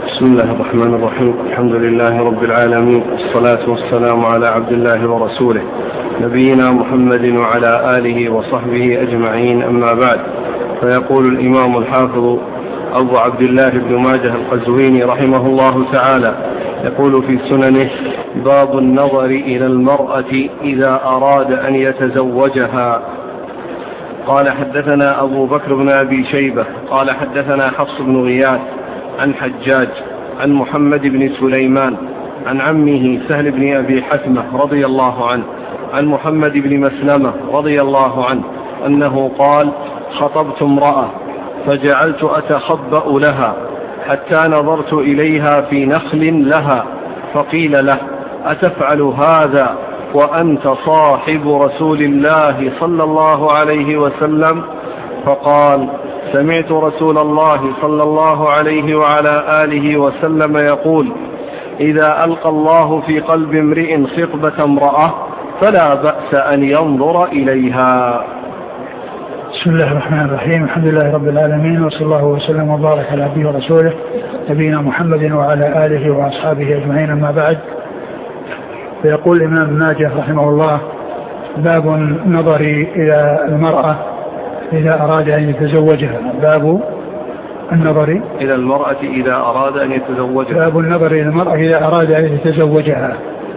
بسم الله الرحمن الرحيم. الحمد لله رب العالمين، والصلاة والسلام على عبد الله ورسوله نبينا محمد وعلى آله وصحبه أجمعين، أما بعد. فيقول الإمام الحافظ أبو عبد الله بن ماجه القزويني رحمه الله تعالى، يقول في سننه: باب النظر إلى المرأة إذا أراد أن يتزوجها. قال: حدثنا أبو بكر بن أبي شيبة قال حدثنا حفص بن غياث عن حجاج عن محمد بن سليمان عن عمه سهل بن أبي حثمة رضي الله عنه عن محمد بن مسلمة رضي الله عنه أنه قال: خطبت امرأة فجعلت أتخبأ لها حتى نظرت إليها في نخل لها، فقيل له: أتفعل هذا وأنت صاحب رسول الله صلى الله عليه وسلم؟ فقال: سمعت رسول الله صلى الله عليه وعلى آله وسلم يقول: إذا ألقى الله في قلب امرئ خطبة امرأة فلا بأس أن ينظر إليها. بسم الله الرحمن الرحيم. الحمد لله رب العالمين، وصلى الله وسلم وبارك على عبده ورسوله نبينا محمد وعلى آله وأصحابه أجمعين، أما بعد. فيقول الإمام ابن ماجه رحمه الله: باب النظر إلى المرأة إذا أراد أن يتزوجها. باب النظر إلى المرأة إذا أراد أن يتزوجها. باب النظر إلى المرأة إذا أراد أن يتزوجها.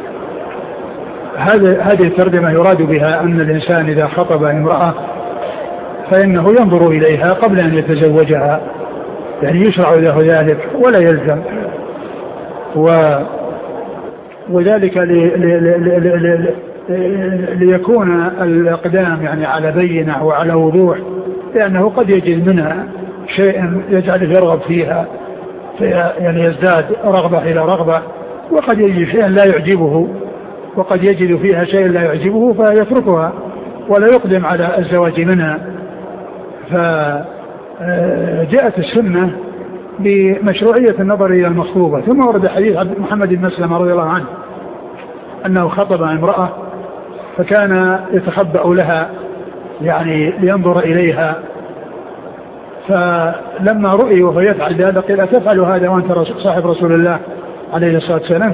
هذه الترجمة يراد بها أن الإنسان إذا خطب امرأة فإنه ينظر إليها قبل أن يتزوجها، يعني يشرع له ذلك ولا يلزم، وذلك ليكون الإقدام يعني على بينة وعلى وضوح، لأنه قد يجد منها شيء يجعله يرغب فيها يعني يزداد رغبة إلى رغبة، وقد يجد شيئا لا يعجبه، وقد يجد فيها شيء لا يعجبه فيتركها ولا يقدم على الزواج منها. فجاءت السنة بمشروعية النظر إلى المخطوبة. ثم ورد حديث محمد بن مسلمة رضي الله عنه أنه خطب امرأة فكان يتخبأ لها يعني لينظر إليها، فلما رؤي وهو يفعل ذلك قيل: أتفعل هذا وأنت صاحب رسول الله عليه الصلاة والسلام؟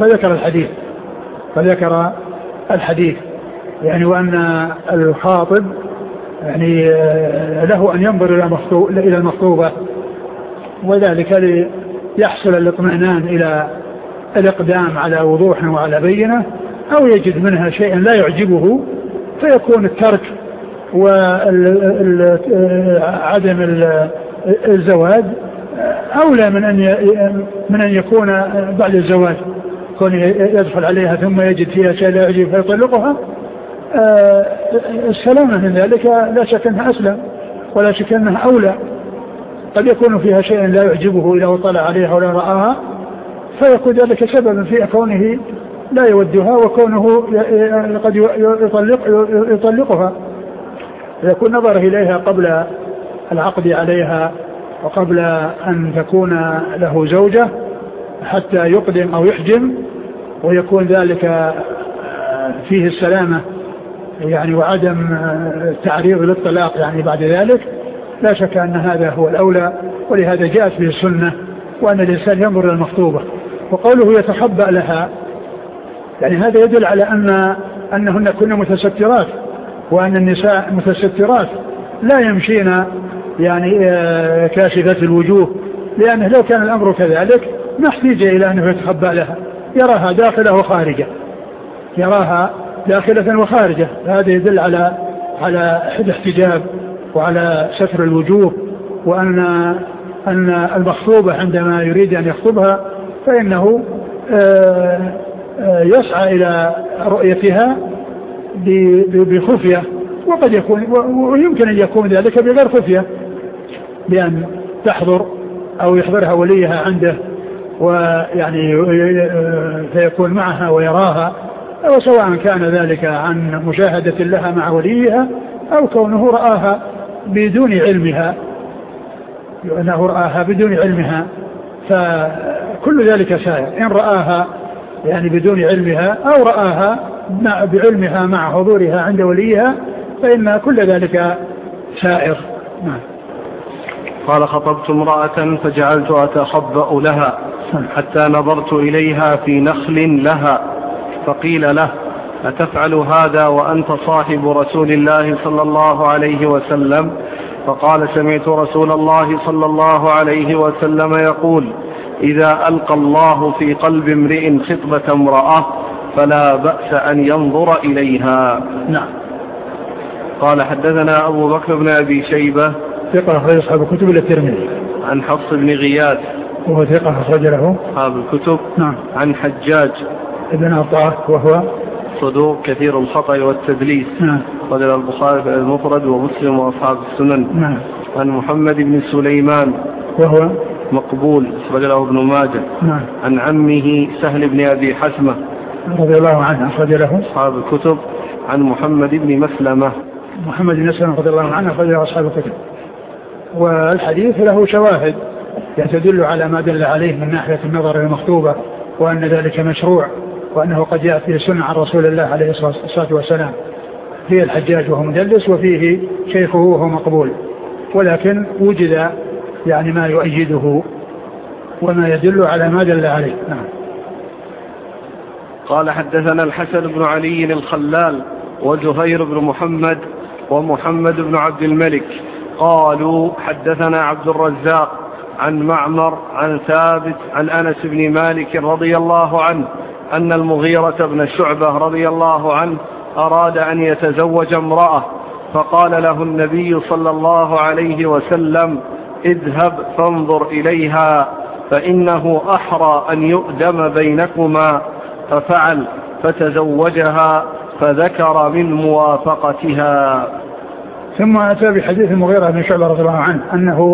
فذكر الحديث يعني وأن الخاطب يعني له أن ينظر إلى المخطوبة، وذلك ليحصل الاطمئنان إلى الإقدام على وضوح وعلى بينة، أو يجد منها شيئا لا يعجبه فيكون الترك وعدم الزواج أولى من أن يكون بعد الزواج كون يدخل عليها ثم يجد فيها شيء لا يعجبه فيطلقها. السلامة من ذلك لا شك أنها أسلم ولا شك أنها أولى. قد يكون فيها شيء لا يعجبه إذا طلع عليها ولا رآها، فيكون ذلك سببا في كونه لا يودها وكونه قد يطلقها. يكون نظره إليها قبل العقد عليها وقبل أن تكون له زوجة حتى يقدم أو يحجم، ويكون ذلك فيه السلامة يعني وعدم تعريض للطلاق يعني بعد ذلك. لا شك أن هذا هو الأولى، ولهذا جاءت به السنة وأن الإنسان ينظر إلى المخطوبة. وقوله يتخبأ لها يعني هذا يدل على أنهن كن متسترات، وأن النساء متسترات لا يمشين يعني كاشفات الوجوه، لأنه لو كان الأمر كذلك ما احتاج إلى أنه يتخبأ لها، يراها داخلة وخارجة، يراها داخلة وخارجة. هذا يدل على الاحتجاب وعلى ستر الوجوه، وأن المخطوبة عندما يريد أن يخطبها فإنه يسعى إلى رؤيتها بخفية، وقد يكون ويمكن أن يكون ذلك بغير خفية، بأن تحضر أو يحضرها وليها عنده ويعني فيكون معها ويراها، وسواء كان ذلك عن مشاهدة لها مع وليها أو كونه رآها بدون علمها، فكل ذلك سائر. إن رآها يعني بدون علمها أو رآها بعلمها مع حضورها عند وليها فإن كل ذلك سائر. قال خطبت امرأة فجعلت أتخبأ لها حتى نظرت إليها في نخل لها، فقيل له أتفعل هذا وأنت صاحب رسول الله صلى الله عليه وسلم؟ فقال سمعت رسول الله صلى الله عليه وسلم يقول إذا ألقى الله في قلب امرئ خطبة امرأة فلا بأس أن ينظر إليها. نعم. قال حدثنا أبو بكر بن أبي شيبة ثقة أخرج أصحاب الكتب إلا الترمذي. عن حفص بن غياث وهو ثقة أخرج له أصحاب الكتب. نعم. عن حجاج ابن عطاء وهو صدوق كثير الخطأ والتدليس. نعم. قال البخاري في المفرد ومسلم وأصحاب السنن. نعم. عن محمد بن سليمان وهو مقبول أخرج له ابن ماجه. نعم. عن عمه سهل بن أبي حسمة رضي الله عنه أخرج له أصحاب الكتب. عن محمد بن مسلمة رضي الله عنه أخرج له أصحاب الكتب. والحديث له شواهد تدل على ما دل عليه من ناحية النظر المخطوبة، وأن ذلك مشروع، وأنه قد جاء فيه سنة عن رسول الله عليه الصلاة والسلام. فيه الحجاج وهو مدلس، وفيه شيخه وهو مقبول، ولكن وجد يعني ما يؤيده وما يدل على ما دل عليه. نعم. قال حدثنا الحسن بن علي الخلال وزهير بن محمد ومحمد بن عبد الملك قالوا حدثنا عبد الرزاق عن معمر عن ثابت عن أنس بن مالك رضي الله عنه أن المغيرة بن شعبة رضي الله عنه أراد أن يتزوج امرأة، فقال له النبي صلى الله عليه وسلم اذهب فانظر إليها فإنه أحرى أن يؤدم بينكما، ففعل فتزوجها فذكر من موافقتها. ثم أتى بحديث المغيرة بن شعبة رضي الله عنه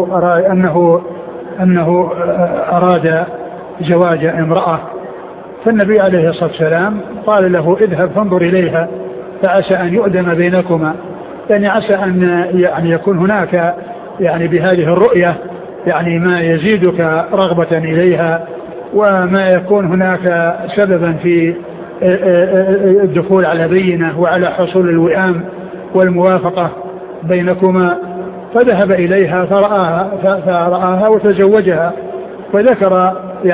أنه أراد زواج امرأة، فالنبي عليه الصلاة والسلام قال له اذهب فانظر إليها فعسى أن يؤدم بينكما، يعني عسى أن يكون هناك يعني بهذه الرؤية يعني ما يزيدك رغبة إليها، وما يكون هناك سببا في الدخول على بينة وعلى حصول الوئام والموافقة بينكما. فذهب إليها فرآها وتزوجها، فذكر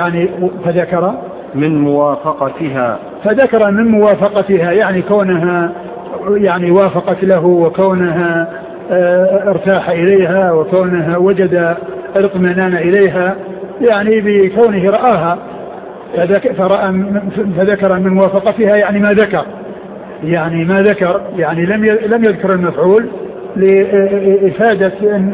من موافقتها، فذكر من موافقتها يعني كونها يعني وافقت له، وكونها ارتاح إليها، وكونها وجد الاطمئنان إليها، يعني بكونه رآها فذكر من موافقتها يعني ما ذكر يعني لم يذكر المفعول لإفادة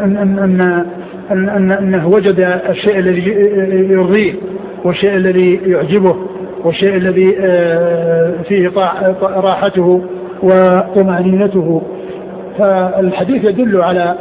أنه وجد الشيء الذي يرضيه والشيء الذي يعجبه والشيء الذي فيه راحته وطمأنينته. فالحديث يدل على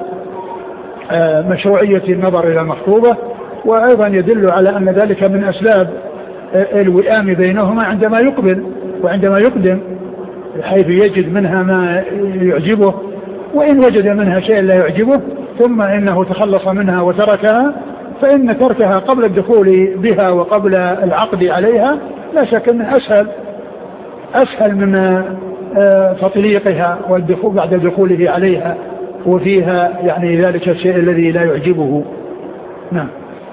مشروعية النظر إلى المخطوبة، وأيضا يدل على أن ذلك من أسباب الوئام بينهما عندما يقبل وعندما يقدم، حيث يجد منها ما يعجبه، وإن وجد منها شيء لا يعجبه ثم إنه تخلص منها وتركها، فإن تركها قبل الدخول بها وقبل العقد عليها لا شك أنه أسهل من تطليقها والدخول بعد دخوله عليها وفيها يعني ذلك الشيء الذي لا يعجبه. نعم.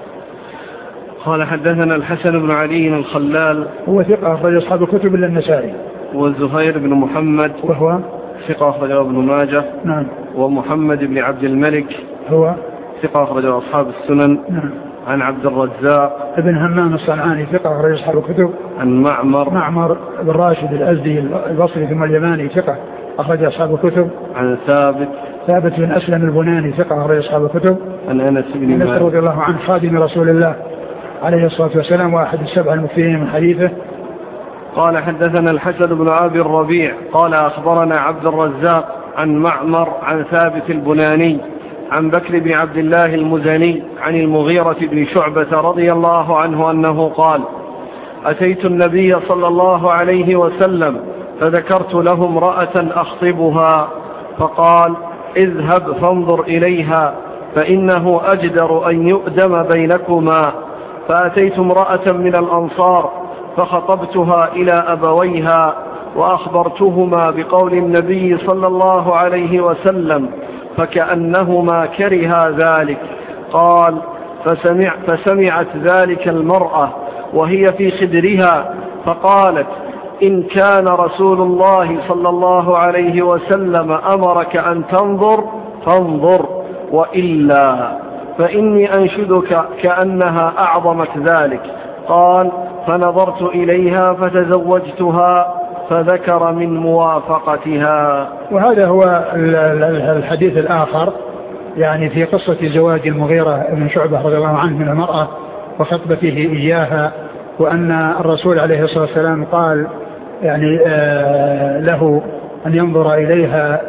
قال حدثنا الحسن بن علي الخلال هو ثقة أخرج أصحاب الكتب إلا النسائي. والزهير بن محمد وهو ثقة أخرجه ابن ماجه. نعم. ومحمد بن عبد الملك هو ثقة أخرجه أصحاب السنن. نعم. عن عبد الرزاق ابن همام الصنعاني ثقة أخرج أصحاب الكتب. عن معمر بن راشد الأزدي البصري ثم اليماني ثقة أخرج أصحاب الكتب. عن ثابت بن أسلم البناني ثقة أخرج أصحاب الكتب. عن أنس بن مالك رضي الله عنه خادم رسول الله عليه الصلاة والسلام وأحد السبع المكثرين من حديثه. قال حدثنا الحسن بن أبي الربيع قال أخبرنا عبد الرزاق عن معمر عن ثابت البناني عن بكر بن عبد الله المزني عن المغيرة بن شعبة رضي الله عنه أنه قال أتيت النبي صلى الله عليه وسلم فذكرت له امرأة أخطبها، فقال اذهب فانظر إليها فإنه أجدر أن يؤدم بينكما. فأتيت امرأة من الأنصار فخطبتها إلى أبويها وأخبرتهما بقول النبي صلى الله عليه وسلم، فكأنهما كرها ذلك، قال فسمعت ذلك المرأة وهي في خدرها فقالت إن كان رسول الله صلى الله عليه وسلم أمرك أن تنظر فانظر، وإلا فإني أنشدك كأنها أعظمت ذلك. قال فنظرت إليها فتزوجتها فذكر من موافقتها. وهذا هو الحديث الآخر يعني في قصة زواج المغيرة بن شعبة رضي الله عنه من المرأة وخطبته إياها، وأن الرسول عليه الصلاة والسلام قال يعني له أن ينظر إليها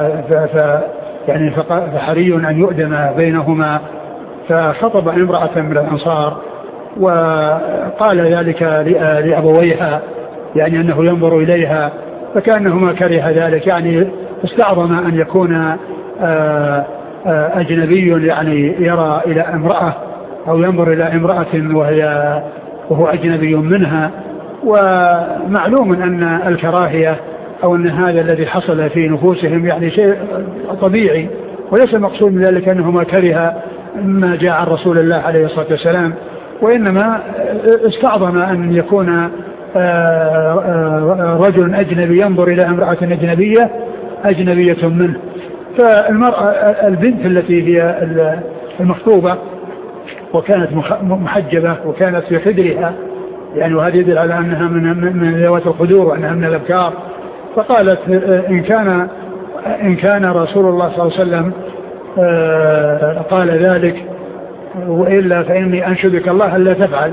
فحري أن يؤدم بينهما، فخطب امرأة من الأنصار وقال ذلك لأبويها يعني أنه ينظر إليها، فكأنهما كره ذلك، يعني استعظم أن يكون أجنبي يعني يرى إلى امرأة أو ينظر إلى امرأة وهو أجنبي منها. ومعلوم أن الكراهية أو أن هذا الذي حصل في نفوسهم يعني شيء طبيعي، وليس مقصود من ذلك أنهما كره ما جاء عن رسول الله عليه الصلاة والسلام، وإنما استعظم أن يكون رجل أجنبي ينظر إلى امرأة أجنبية منه. فالمرأة البنت التي هي المخطوبة وكانت محجبة وكانت في خدرها يعني، وهذا يدل على أنها من ذوات الخدور وأنها من الأبكار، فقالت إن كان رسول الله صلى الله عليه وسلم قال ذلك وإلا فإني أنشدك الله ألا تفعل.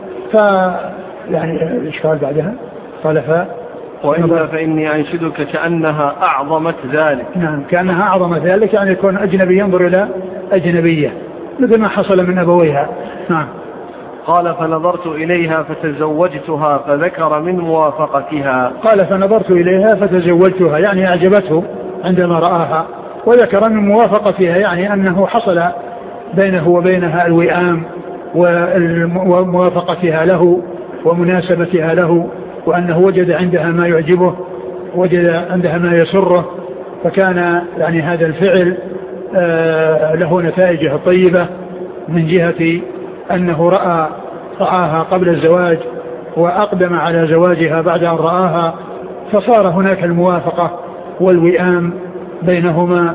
يعني إيش قال بعدها؟ قال وإلا فإني أنشدك كأنها أعظمت ذلك. نعم، كأنها أعظمت ذلك يعني يكون أجنبي ينظر إلى أجنبية مثل ما حصل من أبويها. نعم. قال فنظرت إليها فتزوجتها فذكر من موافقتها. قال فنظرت إليها فتزوجتها يعني أعجبته عندما رآها، وذكر من موافقتها يعني أنه حصل بينه وبينها الوئام وموافقتها له ومناسبتها له، وأنه وجد عندها ما يعجبه، وجد عندها ما يسره، فكان يعني هذا الفعل له نتائجه الطيبة من جهة أنه رآها قبل الزواج وأقدم على زواجها بعد أن رآها، فصار هناك الموافقة والوئام بينهما.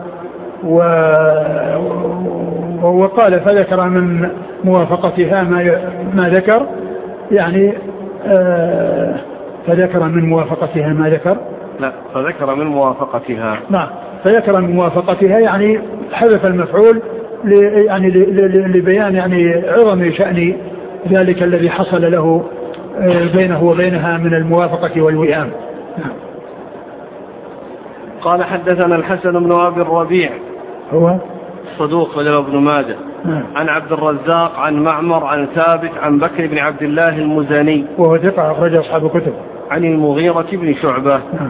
وقال فذكر من موافقتها ما ذكر يعني فذكر من موافقتها ما ذكر. لا، فذكر من موافقتها. نعم، فذكر من موافقتها يعني حذف المفعول يعني لبيان يعني عظم شأن ذلك الذي حصل له بينه وبينها من الموافقة والوئام. نعم. قال حدثنا الحسن بن أبي الربيع هو صدوق وله ابن ماجه. نعم. عن عبد الرزاق عن معمر عن ثابت عن بكر بن عبد الله المزني وهو ثقة أخرج أصحاب الكتب. عن المغيرة بن شعبة. نعم.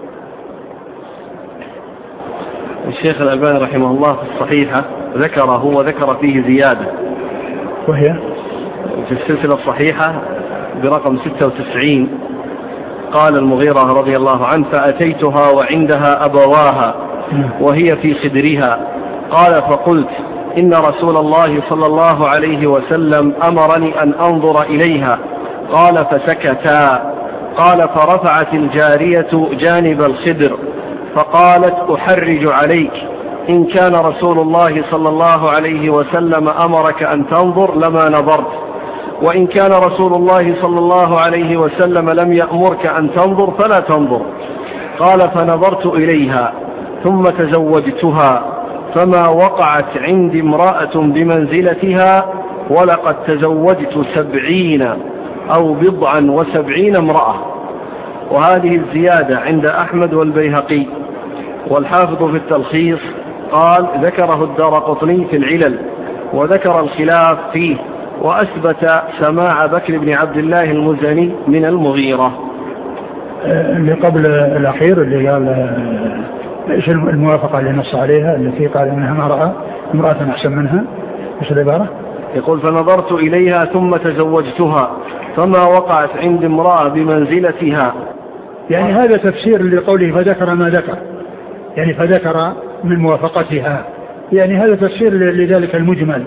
الشيخ الألباني رحمه الله في الصحيحة ذكر فيه زيادة، وهي في السلسلة الصحيحة برقم 96. قال المغيرة رضي الله عنه فأتيتها وعندها أبواها وهي في خدرها. قال فقلت إن رسول الله صلى الله عليه وسلم أمرني أن أنظر إليها. قال فسكتا. قال فرفعت الجارية جانب الخدر فقالت أحرج عليك إن كان رسول الله صلى الله عليه وسلم أمرك أن تنظر لما نظرت، وإن كان رسول الله صلى الله عليه وسلم لم يأمرك أن تنظر فلا تنظر. قال فنظرت إليها ثم تزوجتها فما وقعت عندي امرأة بمنزلتها، ولقد تزوجت 70 أو 79 امرأة. وهذه الزيادة عند أحمد والبيهقي، والحافظ في التلخيص قال ذكره الدارقطني في العلل وذكر الخلاف فيه، وأثبت سماع بكر بن عبد الله المزني من المغيرة. اللي قبل الأخير اللي قال إيش الموافقة اللي نص عليها التي قال إنها ما رأى امرأة أحسن منها، إيش العبارة؟ يقول فنظرت إليها ثم تزوجتها فما وقعت عند امرأة بمنزلتها. يعني هذا تفسير لقوله فذكر ما ذكر، يعني فذكر من موافقتها، يعني هذا تفسير لذلك المجمل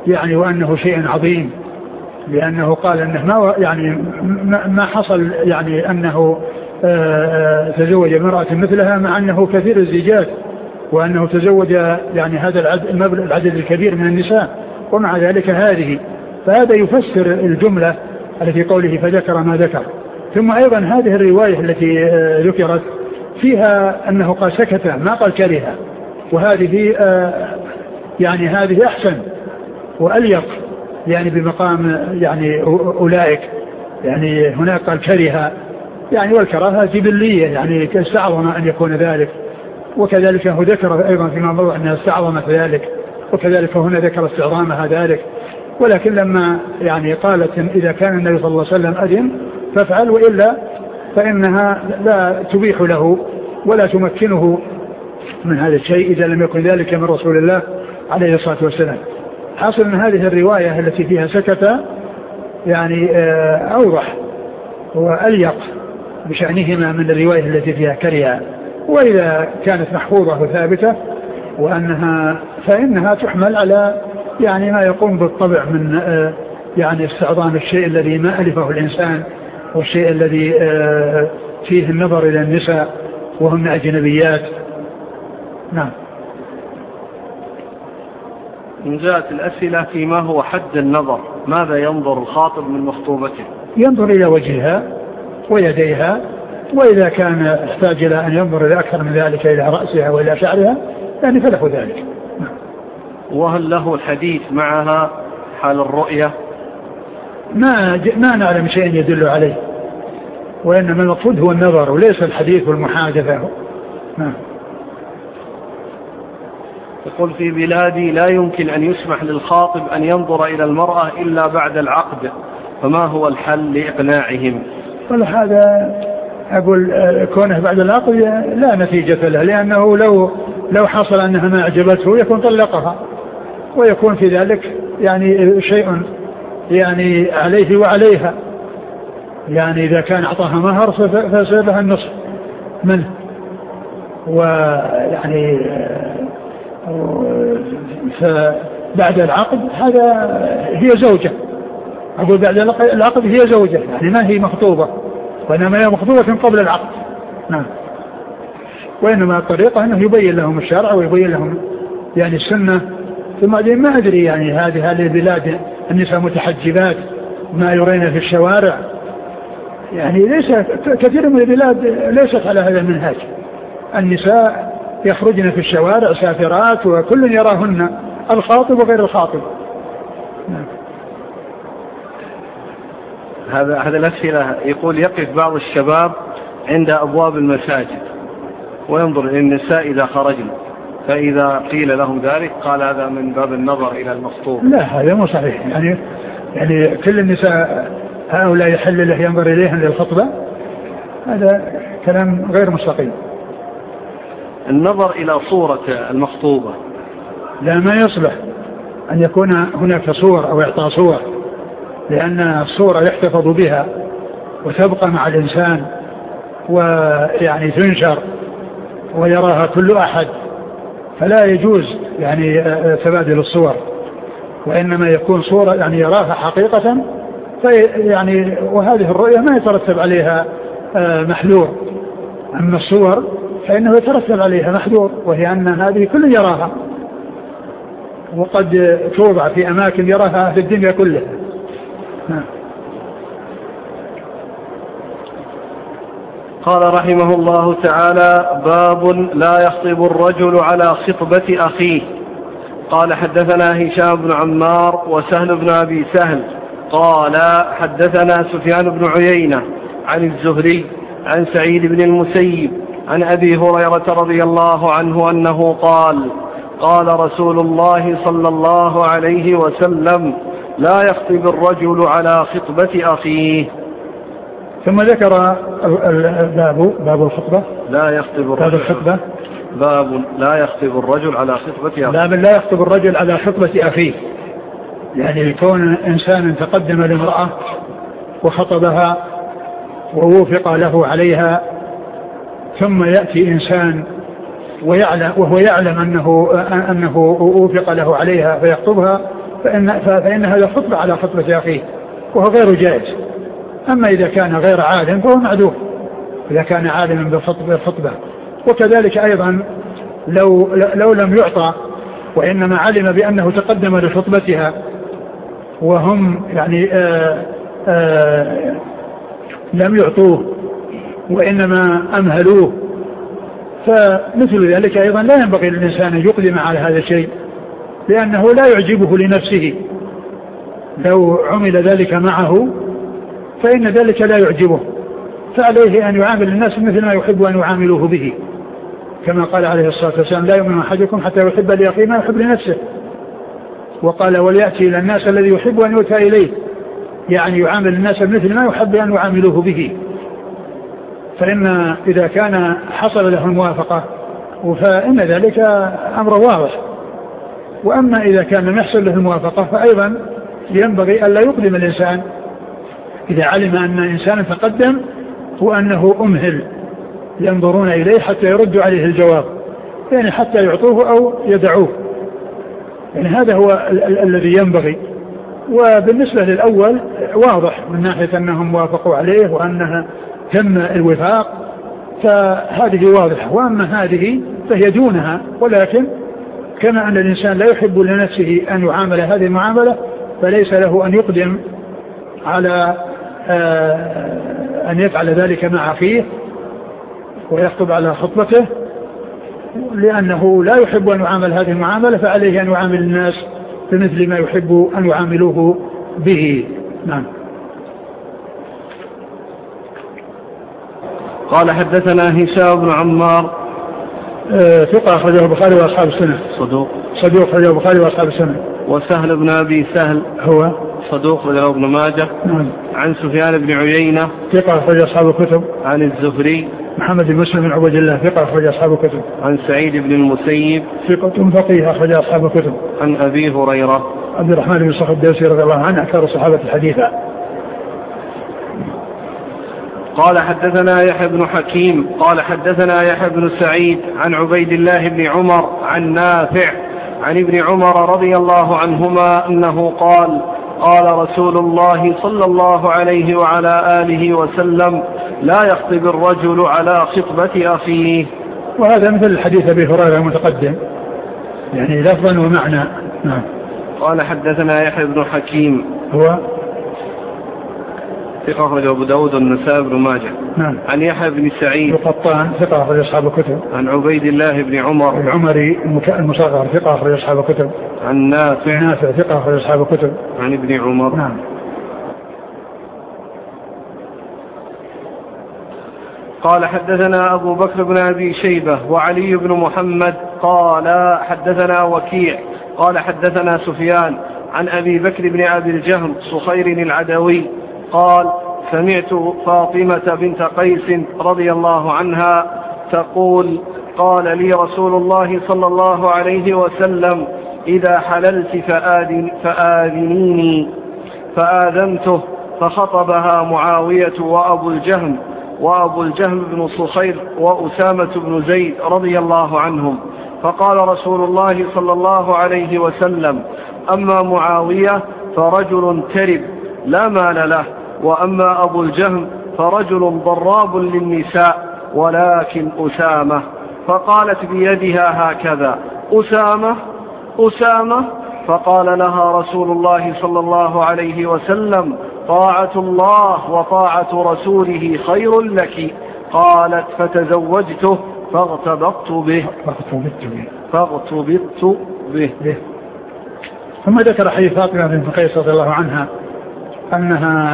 يعني وأنه شيء عظيم، لأنه قال أنه ما حصل يعني أنه تزوج امرأة مثلها، مع أنه كثير الزيجات، وأنه تزوج يعني هذا العدد الكبير من النساء، ومع ذلك هذه. فهذا يفسر الجملة التي قوله فذكر ما ذكر. ثم أيضا هذه الرواية التي ذكرت فيها أنه قال سكت ما قال كره، وهذه يعني هذه أحسن وأليق يعني بمقام يعني أولئك. يعني هناك قال كره يعني، والكراهة جبلية يعني استعظم أن يكون ذلك، وكذلك هو ذكر أيضا فيما موضع أنها استعظمت ذلك، وكذلك هنا ذكر استعظامها ذلك. ولكن لما يعني قالت إذا كان النبي صلى الله عليه وسلم أذن فافعل، وإلا فإنها لا تبيح له ولا تمكنه من هذا الشيء إذا لم يكن ذلك من رسول الله عليه الصلاة والسلام. حاصل من هذه الرواية التي فيها سكت يعني أوضح وأليق بشأنهما من الرواية التي فيها كره. وإذا كانت محفوظة وثابتة فإنها تحمل على يعني ما يقوم بالطبع من يعني استعظام الشيء الذي ما ألفه الإنسان، والشيء الذي فيه النظر إلى النساء وهن أجنبيات. نعم. إن جاءت الأسئلة فيما هو حد النظر، ماذا ينظر الخاطب من مخطوبته؟ ينظر إلى وجهها ويديها، وإذا كان احتاج إلى أن ينظر إلى أكثر من ذلك إلى رأسها وإلى شعرها يعني فله ذلك. وهل له الحديث معها حال الرؤية؟ ما نعلم شيء يدل عليه، وإنما المقصود هو النظر وليس الحديث والمحادثة. يقول في بلادي لا يمكن أن يسمح للخاطب أن ينظر إلى المرأة إلا بعد العقد، فما هو الحل لإقناعهم؟ هذا أقول كونه بعد العقد لا نتيجة له، لأنه لو حصل أنها ما أعجبته يكون طلقها، ويكون في ذلك يعني شيء يعني عليه وعليها. يعني إذا كان أعطاها مهر فسير لها النصف منه، ويعني فبعد العقد هذا هي زوجة. أقول بعد العقد هي زوجة، يعني ما هي مخطوبة، وإنما هي مخطوبة قبل العقد. نعم. وإنما الطريقة أنه يبين لهم الشرع ويبين لهم يعني السنة. ثم ما أدري يعني هذه البلاد النساء متحجبات ما يرين في الشوارع، يعني ليس كثير من البلاد ليست على هذا المنهاج. النساء يخرجن في الشوارع سافرات وكل يراهن، الخاطب وغير الخاطب. نعم. هذا الأسئلة يقول يقف بعض الشباب عند أبواب المساجد وينظر إلى النساء إذا خرجن، فإذا قيل لهم ذلك قال هذا من باب النظر إلى المخطوب. لا، هذا مو صحيح. يعني كل النساء هؤلاء يحل له ينظر إليهن للخطبة، هذا كلام غير مستقيم. النظر إلى صورة المخطوبة لا، ما يصلح أن يكون هناك صور أو إعطاء صور، لأن الصورة يحتفظ بها وتبقى مع الإنسان ويعني تنشر ويراها كل أحد، فلا يجوز يعني تبادل الصور، وإنما يكون صورة يعني يراها حقيقة، يعني وهذه الرؤية ما يترتب عليها محذور. أما الصور فإنه يترتب عليها محذور، وهي أن هذه كل يراها، وقد توضع في أماكن يراها في الدنيا كلها. قال رحمه الله تعالى: باب لا يخطب الرجل على خطبة أخيه. قال حدثنا هشام بن عمار وسهل بن أبي سهل قال حدثنا سفيان بن عيينة عن الزهري عن سعيد بن المسيب عن أبي هريرة رضي الله عنه أنه قال: قال رسول الله صلى الله عليه وسلم: لا يخطب الرجل على خطبة أخيه. ثم ذكر باب الخطبة. لا يخطب الرجل. باب لا يخطب الرجل على خطبة أخيه. باب لا يخطب الرجل على خطبة أخيه، يعني كون إنسان تقدم لامرأة وخطبها ووفق له عليها، ثم يأتي إنسان وهو يعلم أنه وفق له عليها فيخطبها، فإن هذا خطبة على خطبة أخيه وهو غير جائز. أما إذا كان غير عالم فهو معذور إذا كان عالما بالخطبة. وكذلك أيضا لو لم يعطى وإنما علم بأنه تقدم لخطبتها وهم يعني لم يعطوه وإنما أمهلوه، فمثل ذلك أيضا لا ينبغي للإنسان أن يقدم على هذا الشيء لأنه لا يعجبه لنفسه. لو عمل ذلك معه فإن ذلك لا يعجبه، فعليه أن يعامل الناس مثل ما يحب أن يعاملوه به، كما قال عليه الصلاة والسلام لا يؤمن أحدكم حتى يحب لأخيه ما يحب لنفسه. وقال وليأتي إلى الناس الذي يحب أن يؤتى إليه، يعني يعامل الناس مثل ما يحب أن يعاملوه به. فإن إذا كان حصل له الموافقة فإن ذلك أمر واضح. وأما إذا كان لم يحصل له الموافقة فأيضا ينبغي أن لا يقدم الإنسان إذا علم أن إنسانا تقدم وأنه أمهل ينظرون إليه حتى يردوا عليه الجواب، يعني حتى يعطوه أو يدعوه. يعني هذا هو الذي ينبغي. وبالنسبة للأول واضح من ناحية أنهم وافقوا عليه وأنها تم الوفاق فهذه واضحة. وأما هذه فهي دونها، ولكن كما أن الإنسان لا يحب لنفسه أن يعامل هذه المعاملة فليس له أن يقدم على أن يفعل ذلك مع أخيه ويخطب على خطبته لأنه لا يحب أن يعامل هذه المعاملة، فعليه أن يعامل الناس بمثل ما يحب أن يعاملوه به. نعم. قال حدثنا هشام بن عمار ثقة أخرجه البخاري وأصحاب السنة. صدوق أخرجه البخاري وأصحاب السنة. وسهل بن أبي سهل هو صدوق أخرجه ابن ماجه. نعم. عن سفيان بن عيينة ثقة أخرج أصحاب الكتب. عن الزهري محمد بن مسلم بن عبد الله ثقة أخرج أصحاب الكتب. عن سعيد بن المسيب ثقة فقيه أخرج أصحاب الكتب. عن أبي هريرة عبد الرحمن بن صخر الدوسي رضي الله عنه أكثر الصحابة الحديثة. قال حدثنا يحيى بن حكيم قال حدثنا يحيى بن سعيد عن عبيد الله بن عمر عن نافع عن ابن عمر رضي الله عنهما أنه قال قال رسول الله صلى الله عليه وعلى آله وسلم لا يخطب الرجل على خطبة أخيه. وهذا مثل الحديث أبي هريرة المتقدم يعني لفظا ومعنى. نعم. قال حدثنا يحيى بن حكيم هو ثقة أخرجه أبو داود والنسائي بن ماجه. نعم. عن يحيى بن سعيد القطان ثقة أخرج أصحاب الكتب. عن عبيد الله بن عمر العمري المصغر ثقة أخرج أصحاب الكتب. عن نافع ثقة أخرج أصحاب الكتب. عن ابن عمر. نعم. قال حدثنا أبو بكر بن أبي شيبة وعلي بن محمد قال حدثنا وكيع قال حدثنا سفيان عن أبي بكر بن أبي الجهم صخير العدوي قال سمعت فاطمة بنت قيس رضي الله عنها تقول قال لي رسول الله صلى الله عليه وسلم إذا حللت فآذنيني فآذنته فخطبها معاوية وأبو الجهم بن صخير وأسامة بن زيد رضي الله عنهم. فقال رسول الله صلى الله عليه وسلم أما معاوية فرجل ترب لا مال له، وأما أبو الجهم فرجل ضراب للنساء ولكن أسامة. فقالت بيدها هكذا أسامة. فقال لها رسول الله صلى الله عليه وسلم طاعة الله وطاعة رسوله خير لك. قالت فتزوجته فاغتبطت به. ثم ذكر حديث فاطمة بنت قيس رضي الله عنها أنها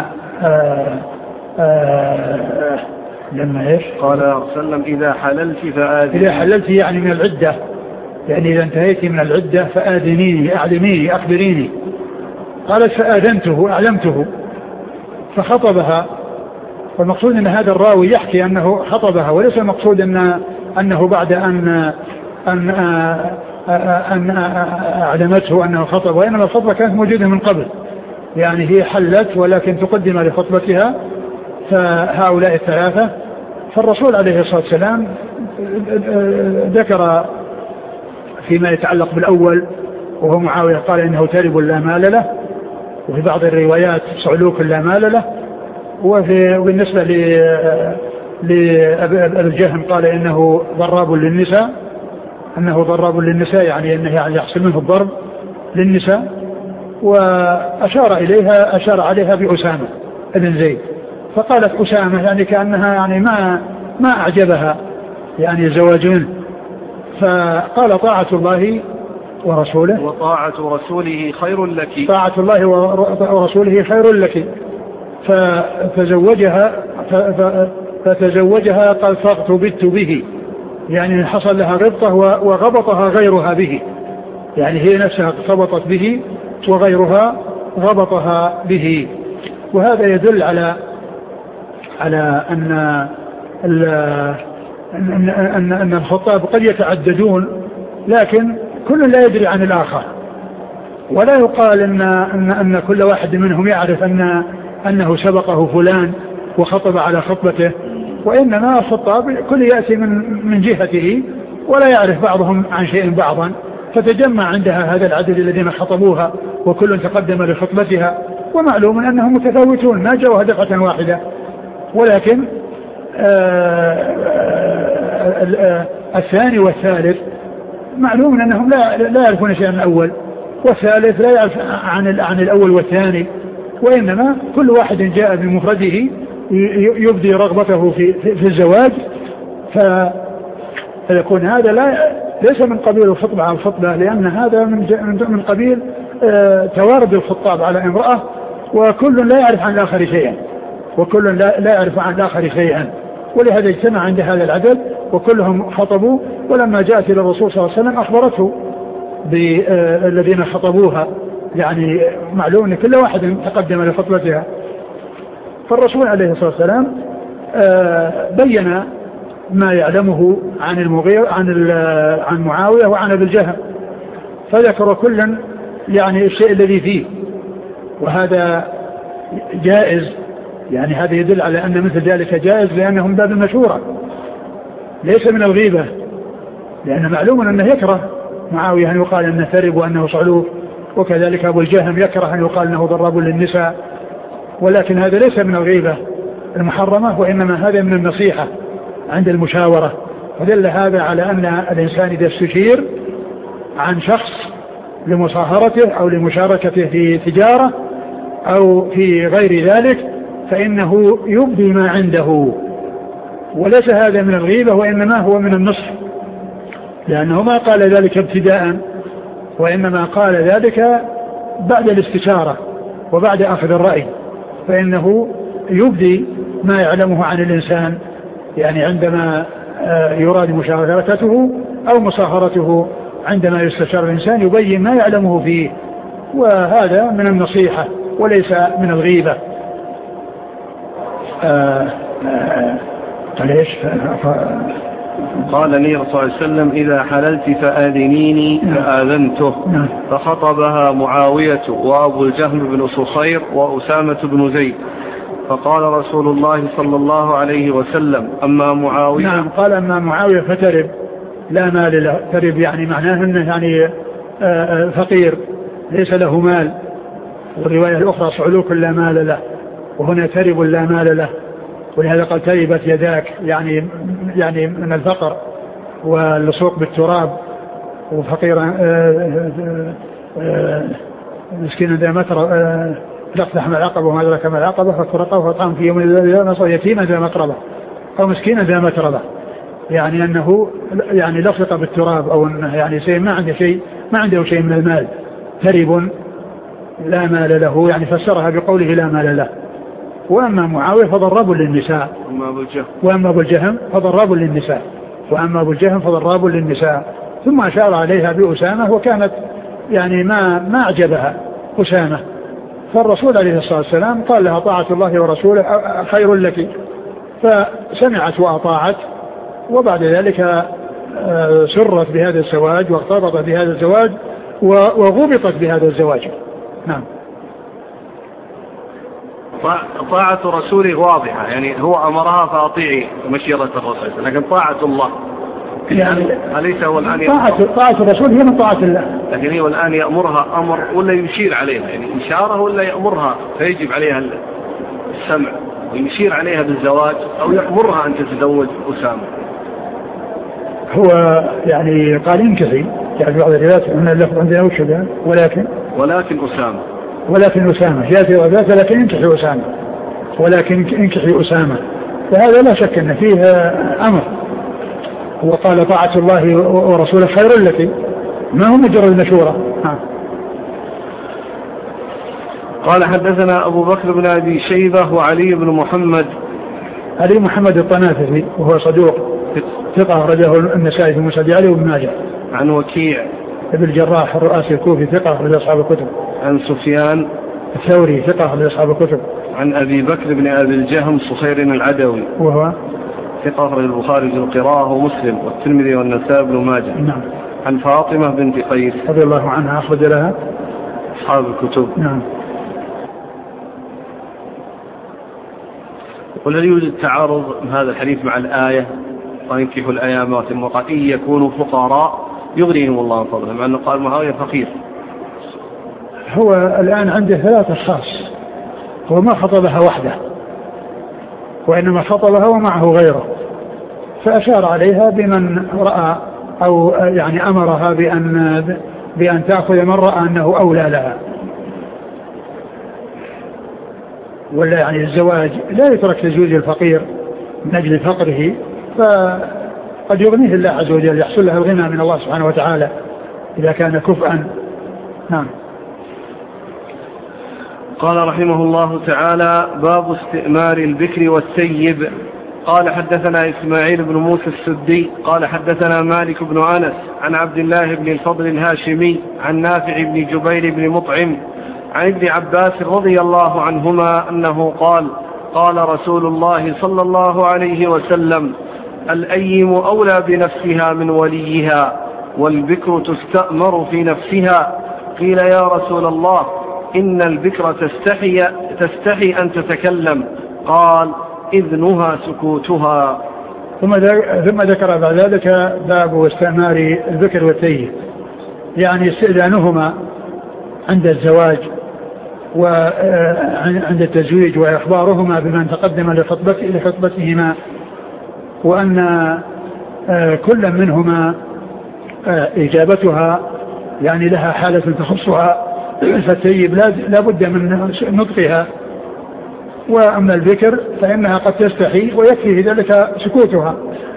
لما إيش قال صلى الله عليه وسلم إذا حللت يعني من العدة، يعني إذا انتهيت من العدة فآذنيني أعلميني أخبريني. قالت فآذنته وأعلمته فخطبها. والمقصود أن هذا الراوي يحكي أنه خطبها، وليس المقصود أنه بعد أن أعلمته أنه خطب، وإنما الخطبة كانت موجودة من قبل، يعني هي حلت ولكن تقدم لخطبتها فهؤلاء الثلاثة. فالرسول عليه الصلاة والسلام ذكر فيما يتعلق بالأول وهو معاوية قال إنه ترب لا مال له، وفي بعض الروايات صعلوك لا مال له. وبالنسبة لأبي الجهم قال إنه ضراب للنساء، يعني أنه يحصل منه الضرب للنساء. وأشار عليها بأسامة ابن زيد، فقالت أسامة يعني كأنها يعني ما أعجبها يعني الزواج منه، فقال طاعة الله ورسوله وطاعة رسوله خير لك، طاعة الله ورسوله خير لك. فتزوجها قال فاغتبت به، يعني حصل لها غبطة وغبطها غيرها به، يعني هي نفسها ارتبطت به وغيرها غبطها به. وهذا يدل على أن الخطاب قد يتعددون، لكن كل لا يدري عن الآخر، ولا يقال أن كل واحد منهم يعرف أنه سبقه فلان وخطب على خطبته، وإنما الخطاب كل يأتي من جهته، ولا يعرف بعضهم عن شيء بعضا، فتجمع عندها هذا العدد الذين خطبوها وكل تقدم لخطبتها. ومعلوم أنهم متفاوتون ما جاءوا دفعة واحدة، ولكن الثاني والثالث معلوم أنهم لا يعرفون شيئا عن الأول، والثالث لا يعرف عن الأول والثاني، وإنما كل واحد جاء بمفرده يبدي رغبته في الزواج، فيكون هذا ليس من قبيل الخطبة على الخطبة، لأن هذا من قبيل توارد الخطاب على امرأة، وكل لا يعرف عن الآخر شيئا، ولهذا اجتمع عند هذا العدد وكلهم خطبوا. ولما جاءت إلى الرسول صلى الله عليه وسلم أخبرته بالذين خطبوها، يعني معلوم أن كل واحد تقدم لخطبتها. فالرسول عليه الصلاة والسلام بين ما يعلمه عن المغيرة عن معاوية وعن أبي الجهم، فذكر كلا يعني الشيء الذي فيه، وهذا جائز، يعني هذا يدل على أن مثل ذلك جائز، لأنهم باب المشورة ليس من الغيبة، لأن معلوم أنه يكره معاوية أن يقال أنه ثرب وأنه صعلوك، وكذلك أبو الجهم يكره أن يقال أنه ضراب للنساء، ولكن هذا ليس من الغيبة المحرمة، وإنما هذا من النصيحة عند المشاورة. ودل هذا على أن الإنسان إذا استشير عن شخص لمصاهرته أو لمشاركته في تجارة أو في غير ذلك فإنه يبدي ما عنده، وليس هذا من الغيبة، وإنما هو من النصح، لأنه ما قال ذلك ابتداء، وإنما قال ذلك بعد الاستشارة وبعد أخذ الرأي، فإنه يبدي ما يعلمه عن الإنسان، يعني عندما يراد مشاركته أو مصاهرته، عندما يستشار الإنسان يبين ما يعلمه فيه، وهذا من النصيحة وليس من الغيبة. قال لي صلى الله عليه وسلم إذا حللت فآذنيني فآذنته. فخطبها معاوية وأبو الجهم بن صخير وأسامة بن زيد، فقال رسول الله صلى الله عليه وسلم أما معاوية. نعم، قال أما معاوية فترب لا مال له. ترب يعني معناه أنه يعني فقير ليس له مال، والرواية الأخرى صعلوك لا مال له، وهنا ترب لا مال له، ولهذا قال تربت يداك، يعني من الفقر واللصوق بالتراب، وفقيرا مسكينا ذا متربة لقتحم العقبة وما أدرك ما العقبة فكرقه فطعم في يوم ذا نصر يتيما ذا مقربة أو مسكينا ذا متربة، يعني أنه يعني لصق بالتراب، أو أنه يعني شيء ما عنده شيء من المال. ترب لا مال له، يعني فسرها بقوله لا مال له. وأما معاوية فضراب للنساء، وأما أبو الجهم فضراب للنساء. ثم أشار عليها بأسامة، وكانت يعني ما أعجبها أسامة، فالرسول عليه الصلاة والسلام قال لها طاعة الله ورسوله خير لك، فسمعت وأطاعت، وبعد ذلك سرت بهذا الزواج واغتبطت بهذا الزواج وغبطت بهذا الزواج. نعم. طاعة رسوله واضحة، يعني هو أمرها فأطيعي مشيرة الرسول، لكن طاعة الله يعني أليس هو الآن طاعة الرسول هي من طاعة الله، لكن هو الآن يأمرها أمر ولا يشير عليها، يعني إشارة ولا يأمرها فيجب عليها السمع ويشير عليها بالزواج، أو يأمرها أن تتزوج أسامة؟ هو يعني قال انكحي، يعني بعض الروايات أن اللفظ عندنا وشبه ولكن أسامة يأتي وذاك، لكن انكحي أسامة، ولكن انكحي أسامة، فهذا لا شك أن فيه أمر. وقال طاعة الله ورسوله خير لك، ما هو مجرد مشورة. قال حدثنا أبو بكر بن أبي شيبة وعلي بن محمد. علي محمد الطنافسي وهو صدوق ثقة أخرجه النسائي في مسند علي وابن ماجه. عن وكيع ابن الجراح الرؤاسي الكوفي ثقة أخرج أصحاب الكتب. عن سفيان الثوري ثقة أخرج أصحاب الكتب. عن أبي بكر بن أبي الجهم صخير العدوي وهو ثقة أخرج البخاري في القراءة ومسلم والترمذي والنسائي بن ماجه. نعم. عن فاطمة بنت قيس رضي الله عنها أخرج لها أصحاب الكتب. نعم. وهل يوجد تعارض هذا الحديث مع الآية وينكحوا الأيام وقال إن يكونوا فقراء يغنيهم الله من فضله، مع أنه قال معاوية فقير؟ هو الآن عنده 3 أشخاص، هو ما خطبها وحده وإنما خطبها ومعه غيره، فأشار عليها بمن رأى أو يعني أمرها بأن تأخذ من رأى أنه أولى لها. ولا يعني الزواج لا يترك تزويج الفقير من أجل فقره، فقد يغنيه الله عز وجل، يحصل له الغنى من الله سبحانه وتعالى إذا كان كفءا. نعم. قال رحمه الله تعالى: باب استئمار البكر والثيب. قال حدثنا إسماعيل بن موسى السدي قال حدثنا مالك بن أنس عن عبد الله بن الفضل الهاشمي عن نافع بن جبير بن مطعم عن ابن عباس رضي الله عنهما أنه قال: قال رسول الله صلى الله عليه وسلم: الأيم أولى بنفسها من وليها، والبكر تستأمر في نفسها. قيل: يا رسول الله، إن البكر تستحي أن تتكلم. قال: إذنها سكوتها. ثم ذكر بعد ذلك باب استئمار البكر والثيب، يعني استئذانهما عند الزواج وعند التزويج، وإخبارهما بمن تقدم لخطبتهما، وأن كل منهما إجابتها يعني لها حالة تخصها، فالثيب لا بد من نطقها، وأما البكر فإنها قد تستحي ويكفي ذلك سكوتها،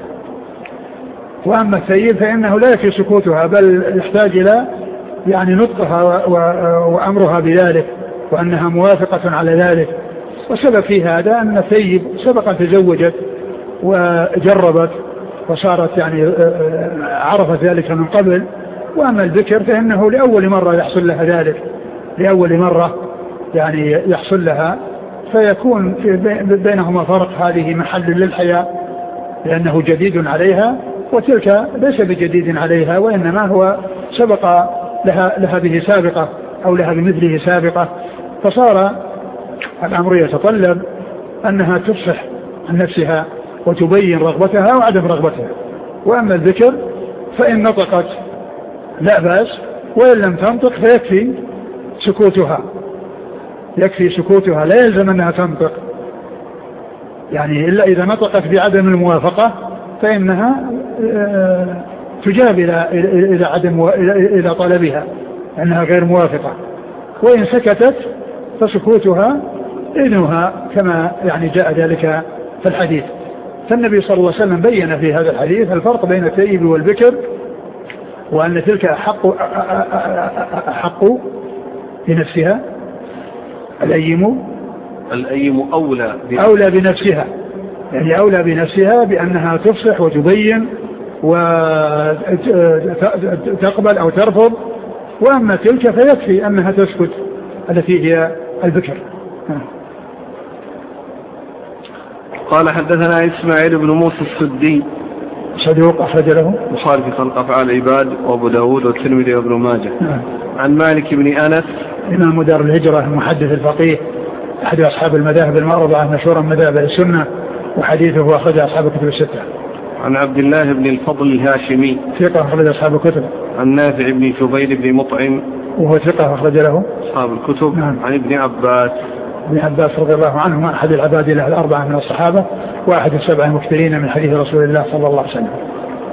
وأما الثيب فإنه لا يكفي سكوتها بل يحتاج إلى يعني نطقها وأمرها بذلك، وأنها موافقة على ذلك. والسبب في هذا أن الثيب سبقا تزوجت وجربت وصارت يعني عرفت ذلك من قبل، وأما البكر فإنه لأول مرة يحصل لها ذلك، لأول مرة يعني يحصل لها، فيكون بينهما فرق، هذه محل للحياة لأنه جديد عليها، وتلك ليس بجديد عليها، وإنما هو سبق لها به سابقة أو لها بمثله سابقة، فصار الأمر يتطلب أنها تفصح عن نفسها وتبين رغبتها وعدم رغبتها. وأما الذكر فإن نطقت لا بأس، وإن لم تنطق فيكفي سكوتها، يكفي سكوتها، لا يلزم أنها تنطق، يعني إلا إذا نطقت بعدم الموافقة فإنها تجاب إلى طلبها أنها غير موافقة، وإن سكتت فسكوتها إذنها كما يعني جاء ذلك في الحديث. فالنبي صلى الله عليه وسلم بين في هذا الحديث الفرق بين الثيب والبكر، وأن تلك أحق بنفسها، الأيم أولى بنفسها، يعني أولى بنفسها بأنها تفصح وتبين وتقبل أو ترفض، وأما تلك فيكفي أنها تسكت التي هي البكر. قال حدثنا إسماعيل بن موسى السدي صدوق أخرج له البخاري في خلق أفعال العباد وأبو داود والترمذي وابن ماجه. عن مالك بن أنس إمام دار الهجرة المحدث الفقيه أحد أصحاب المذاهب المعروفة مشهورا مذاهب السنة، وحديثه أخرج أصحاب الكتب الستة. عن عبد الله بن الفضل الهاشمي ثقة أخرج أصحاب الكتب. عن نافع بن جبير بن مطعم وهو ثقة أخرج له أصحاب الكتب. نعم. عن ابن عباس رضي الله عنهما أحد العباد له الأربعة من الصحابة وأحد السبع المكثرين من حديث رسول الله صلى الله عليه وسلم.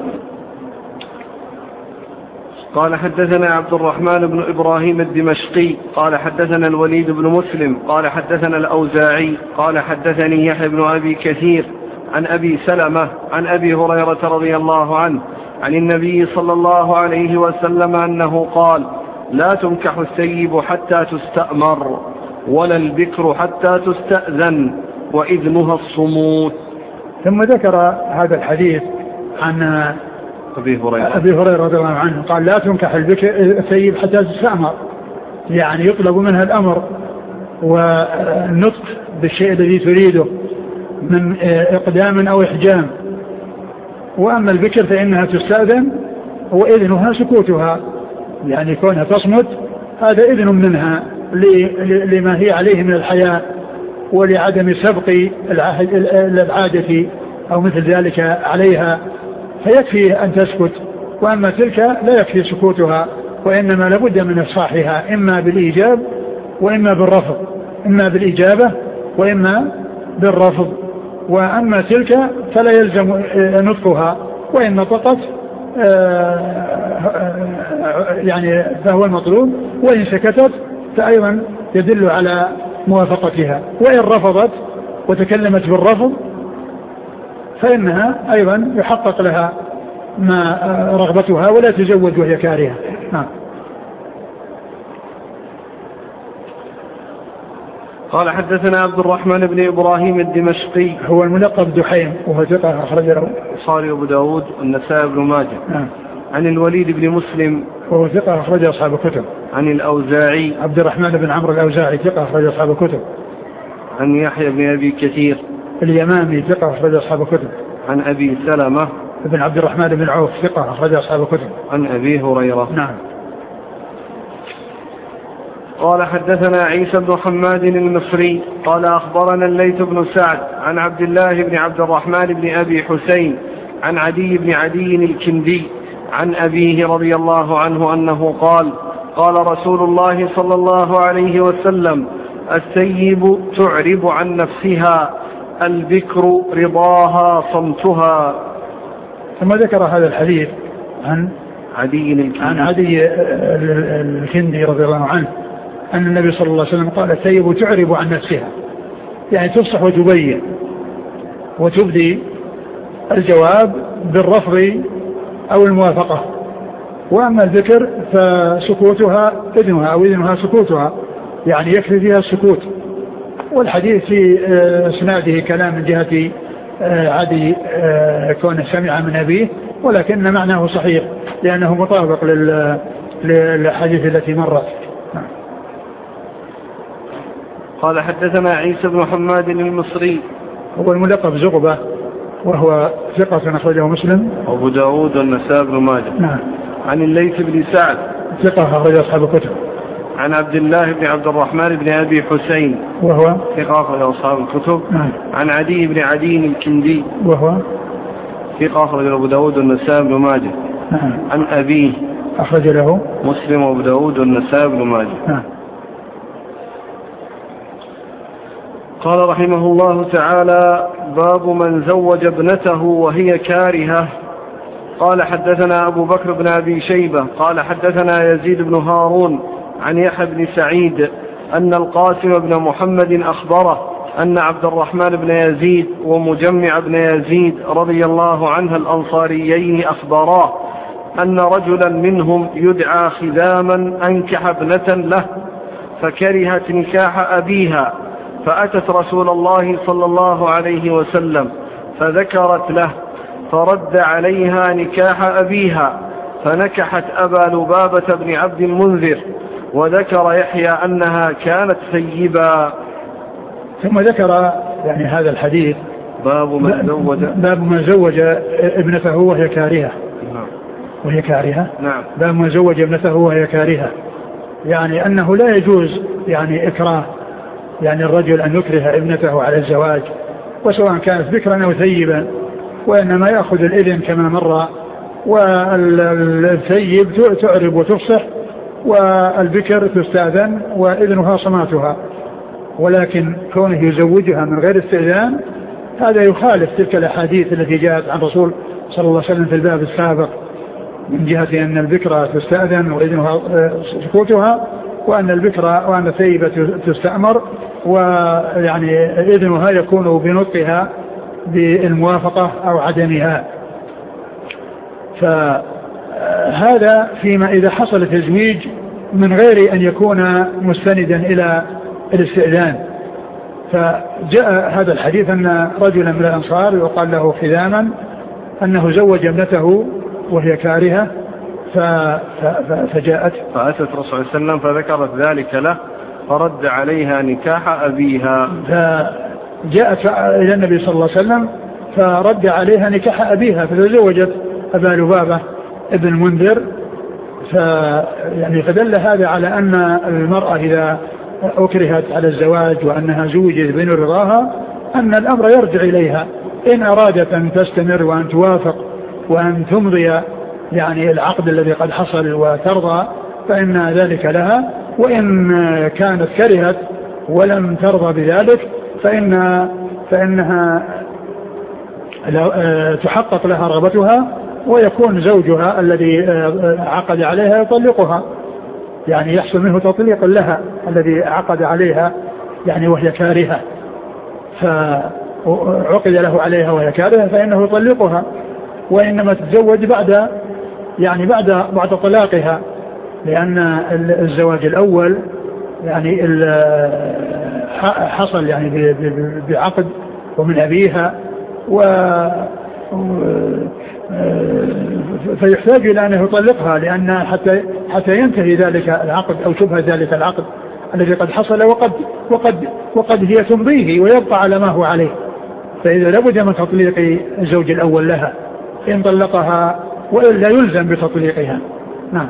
قال حدثنا عبد الرحمن بن إبراهيم الدمشقي قال حدثنا الوليد بن مسلم قال حدثنا الأوزاعي قال حدثني يحيى بن أبي كثير عن أبي سلمة عن أبي هريرة رضي الله عنه عن النبي صلى الله عليه وسلم أنه قال لا تنكح الثيب حتى تستأمر ولا البكر حتى تستأذن وإذنها الصموت. ثم ذكر هذا الحديث عن أبي هريرة رضي الله عنه قال لا تنكح الثيب حتى تستأمر، يعني يطلب منها الأمر والنطق بالشيء الذي تريده من إقدام أو إحجام. وأما البكر فإنها تستأذن وإذنها سكوتها، يعني كونها تصمت هذا إذن منها لما هي عليه من الحياء ولعدم سبق العادة أو مثل ذلك عليها، فيكفي أن تسكت. وأما تلك لا يكفي سكوتها، وإنما لابد من إفصاحها إما بالإيجاب وإما بالرفض، إما بالإجابة وإما بالرفض. وأما تلك فلا يلزم نطقها، وإن نطقت يعني فهو المطلوب، وإن سكتت فأيضا يدل على موافقتها، وإن رفضت وتكلمت بالرفض فإنها أيضا يحقق لها ما رغبتها ولا تزوج وهي كارهة. قال حدثنا عبد الرحمن بن إبراهيم الدمشقي هو الملقب دحيم وهو ثقة أخرج له البخاري وأبو داود والنسائي بن ماجه. عن الوليد بن مسلم وهو ثقة أخرج أصحاب الكتب. عن الأوزاعي عبد الرحمن بن عمرو الأوزاعي ثقة أخرج أصحاب الكتب. عن يحيى بن أبي كثير اليمامي ثقة أخرج أصحاب الكتب. عن أبي سلمة بن عبد الرحمن بن عوف ثقة أخرج أصحاب الكتب. عن أبي هريرة. نعم. قال حدثنا عيسى بن حماد المصري قال أخبرنا الليث بن سعد عن عبد الله بن عبد الرحمن بن أبي حسين عن عدي بن عدي الكندي عن أبيه رضي الله عنه أنه قال قال رسول الله صلى الله عليه وسلم الثيب تعرب عن نفسها البكر رضاها صمتها. ثم ذكر هذا الحديث عن عدي الكندي رضي الله عنه أن النبي صلى الله عليه وسلم قال الثيب تعرب عن نفسها، يعني تفصح وتبين وتبدي الجواب بالرفض أو الموافقة. وأما الذكر فسكوتها إذنها أو إذنها سكوتها، يعني يكفي فيها السكوت. والحديث في اسناده كلام من جهة عدي كونه سمع من أبيه، ولكن معناه صحيح لأنه مطابق للحديث التي مرت. قال حدثنا عيسى بن حماد المصري هو الملقب زغبة وهو ثقة أخرجه مسلم وأبو داود والنسائي بن ماجه. نعم. عن الليث بن سعد ثقة أخرج أصحاب الكتب. عن عبد الله بن عبد الرحمن بن أبي حسين وهو ثقة أخرج أصحاب الكتب. نعم. عن عدي بن عدي الكندي وهو ثقة أخرج أبو داود والنسائي بن ماجه. نعم. عن أبيه أخرج له مسلم وأبو داود والنسائي بن ماجه. نعم. قال رحمه الله تعالى باب من زوج ابنته وهي كارهة. قال حدثنا أبو بكر بن أبي شيبة قال حدثنا يزيد بن هارون عن يحيى بن سعيد أن القاسم بن محمد أخبره أن عبد الرحمن بن يزيد ومجمع بن يزيد رضي الله عنه الأنصاريين أخبراه أن رجلا منهم يدعى خذاما أنكح ابنة له فكرهت نكاح أبيها، فأتت رسول الله صلى الله عليه وسلم فذكرت له، فرد عليها نكاح أبيها، فنكحت أبا لبابة بن عبد المنذر، وذكر يحيى أنها كانت ثيبا. ثم ذكر يعني هذا الحديث باب من زوج ابنته وهي كارهة. وهي كارهة. نعم. باب من زوج ابنته وهي كارهة، يعني أنه لا يجوز يعني إكراه، يعني الرجل أن يكره ابنته على الزواج، وسواء كانت بكرا أو ثيبا، وإنما يأخذ الإذن كما مر، والثيب تعرب وتفصح، والبكر تستأذن وإذنها صماتها. ولكن كونه يزوجها من غير استئذان هذا يخالف تلك الأحاديث التي جاءت عن رسول صلى الله عليه وسلم في الباب السابق من جهة أن البكرة تستأذن وإذنها سكوتها، وأن الثيبة تستأمر ويعني إذنها يكون بنطقها بالموافقة أو عدمها. فهذا فيما إذا حصل تزويج من غير أن يكون مستندا إلى الاستئذان. فجاء هذا الحديث أن رجلا من الأنصار يقال له خذاما أنه زوج ابنته وهي كارهة فجاءت فأتت رسول الله صلى الله عليه وسلم فذكرت ذلك له فرد عليها نكاح أبيها. فجاءت إلى النبي صلى الله عليه وسلم فرد عليها نكاح أبيها فتزوجت أبا لبابة ابن منذر. يعني فدل هذا على أن المرأة إذا أكرهت على الزواج وأنها زوجت بين رضاها أن الأمر يرجع إليها، إن أرادت أن تستمر وأن توافق وأن تمضي يعني العقد الذي قد حصل وترضى فإن ذلك لها، وإن كانت كرهت ولم ترضى بذلك فإنها تحقق لها رغبتها ويكون زوجها الذي عقد عليها يطلقها، يعني يحصل منه تطليق لها الذي عقد عليها يعني وهي كارهة، فعقد له عليها وهي كارهة فإنه يطلقها، وإنما تتزوج بعد طلاقها، لأن الزواج الأول يعني حصل يعني بعقد ومن أبيها فيحتاج إلى أن يطلقها، لأن حتى ينتهي ذلك العقد أو شبه ذلك العقد الذي قد حصل وقد هي تمضيه ويبقى على ما هو عليه. فإذا لابد من تطليق الزوج الأول لها إن طلقها وإلا يلزم بتطليقها. نعم.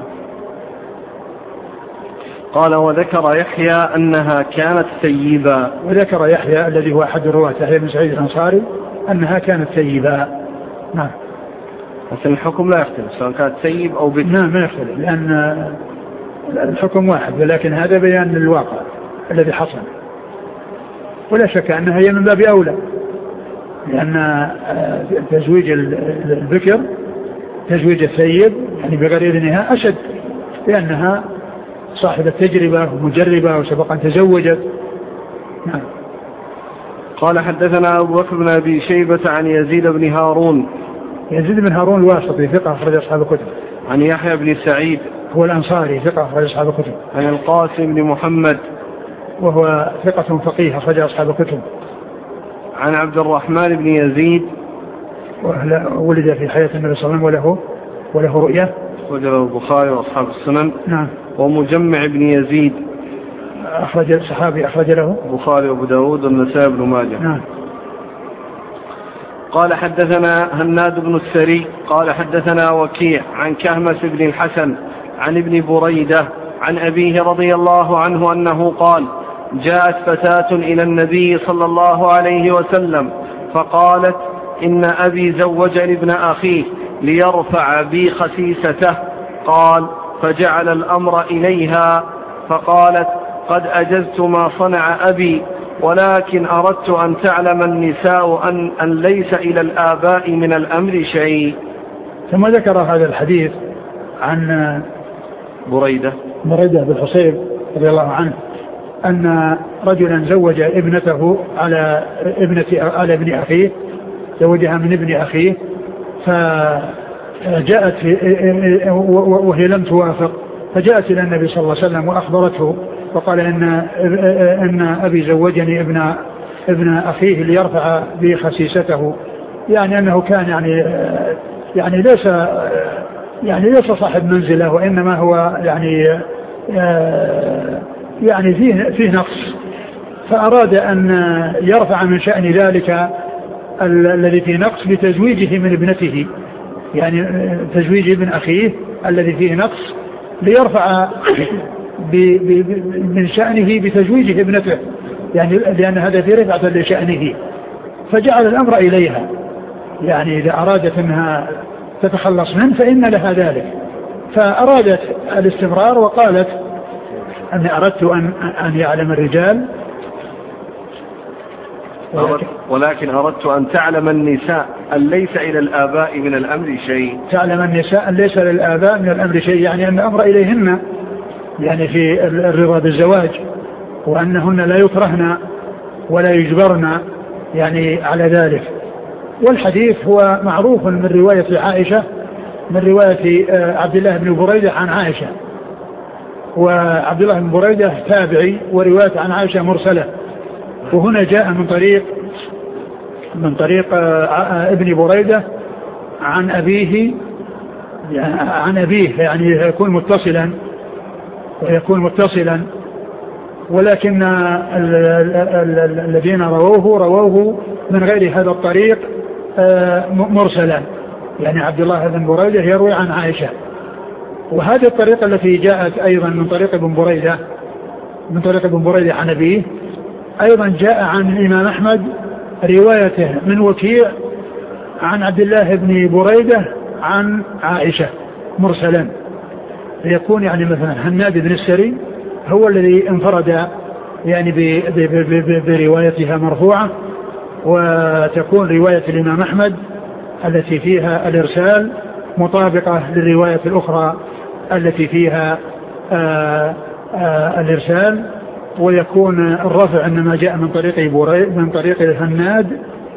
قال وذكر يحيى أنها كانت ثيبا. وذكر يحيى الذي هو أحد الرواة يحيى بن سعيد الأنصاري أنها كانت ثيبا. نعم. لكن الحكم لا يختلف سواء كانت ثيب أو بكر. نعم ما يختلف لأن الحكم واحد، ولكن هذا بيان للواقع الذي حصل، ولا شك أنها هي من باب أولى، لأن تزويج البكر تزويج الثيب يعني بغير إذنها أشد، لأنها صاحبة تجربة ومجربة وسبق أن تزوجت. نعم. قال حدثنا أبو بكر بن أبي شيبة عن يزيد بن هارون. يزيد بن هارون الواسطي ثقة أخرج أصحاب الكتب. عن يحيى بن سعيد هو الأنصاري ثقة أخرج أصحاب الكتب. عن القاسم بن محمد وهو ثقة فقيه أخرج أصحاب الكتب. عن عبد الرحمن بن يزيد ولد في حياة النبي صلى الله عليه وسلم وله رؤية وجله البخاري وأصحاب السنن. نعم. ومجمع بن يزيد صحابي أخرج له البخاري وأبو داود والنسائي بن ماجه. نعم. قال حدثنا هناد بن السري قال حدثنا وكيع عن كهمس بن الحسن عن ابن بريدة عن أبيه رضي الله عنه أنه قال جاءت فتاة إلى النبي صلى الله عليه وسلم فقالت إن أبي زوجني ابن أخيه ليرفع بي خسيسته. قال فجعل الأمر إليها فقالت قد أجزت ما صنع أبي، ولكن أردت أن تعلم النساء أن ليس إلى الآباء من الأمر شيء. ثم ذكر هذا الحديث عن بريدة بن حصيب رضي الله عنه أن رجلا زوج ابنته على ابن أخيه، زوجها من ابن أخيه، فجاءت وهي لم توافق، فجاءت إلى النبي صلى الله عليه وسلم وأخبرته وقال إن أبي زوجني ابن أخيه ليرفع بي خسيسته، يعني أنه كان ليس صاحب منزله، وإنما هو يعني فيه نقص، فأراد أن يرفع من شأن ذلك الذي فيه نقص بتزويجه من ابنته، يعني تزويج ابن أخيه الذي فيه نقص ليرفع من شأنه بتزويجه ابنته، يعني لأن هذا في رفعة لشأنه، فجعل الأمر إليها يعني إذا أرادت أنها تتخلص منه فإن لها ذلك، فأرادت الاستمرار وقالت أني أردت أن يعلم الرجال ولكن أردت أن تعلم النساء أن ليس إلى الآباء من الأمر شيء. تعلم النساء أن ليس للآباء من الأمر شيء، يعني أن الأمر إليهن يعني في الرضا بالزواج، وأنهن لا يكرهن ولا يجبرن يعني على ذلك. والحديث هو معروف من رواية عائشة، من رواية عبد الله بن بريدة عن عائشة، وعبد الله بن بريدة تابعي ورواية عن عائشة مرسلة. وهنا جاء من طريق ابن بريدة عن أبيه يعني يكون متصلا ولكن الذين رووه من غير هذا الطريق مرسلا، يعني عبد الله بن بريدة يروي عن عائشة. وهذه الطريقة التي جاءت أيضا من طريق ابن بريدة عن أبيه أيضا جاء عن الإمام أحمد روايته من وكيع عن عبد الله بن بريدة عن عائشة مرسلا، يكون يعني مثلا هناد بن السري هو الذي انفرد يعني بروايتها مرفوعة، وتكون رواية الإمام أحمد التي فيها الإرسال مطابقة للرواية الأخرى التي فيها الإرسال، ويكون الرفع إنما جاء من طريق الهناد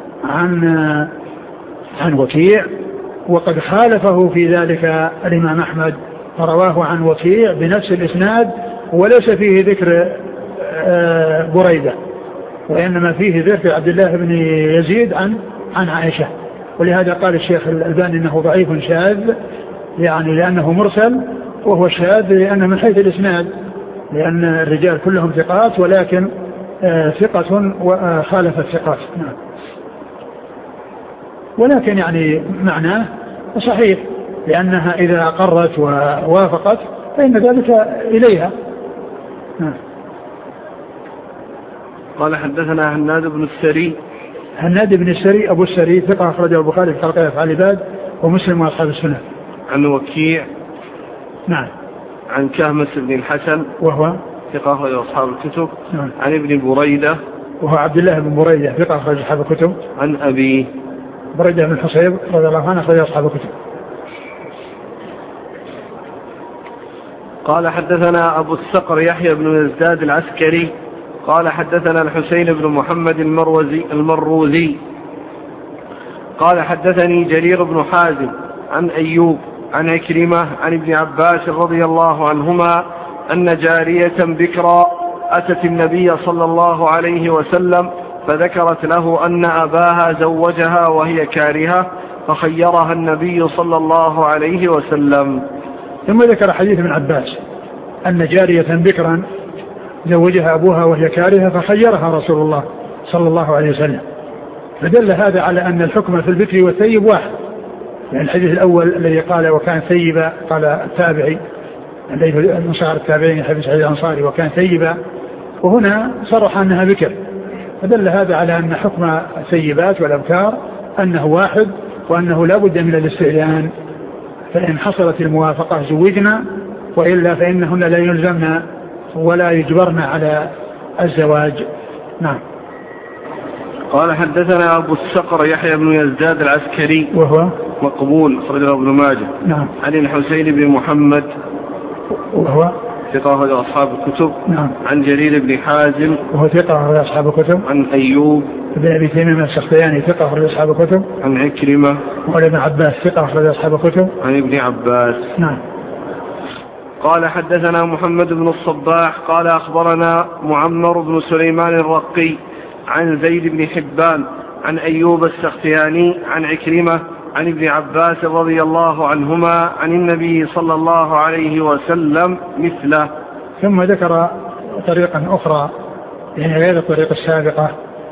عن وكيع، وقد خالفه في ذلك الإمام أحمد رواه عن وكيع بنفس الإسناد وليس فيه ذكر بريدة، وإنما فيه ذكر عبد الله بن يزيد عن عائشة. ولهذا قال الشيخ الألباني إنه ضعيف شاذ، يعني لأنه مرسل، وهو شاذ لأنه من حيث الإسناد، لأن الرجال كلهم ثقات ولكن ثقة وخالف الثقات. ولكن يعني معناه صحيح، لأنها إذا أقرت ووافقت فإن ذلك إليها. قال حدثنا هناد بن السري أبو السري ثقة أخرجه البخاري في خلق أفعال العباد ومسلم وأصحاب السنة. عن وكيع نعم. عن كهمس بن الحسن وهو ثقة أخرج أصحاب الكتب. نعم. عن ابن بريدة وهو عبد الله بن بريدة ثقة أخرج أصحاب الكتب. عن أبي بريدة بن الحصيب رضي الله عنه أخرج أصحاب الكتب. قال حدثنا أبو الصقر يحيى بن يزداد العسكري قال حدثنا الحسين بن محمد المروزي قال حدثني جرير بن حازم عن أيوب عن عكرمة عن ابن عباس رضي الله عنهما أن جارية بكرا أتت النبي صلى الله عليه وسلم فذكرت له أن أباها زوجها وهي كارهة فخيرها النبي صلى الله عليه وسلم. ثم ذكر حديث ابن عباس أن جارية بكرا زوجها أبوها وهي كارهة فخيرها رسول الله صلى الله عليه وسلم، فدل هذا على أن الحكم في البكر والثيب واحد. يعني الحديث الأول الذي قال وكان ثيبا قال التابعي الذي من صغار التابعين حديث سعيد الأنصاري وكان ثيبا، وهنا صرح أنها بكر، فدل هذا على أن حكم الثيبات والأبكار أنه واحد، وأنه لا بد من الاستئذان، فإن حصلت الموافقة زوجنا، وإلا فإنهن لا يلزمن ولا يجبرن على الزواج. نعم. قال حدثنا أبو الصقر يحيى بن يزداد العسكري وهو مقبول أخرجه ابن ماجه. نعم. عن الحسين بن محمد وهو ثقة أخرج أصحاب الكتب. نعم. عن جرير بن حازم وهو ثقة أخرج أصحاب الكتب. عن أيوب بن أبي تميم السختياني ثقة أخرج أصحاب الكتب. عن عكرمة وعن ابن عباس ثقة أخرج أصحاب الكتب. عن ابن عباس. نعم. قال حدثنا محمد بن الصباح قال أخبرنا معمر بن سليمان الرقي عن زيد بن حبان عن أيوب السختياني عن عكرمة عن ابن عباس رضي الله عنهما عن النبي صلى الله عليه وسلم مثله. ثم ذكر طريقا أخرى يعني غير الطريقة السابقة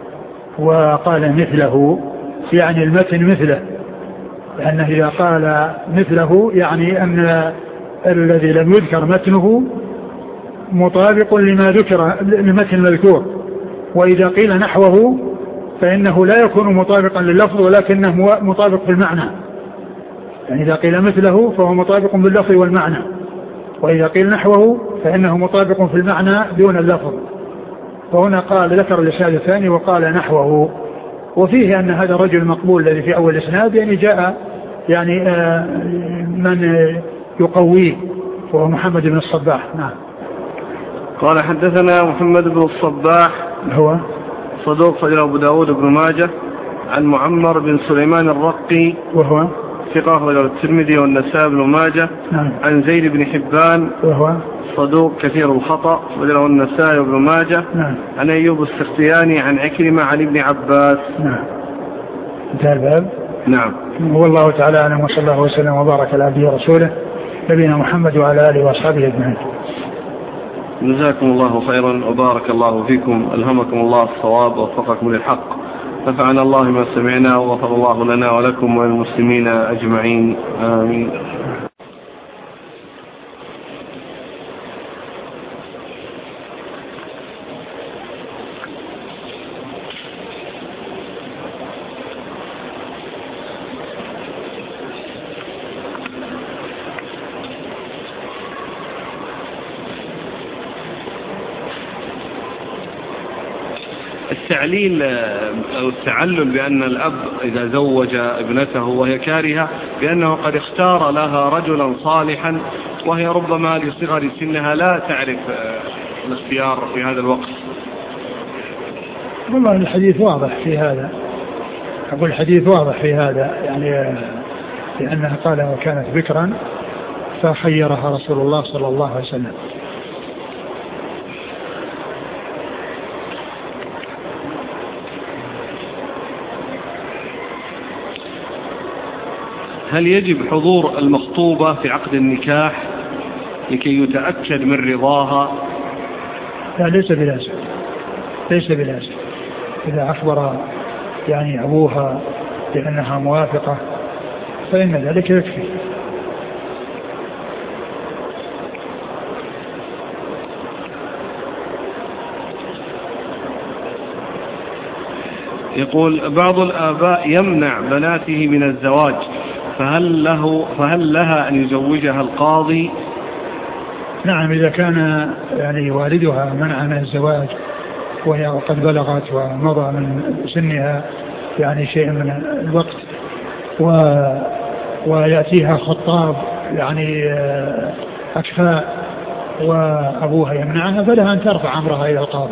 وقال مثله، يعني المتن مثله، لأنه إذا قال مثله يعني أن الذي لم يذكر متنه مطابق لما ذكر المتن المذكور، وإذا قيل نحوه فإنه لا يكون مطابقا لللفظ ولكنه مطابق في المعنى. يعني إذا قيل مثله فهو مطابق باللفظ والمعنى، وإذا قيل نحوه فإنه مطابق في المعنى دون اللفظ. فهنا قال ذكر الإسناد الثاني وقال نحوه. وفيه أن هذا الرجل المقبول الذي في أول الإسناد يعني جاء يعني من يقويه وهو محمد بن الصباح. نعم. قال حدثنا محمد بن الصباح هو صدوق خرج أبو داود بن ماجه عن معمر بن سليمان الرقي وهو ثقة خرج الترمذي والنسائي بن ماجه. نعم. عن زيد بن حبان وهو صدوق كثير الخطأ خرج النسائي بن ماجه. نعم. عن أيوب السختياني عن عكرمة عن ابن عباس. نعم. انتهى الباب. نعم. والله تعالى أعلم، وصلى الله وسلم وبارك على عبده ورسوله نبينا محمد وعلى آله وأصحابه أجمعين. جزاكم الله خيرا وبارك الله فيكم، ألهمكم الله الصواب ووفقكم للحق، نفعنا الله ما سمعنا وغفر الله لنا ولكم وللمسلمين أجمعين، آمين. التعليل أو التعلل بأن الأب إذا زوج ابنته وهي كارهة بأنه قد اختار لها رجلا صالحا وهي ربما لصغر سنها لا تعرف الاختيار في هذا الوقت. والله الحديث واضح في هذا، أقول الحديث واضح في هذا، يعني لأنها قال وكانت بكرا فخيرها رسول الله صلى الله عليه وسلم. هل يجب حضور المخطوبة في عقد النكاح لكي يتأكد من رضاها؟ لا، ليس بلازم، ليس بلازم. إذا أخبر يعني أبوها بأنها موافقة فإن ذلك يكفي. يقول بعض الآباء يمنع بناته من الزواج، فهل لها أن يزوجها القاضي؟ نعم، إذا كان يعني والدها منع من الزواج وهي قد بلغت ومضى من سنها يعني شيء من الوقت ويأتيها خطاب يعني أكفاء وأبوها يمنعها فلها أن ترفع أمرها إلى القاضي.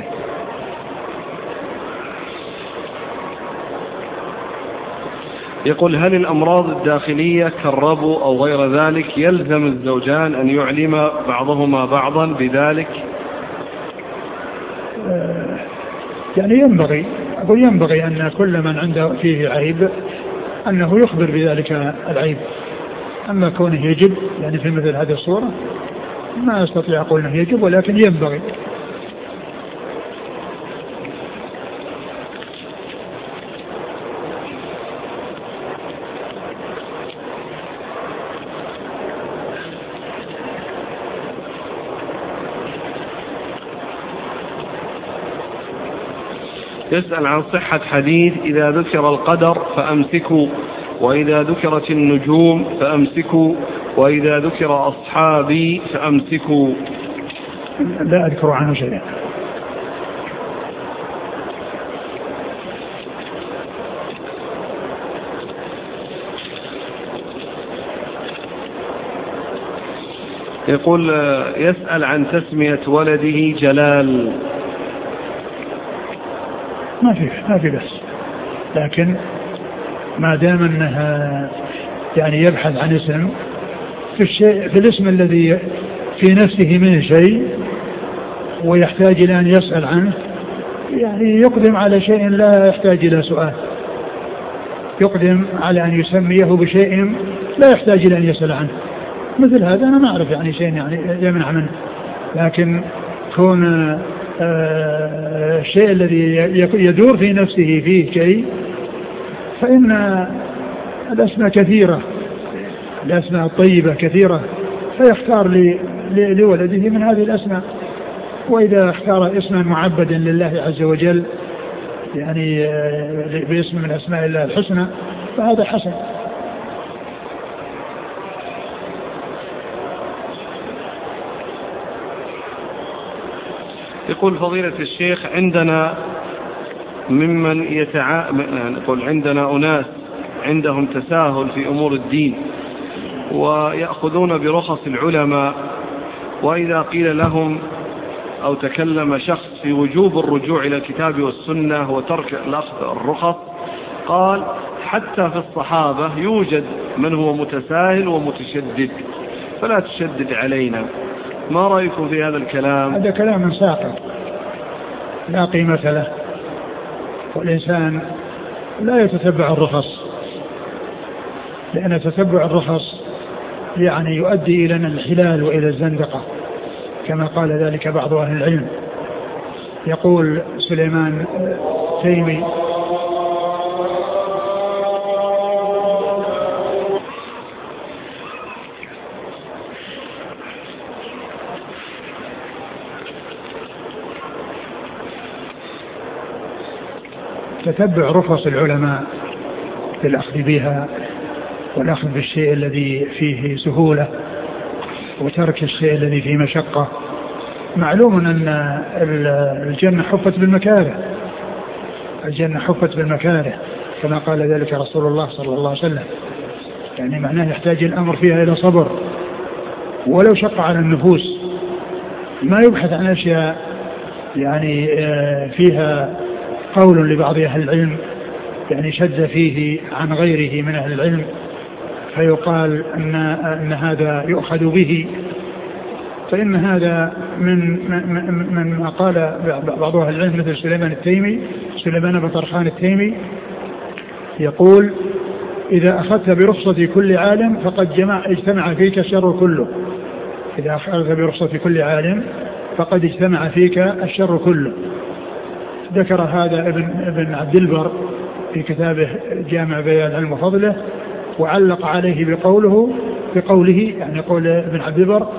يقول هل الأمراض الداخلية كالربو أو غير ذلك يلزم الزوجان أن يعلم بعضهما بعضا بذلك؟ يعني ينبغي أن كل من عنده فيه عيب أنه يخبر بذلك العيب. أما كونه يجب يعني في مثل هذه الصورة ما أستطيع أقول أنه يجب، ولكن ينبغي. يسأل عن صحة حديث إذا ذكر القدر فأمسكوا، وإذا ذكرت النجوم فأمسكوا، وإذا ذكر أصحابي فأمسكوا. لا أذكر عنه شيئا. يقول يسأل عن تسمية ولده جلال. ما في بس، لكن ما دام أنها يعني يبحث عن اسم في الاسم الذي في نفسه من شيء ويحتاج إلى أن يسأل عنه، يعني يقدم على شيء لا يحتاج إلى سؤال، يقدم على أن يسميه بشيء لا يحتاج إلى أن يسأل عنه. مثل هذا أنا ما أعرف يعني شيء يعني يمنع منه، لكن كون الشيء الذي يدور في نفسه فيه شيء، فإن الأسماء كثيرة، الأسماء الطيبة كثيرة، فيختار لولده من هذه الأسماء. وإذا اختار اسما معبدا لله عز وجل يعني باسم من أسماء الله الحسنى فهذا حسن. يقول فضيلة الشيخ عندنا ممن يقول عندنا أناس عندهم تساهل في أمور الدين ويأخذون برخص العلماء، وإذا قيل لهم أو تكلم شخص في وجوب الرجوع إلى الكتاب والسنة وترك الأخذ الرخص قال حتى في الصحابة يوجد من هو متساهل ومتشدد فلا تشدد علينا. ما رأيكم في هذا الكلام؟ هذا كلام ساقط لا قيمة له، والإنسان لا يتتبع الرخص، لأن تتبع الرخص يعني يؤدي إلى الانحلال وإلى الزندقة كما قال ذلك بعض أهل العلم. يقول سليمان تيمي تتبع رخص العلماء للأخذ بها والأخذ بالشيء الذي فيه سهولة وترك الشيء الذي فيه مشقة. معلوم أن الجنة حفت بالمكاره، الجنة حفت بالمكاره كما قال ذلك رسول الله صلى الله عليه وسلم، يعني معناه يحتاج الأمر فيها إلى صبر ولو شق على النفوس، ما يبحث عن أشياء يعني فيها قول لبعض أهل العلم يعني شد فيه عن غيره من أهل العلم فيقال أن هذا يؤخذ به، فإن هذا من ما قال بعض أهل العلم مثل سليمان بن طرخان التيمي يقول إذا أخذت برخصة كل عالم فقد اجتمع فيك الشر كله. إذا أخذت برخصة كل عالم فقد اجتمع فيك الشر كله. ذكر هذا ابن عبد البر في كتابه جامع بيان العلم وفضله، وعلق عليه بقوله يعني قول ابن عبد البر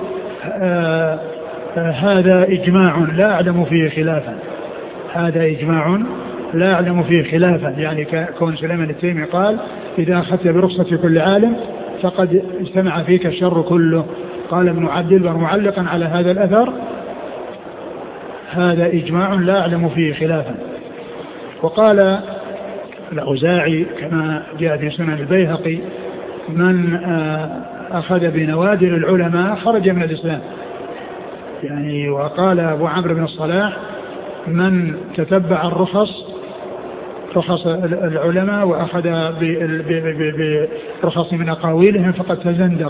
هذا إجماع لا أعلم فيه خلافا، هذا إجماع لا أعلم فيه خلافا، يعني كون سليمان التيمي قال إذا أخذت برخصة كل عالم فقد اجتمع فيك الشر كله. قال ابن عبد البر معلقا على هذا الأثر هذا إجماع لا أعلم فيه خلافا. وقال الأوزاعي كما جاء في سنن البيهقي من أخذ بنوادر العلماء خرج من الإسلام، يعني. وقال أبو عمرو بن الصلاح من تتبع رخص العلماء وأخذ برخص من أقاويلهم فقد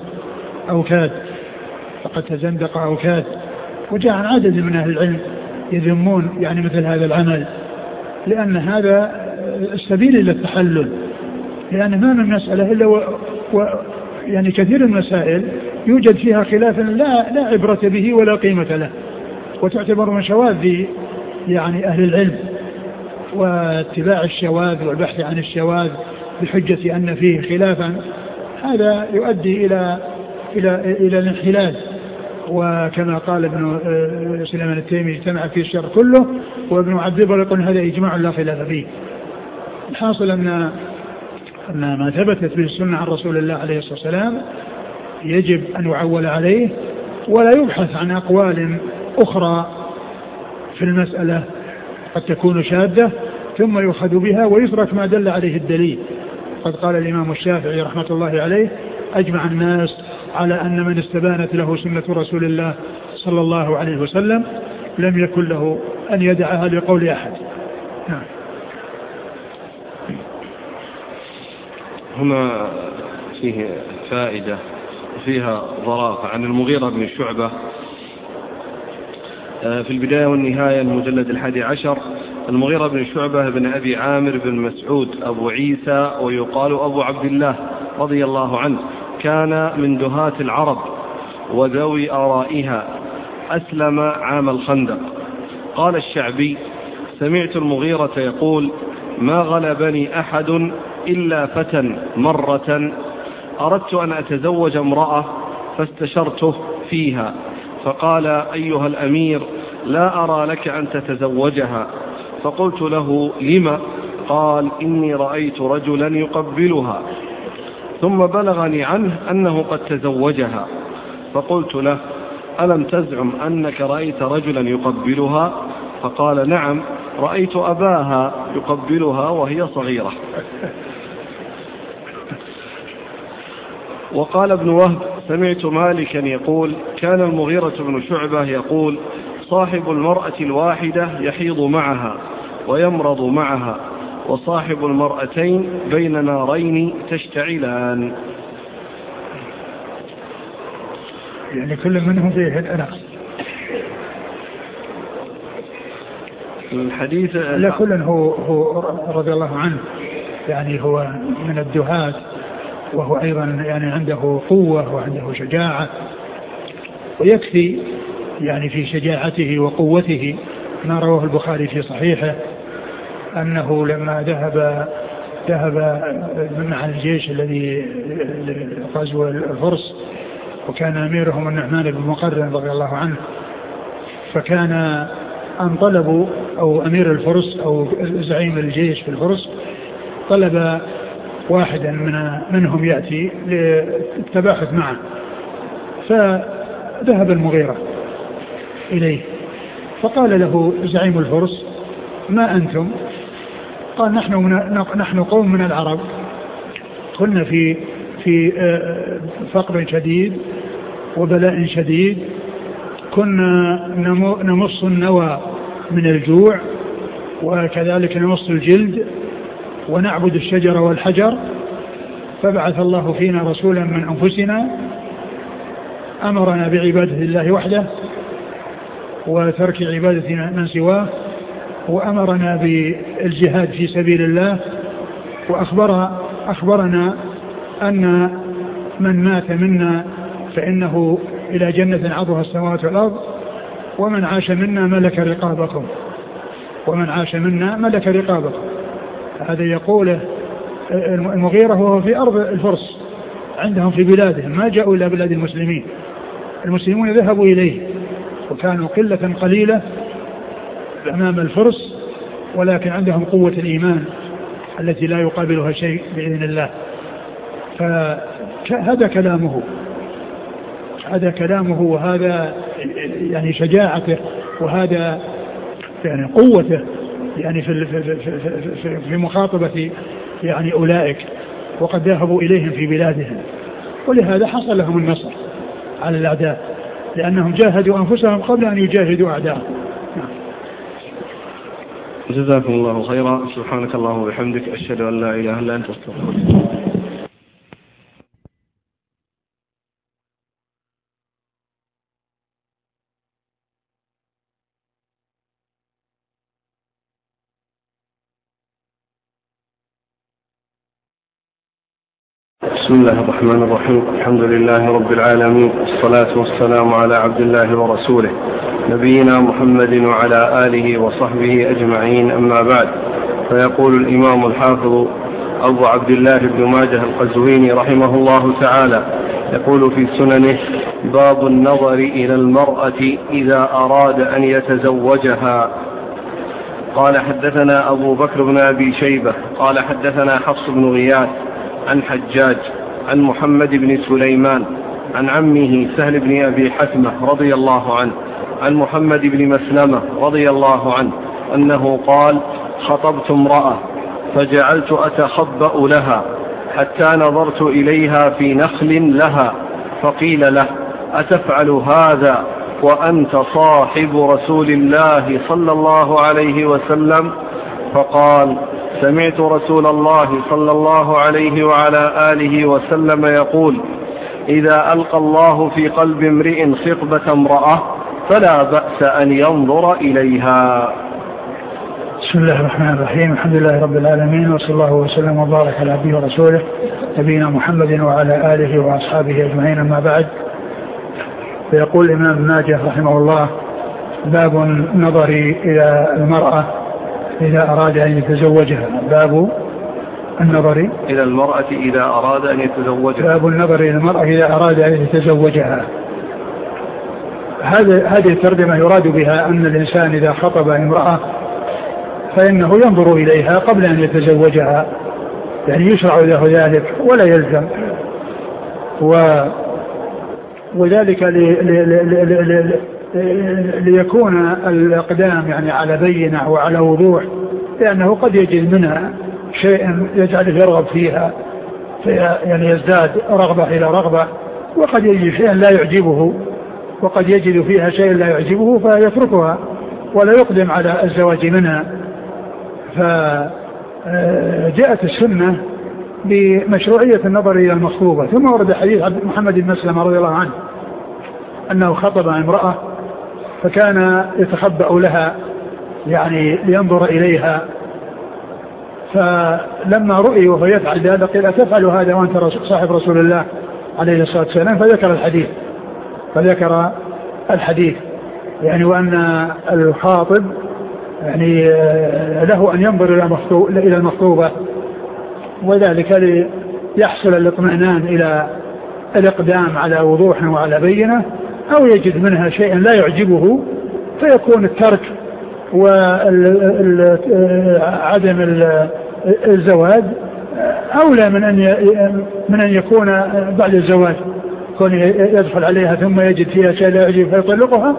تزندق أو كاد. وجاء عن عدد من أهل العلم يذمون يعني مثل هذا العمل، لأن هذا السبيل إلى التحلل، لأن ما من مسألة إلا يعني كثير المسائل يوجد فيها خلاف لا عبرة به ولا قيمة له، وتعتبر من شواذ يعني أهل العلم، واتباع الشواذ والبحث عن الشواذ بحجة أن فيه خلافا هذا يؤدي إلى الانحلال. وكما قال ابن سليمان التيمي اجتمع فيه الشر كله، وابن عبد البر يقول هذا إجماع لا خلاف فيه. الحاصل أن ما ثبتت به السنة عن رسول الله عليه الصلاة والسلام يجب أن يعول عليه، ولا يبحث عن أقوال أخرى في المسألة قد تكون شاذة ثم يؤخذ بها ويترك ما دل عليه الدليل. قد قال الإمام الشافعي رحمة الله عليه أجمع الناس على أن من استبانت له سنة رسول الله صلى الله عليه وسلم لم يكن له أن يدعها لقول أحد. هنا فيه فائدة فيها ظرافة عن المغيرة بن شعبة في البداية والنهاية المجلد 11. المغيرة بن شعبة بن أبي عامر بن مسعود أبو عيسى ويقال أبو عبد الله رضي الله عنه كان من دهاة العرب وذوي آرائها، أسلم عام الخندق. قال الشعبي سمعت المغيرة يقول ما غلبني أحد إلا فتى مرة أردت أن أتزوج امرأة فاستشرته فيها فقال أيها الأمير لا أرى لك أن تتزوجها، فقلت له: لم؟ قال: إني رأيت رجلا يقبلها، ثم بلغني عنه أنه قد تزوجها. فقلت له: ألم تزعم أنك رأيت رجلا يقبلها؟ فقال: نعم، رأيت أباها يقبلها وهي صغيرة. وقال ابن وهب: سمعت مالكا يقول: كان المغيرة بن شعبة يقول: صاحب المرأة الواحدة يحيض معها ويمرض معها، وصاحب المرأتين بين نارين تشتعلان. يعني كل منهم فيه الأنس. الحديث لا، كل هو رضي الله عنه يعني هو من الدهاة، وهو أيضا يعني عنده قوة وعنده شجاعة، ويكفي يعني في شجاعته وقوته ما رواه البخاري في صحيحه أنه لما ذهب مع الجيش الذي غزو الفرس، وكان أميرهم النعمان بن مقرن رضي الله عنه، فكان أن طلبوا أو أمير الفرس أو زعيم الجيش في الفرس طلب واحدا منهم يأتي للتباحث معه، فذهب المغيرة إليه فقال له زعيم الفرس: ما أنتم؟ قال: نحن قوم من العرب كنا في فقر شديد وبلاء شديد، كنا نمص النوى من الجوع، وكذلك نمص الجلد، ونعبد الشجر والحجر، فبعث الله فينا رسولا من أنفسنا أمرنا بعبادة الله وحده وترك عبادة من سواه، وأمرنا بالجهاد في سبيل الله، وأخبرنا أن من مات منا فإنه إلى جنة عرضها السماوات والأرض، ومن عاش منا ملك رقابكم. هذا يقوله المغيرة وهو في أرض الفرس عندهم في بلادهم، ما جاءوا إلى بلاد المسلمين. المسلمون ذهبوا إليه وكانوا قلة قليلة أمام الفرس، ولكن عندهم قوة الإيمان التي لا يقابلها شيء بإذن الله. فهذا كلامه وهذا يعني شجاعته، وهذا يعني قوته يعني في مخاطبة يعني أولئك، وقد ذهبوا إليهم في بلادهم، ولهذا حصل لهم النصر على الأعداء، لأنهم جاهدوا أنفسهم قبل أن يجاهدوا أعداءهم. جزاكم الله خيرا. سبحانك اللهم وبحمدك، أشهد أن لا إله إلا أنت، أستغفرك. بسم الله الرحمن الرحيم. الحمد لله رب العالمين، والصلاة والسلام على عبد الله ورسوله نبينا محمد وعلى آله وصحبه أجمعين، أما بعد. فيقول الإمام الحافظ أبو عبد الله بن ماجه القزويني رحمه الله تعالى، يقول في سننه: باب النظر إلى المرأة إذا أراد أن يتزوجها. قال: حدثنا أبو بكر بن أبي شيبة قال: حدثنا حفص بن غياث عن حجاج عن محمد بن سليمان عن عمه سهل بن أبي حثمة رضي الله عنه عن محمد بن مسلمة رضي الله عنه أنه قال: خطبت امرأة فجعلت أتخبأ لها حتى نظرت إليها في نخل لها، فقيل له: أتفعل هذا وأنت صاحب رسول الله صلى الله عليه وسلم؟ فقال: سمعت رسول الله صلى الله عليه وعلى آله وسلم يقول: إذا ألقى الله في قلب امرئ خطبة امرأة فلا بأس أن ينظر إليها. بسم الله الرحمن الرحيم. الحمد لله رب العالمين، وصلى الله وسلم وبارك على عبده ورسوله نبينا محمد وعلى آله وأصحابه أجمعين، أما بعد. فيقول الإمام ابن ماجه رحمه الله: باب النظر إلى المرأة إذا أراد أن يتزوجها. باب النظر إلى المرأة إذا أراد أن يتزوجها. باب النظر إلى المرأة إذا أراد أن يتزوجها. هذه الترجمة يراد بها أن الإنسان إذا خطب امرأة فإنه ينظر إليها قبل أن يتزوجها، يعني يشرع له ذلك ولا يلزم. وذلك ليكون الإقدام يعني على بينة وعلى وضوح، لأنه قد يجد منها شيء يجعله يرغب فيها يعني يزداد رغبة إلى رغبة، وقد يجد شيئا لا يعجبه، وقد يجد فيها شيء لا يعجبه فيتركها ولا يقدم على الزواج منها. فجاءت السنة بمشروعية النظر إلى المخطوبة. ثم ورد حديث عبد محمد بن مسلمة رضي الله عنه أنه خطب امرأة فكان يتخبأ لها يعني لينظر إليها، فلما رؤي وهو يفعل ذلك قيل أتفعل هذا وأنت صاحب رسول الله عليه الصلاة والسلام؟ فذكر الحديث يعني وأن الخاطب يعني له أن ينظر إلى المخطوبة، وذلك ليحصل الاطمئنان إلى الإقدام على وضوح وعلى بينة، أو يجد منها شيئا لا يعجبه فيكون الترك وعدم الزواج أولى من أن يكون بعد الزواج كون يدخل عليها ثم يجد فيها شيء لا يعجبه فيطلقها.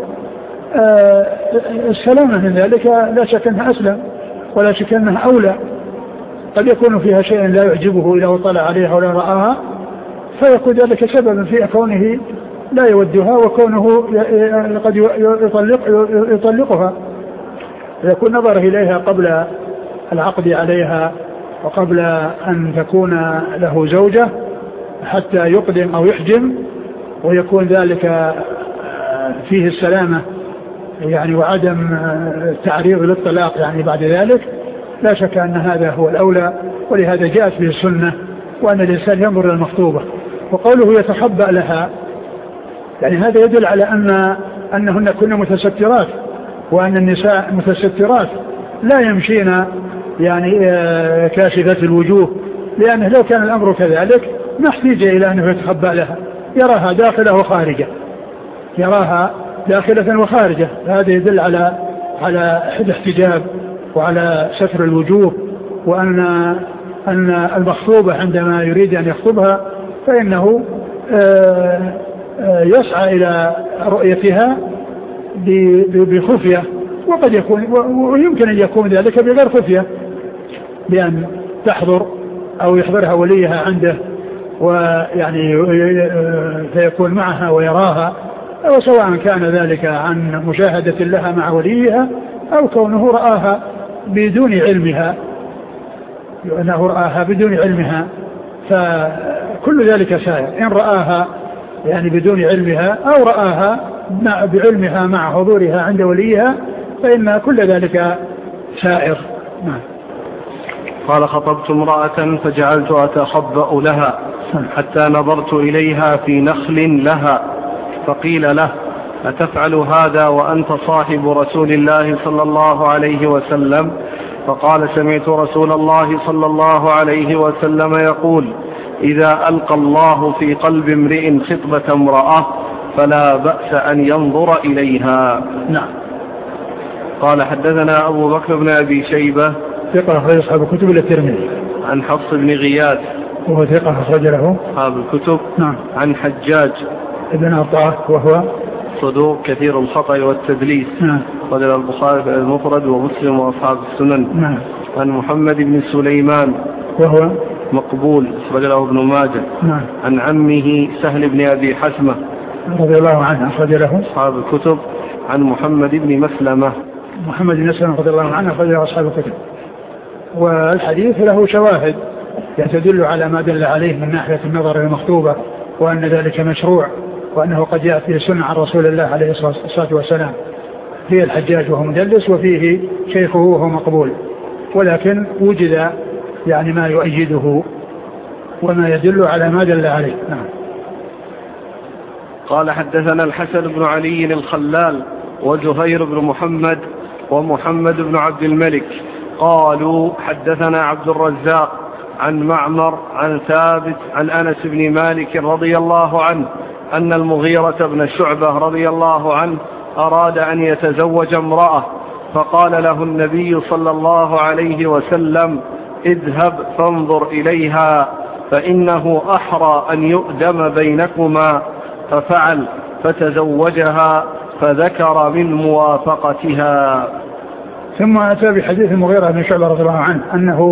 السلامة من ذلك لا شك أنها أسلم ولا شك أنها أولى. قد يكون فيها شيء لا يعجبه إذا اطلع عليها ولا رآها، فيكون ذلك سببا في كونه لا يودها وكونه قد يطلقها، يكون نظره إليها قبل العقد عليها وقبل أن تكون له زوجة حتى يقدم أو يحجم، ويكون ذلك فيه السلامة يعني وعدم التعريض للطلاق يعني بعد ذلك. لا شك أن هذا هو الأولى، ولهذا جاءت به السنة وأن الإنسان ينظر إلى المخطوبة. وقوله يتخبأ لها يعني هذا يدل على أنهن كن متسترات، وأن النساء متسترات لا يمشين يعني كاشفات الوجوه، لأنه لو كان الأمر كذلك ما احتاج إلى أنه يتخبأ لها، يراها داخلة وخارجة، يراها داخلة وخارجة. هذا يدل على الاحتجاب وعلى ستر الوجوه، وأن المخطوبة عندما يريد أن يخطبها فإنه يسعى إلى رؤيتها بخفية، وقد يكون ويمكن أن يكون ذلك بغير خفية، بأن تحضر أو يحضرها وليها عنده ويعني فيكون معها ويراها، وسواء كان ذلك عن مشاهدة لها مع وليها أو كونه رآها بدون علمها، أنه رآها بدون علمها، فكل ذلك سائر. إن رآها يعني بدون علمها أو رآها بعلمها مع حضورها عند وليها فإن كل ذلك سائر. قال خطبت امرأة فجعلت أتخبأ لها حتى نظرت إليها في نخل لها، فقيل له أتفعل هذا وأنت صاحب رسول الله صلى الله عليه وسلم؟ فقال سمعت رسول الله صلى الله عليه وسلم يقول إذا ألقى الله في قلب امرئ خطبة امرأة فلا بأس أن ينظر إليها. نعم. قال حدثنا أبو بكر بن أبي شيبة ثقة أخرج أصحاب الكتب إلا الترمذي. عن حفص بن غياث وهو ثقة أخرج له أصحاب الكتب. نعم. عن حجاج ابن عطاء وهو صدوق كثير الخطأ والتدليس. نعم. قال البخاري في المفرد ومسلم وأصحاب السنن. نعم. عن محمد بن سليمان وهو مقبول أخرج له ابن ماجه. نعم. عن عمه سهل بن أبي حسمة رضي الله عنه أخرج له أصحاب الكتب. عن محمد بن مسلمة رضي الله عنه أخرج له أصحاب الكتب. والحديث له شواهد يتدل على ما دل عليه من ناحية النظر إلى المخطوبة، وأن ذلك مشروع، وأنه قد جاء فيه سنة عن رسول الله عليه الصلاة والسلام. فيه الحجاج وهو مدلس، وفيه شيخه وهو مقبول، ولكن وجد يعني ما يؤيده وما يدل على ما دل عليه. نعم. قال حدثنا الحسن بن علي الخلال وزهير بن محمد ومحمد بن عبد الملك قالوا حدثنا عبد الرزاق عن معمر عن ثابت عن أنس بن مالك رضي الله عنه أن المغيرة بن شعبة رضي الله عنه أراد أن يتزوج امرأة فقال له النبي صلى الله عليه وسلم: اذهب فانظر إليها فإنه أحرى أن يؤدم بينكما. ففعل فتزوجها فذكر من موافقتها. ثم أتى بحديث المغيرة بن شعبة رضي الله عنه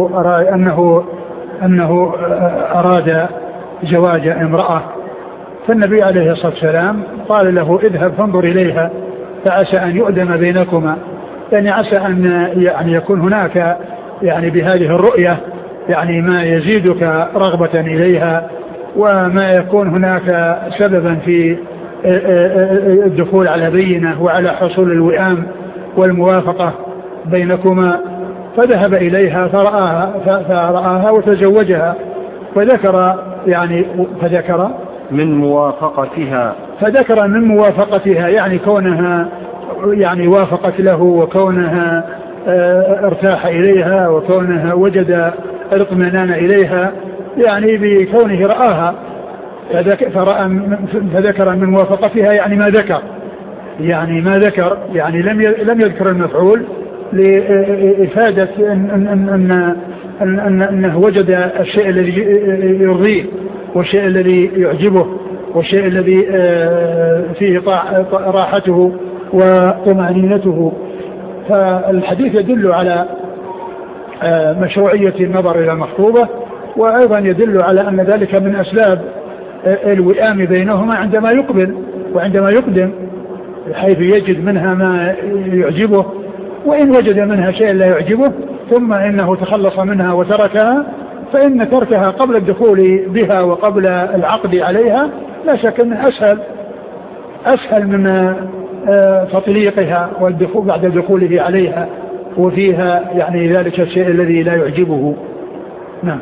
أنه أراد زواج امرأة، فالنبي عليه الصلاة والسلام قال له: اذهب فانظر إليها فعسى أن يؤدم بينكما، يعني عسى أن يكون هناك بهذه الرؤية ما يزيدك رغبة إليها، وما يكون هناك سببا في الدخول على بينة وعلى حصول الوئام والموافقة بينكما. فذهب إليها فرآها وتزوجها، فذكر من موافقتها، كونها وافقت له، وكونها ارتاح إليها، وكونها وجد الاطمئنان إليها بكونه رآها، فذكر من موافقتها ما ذكر لم يذكر المفعول لإفادة أنه وجد الشيء الذي يرضيه، والشيء الذي يعجبه، والشيء الذي فيه راحته وطمأنينته. فالحديث يدل على مشروعية النظر إلى المخطوبة، وأيضا يدل على أن ذلك من أسباب الوئام بينهما عندما يقبل وعندما يقدم، حيث يجد منها ما يعجبه، وإن وجد منها شيء لا يعجبه ثم إنه تخلص منها وتركها، فإن تركها قبل الدخول بها وقبل العقد عليها لا شك أنه أسهل من تطليقها والدخول بعد دخوله عليها وفيها ذلك الشيء الذي لا يعجبه. نعم.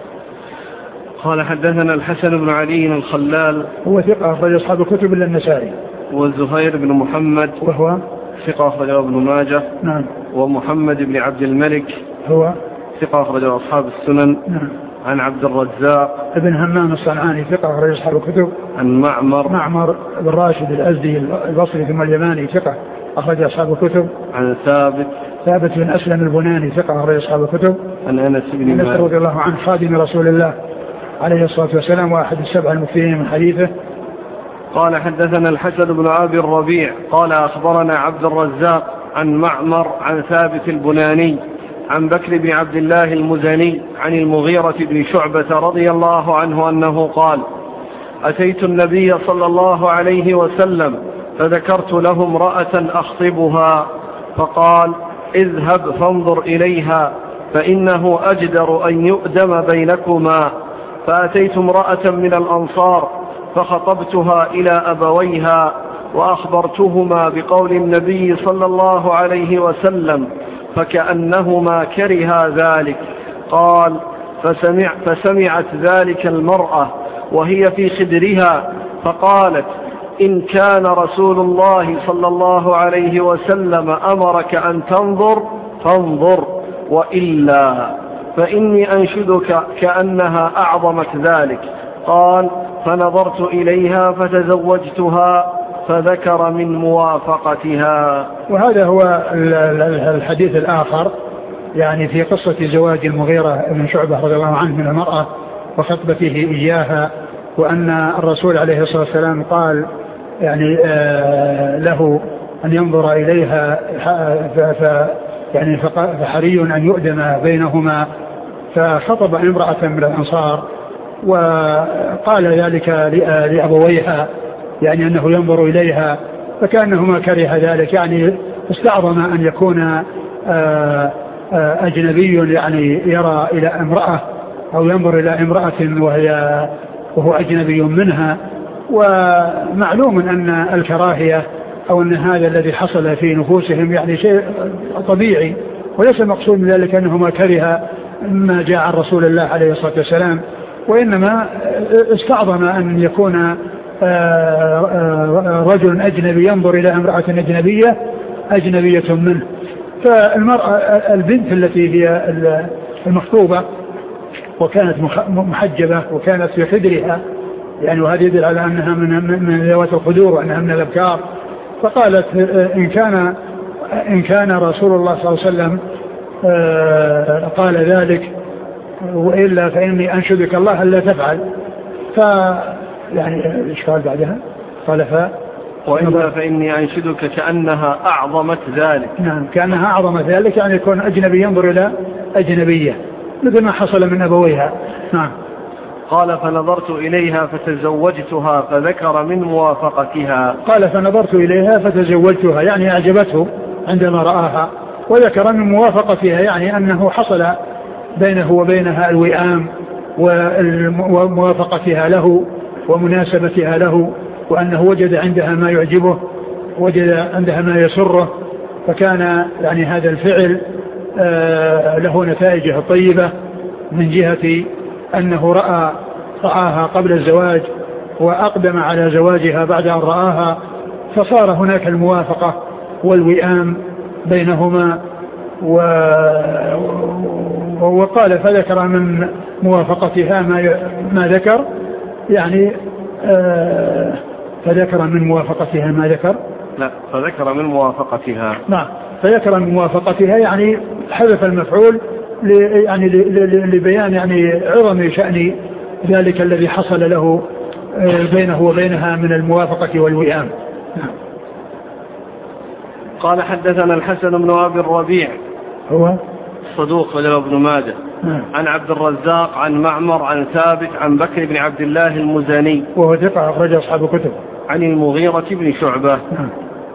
قال: حدثنا الحسن بن علي الخلال، هو ثقة أخرج أصحاب الكتب إلا النسائي. والزهير بن محمد، وهو ثقة أخرجه ابن ماجه. نعم. ومحمد بن عبد الملك، هو ثقة أخرجه أصحاب السنن. نعم. عن عبد الرزاق ابن همام الصنعاني، ثقة أخرج أصحاب الكتب. عن معمر بن راشد الأزدي البصري ثم اليماني، ثقة أخرج أصحاب الكتب. عن ثابت بن أسلم البناني، ثقة أخرج أصحاب الكتب. عن أنس بن مالك رضي الله عنه، خادم رسول الله عليه الصلاة والسلام، واحد السبع المكثرين من حديثه. قال: حدثنا الحسن بن أبي الربيع قال: أخبرنا عبد الرزاق عن معمر عن ثابت البناني عن بكر بن عبد الله المزني عن المغيرة بن شعبة رضي الله عنه أنه قال: أتيت النبي صلى الله عليه وسلم فذكرت له امرأة أخطبها، فقال: اذهب فانظر إليها فإنه أجدر أن يؤدم بينكما. فأتيت امرأة من الأنصار فخطبتها إلى أبويها وأخبرتهما بقول النبي صلى الله عليه وسلم، فكأنهما كرها ذلك. قال: فسمعت ذلك المرأة وهي في خدرها، فقالت: إن كان رسول الله صلى الله عليه وسلم أمرك أن تنظر فانظر، وإلا فإني أنشدك كأنها أعظمت ذلك. قال: فنظرت إليها فتزوجتها، فذكر من موافقتها. وهذا هو الحديث الآخر في قصة زواج المغيرة بن شعبة رضي الله عنه من المرأة وخطبته إياها، وأن الرسول عليه الصلاة والسلام قال له أن ينظر إليها، فحري أن يؤدم بينهما. فخطب امرأة من الأنصار وقال ذلك لأبويها، أنه ينظر إليها، فكأنهما كره ذلك، استعظم أن يكون أجنبي يرى إلى امرأة أو ينظر إلى امرأة وهو أجنبي منها. ومعلوم أن الكراهية أو أن هذا الذي حصل في نفوسهم شيء طبيعي، وليس المقصود من ذلك أنهما كره ما جاء عن رسول الله عليه الصلاة والسلام، وإنما استعظم أن يكون رجل أجنبي ينظر إلى امرأة أجنبية منه. فالمرأة البنت التي هي المخطوبة وكانت محجبة وكانت في خدرها، وهذا يدل على أنها من ذوات الخدور وأنها من الأبكار. فقالت: إن كان إن كان رسول الله صلى الله عليه وسلم قال ذلك وإلا فإني أنشدك الله ألا تفعل. يعني إيش قال بعدها؟ قال وإلا فإني أنشدك كأنها أعظمت ذلك. نعم كأنها أعظمت ذلك، يعني يكون أجنبي ينظر إلى أجنبية مثل ما حصل من أبويها. نعم. قال فنظرت إليها فتزوجتها فذكر من موافقتها. قال فنظرت إليها فتزوجتها يعني أعجبته عندما رآها، وذكر من موافقتها يعني أنه حصل بينه وبينها الوئام وموافقتها له ومناسبتها له، وأنه وجد عندها ما يعجبه، وجد عندها ما يسره، فكان يعني هذا الفعل له نتائجه الطيبة من جهة أنه رآها قبل الزواج وأقدم على زواجها بعد أن رآها، فصار هناك الموافقة والوئام بينهما. وقال فذكر من موافقتها ما ذكر، يعني فذكر من موافقتها ما ذكر. لا فذكر من موافقتها. نعم فذكر من موافقتها يعني حذف المفعول يعني لبيان يعني عظم شأن ذلك الذي حصل له بينه وبينها من الموافقة والوئام. نعم. قال حدثنا الحسن بن أبي الربيع هو صدوق وله ابن ماجه. نعم. عن عبد الرزاق عن معمر عن ثابت عن بكر بن عبد الله المزني وهو ثقة أخرج أصحاب الكتب. عن المغيرة بن شعبة. نعم.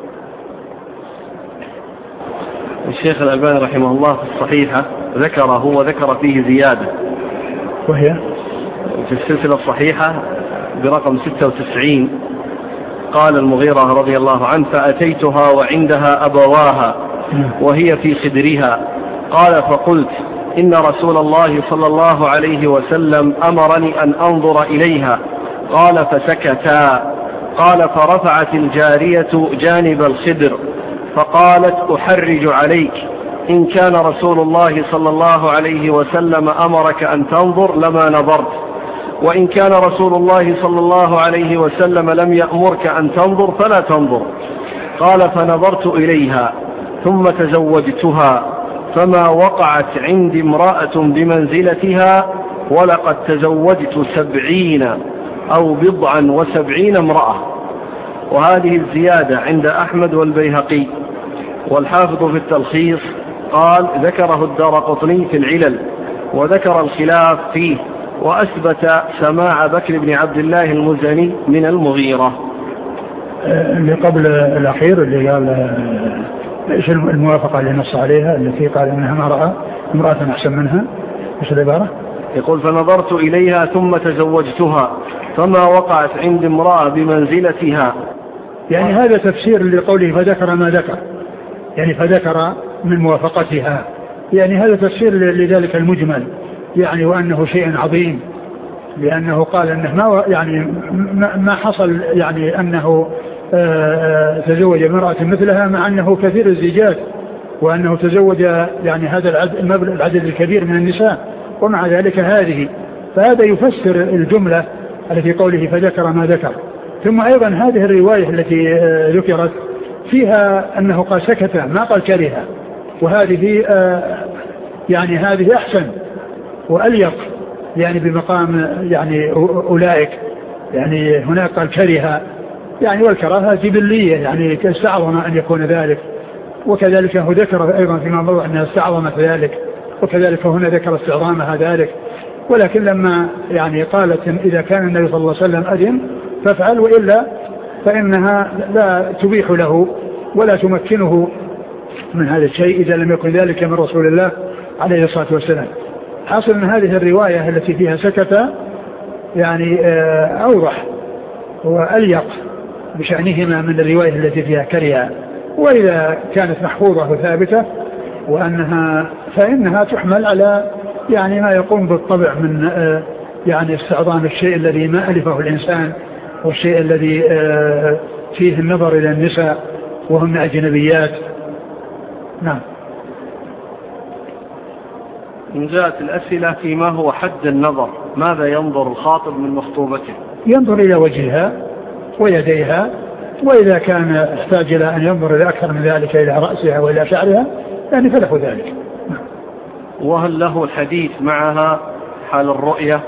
الشيخ الألباني رحمه الله في الصحيحة ذكره وذكر فيه زيادة، وهي في السلسلة الصحيحة برقم 96. قال المغيرة رضي الله عنه فأتيتها وعندها أبواها وهي في صدرها. قال فقلت إن رسول الله صلى الله عليه وسلم أمرني أن أنظر إليها. قال فسكتا. قال فرفعت الجارية جانب الخدر فقالت أحرج عليك، إن كان رسول الله صلى الله عليه وسلم أمرك أن تنظر لما نظرت، وإن كان رسول الله صلى الله عليه وسلم لم يأمرك أن تنظر فلا تنظر. قال فنظرت إليها ثم تزوجتها، فما وقعت عندي امرأة بمنزلتها، ولقد تزوجت 70 أو 79 امرأة. وهذه الزيادة عند أحمد والبيهقي. والحافظ في التلخيص قال ذكره الدارقطني في العلل وذكر الخلاف فيه، وأثبت سماع بكر بن عبد الله المزني من المغيرة. اللي قبل الأخير اللي قال إيش الموافقة اللي نص عليها التي قال إنها ما رأى امرأة أحسن منها، إيش العبارة؟ يقول فنظرت إليها ثم تزوجتها فما وقعت عند امرأة بمنزلتها. يعني هذا تفسير لقوله فذكر ما ذكر، يعني فذكر من موافقتها، يعني هذا تفسير لذلك المجمل، يعني وأنه شيء عظيم، لأنه قال أنه ما حصل يعني أنه تزوج امرأة مثلها، مع أنه كثير الزيجات، وأنه تزوج يعني هذا العدد الكبير من النساء، ومع ذلك هذه، فهذا يفسر الجملة التي قوله فذكر ما ذكر. ثم أيضا هذه الرواية التي ذكرت فيها أنه قال سكت ما قال كره، وهذه يعني هذه أحسن وأليق يعني بمقام يعني أولئك، يعني هناك قال كره يعني، والكراهة جبلية يعني استعظم أن يكون ذلك، وكذلك هو ذكر أيضا فيما مضى أنها استعظمت ذلك، وكذلك هنا ذكر استعظامها ذلك. ولكن لما يعني قالت إذا كان النبي صلى الله عليه وسلم أذن فافعل، وإلا فإنها لا تبيح له ولا تمكنه من هذا الشيء إذا لم يكن ذلك من رسول الله عليه الصلاة والسلام. حاصل من هذه الرواية التي فيها سكت يعني أوضح وأليق بشأنهما من الرواية التي فيها كره. وإذا كانت محفوظة وثابتة فإنها تحمل على يعني ما يقوم بالطبع من يعني استعظام الشيء الذي ما ألفه الإنسان، والشيء الذي فيه النظر إلى النساء وهم أجنبيات. نعم. إن جاءت الأسئلة فيما هو حد النظر، ماذا ينظر الخاطب من مخطوبته؟ ينظر إلى وجهها ويديها وإذا كان احتاج إلى أن ينظر إلى أكثر من ذلك إلى رأسها وإلى شعرها يعني فله ذلك. وهل له الحديث معها حال الرؤية؟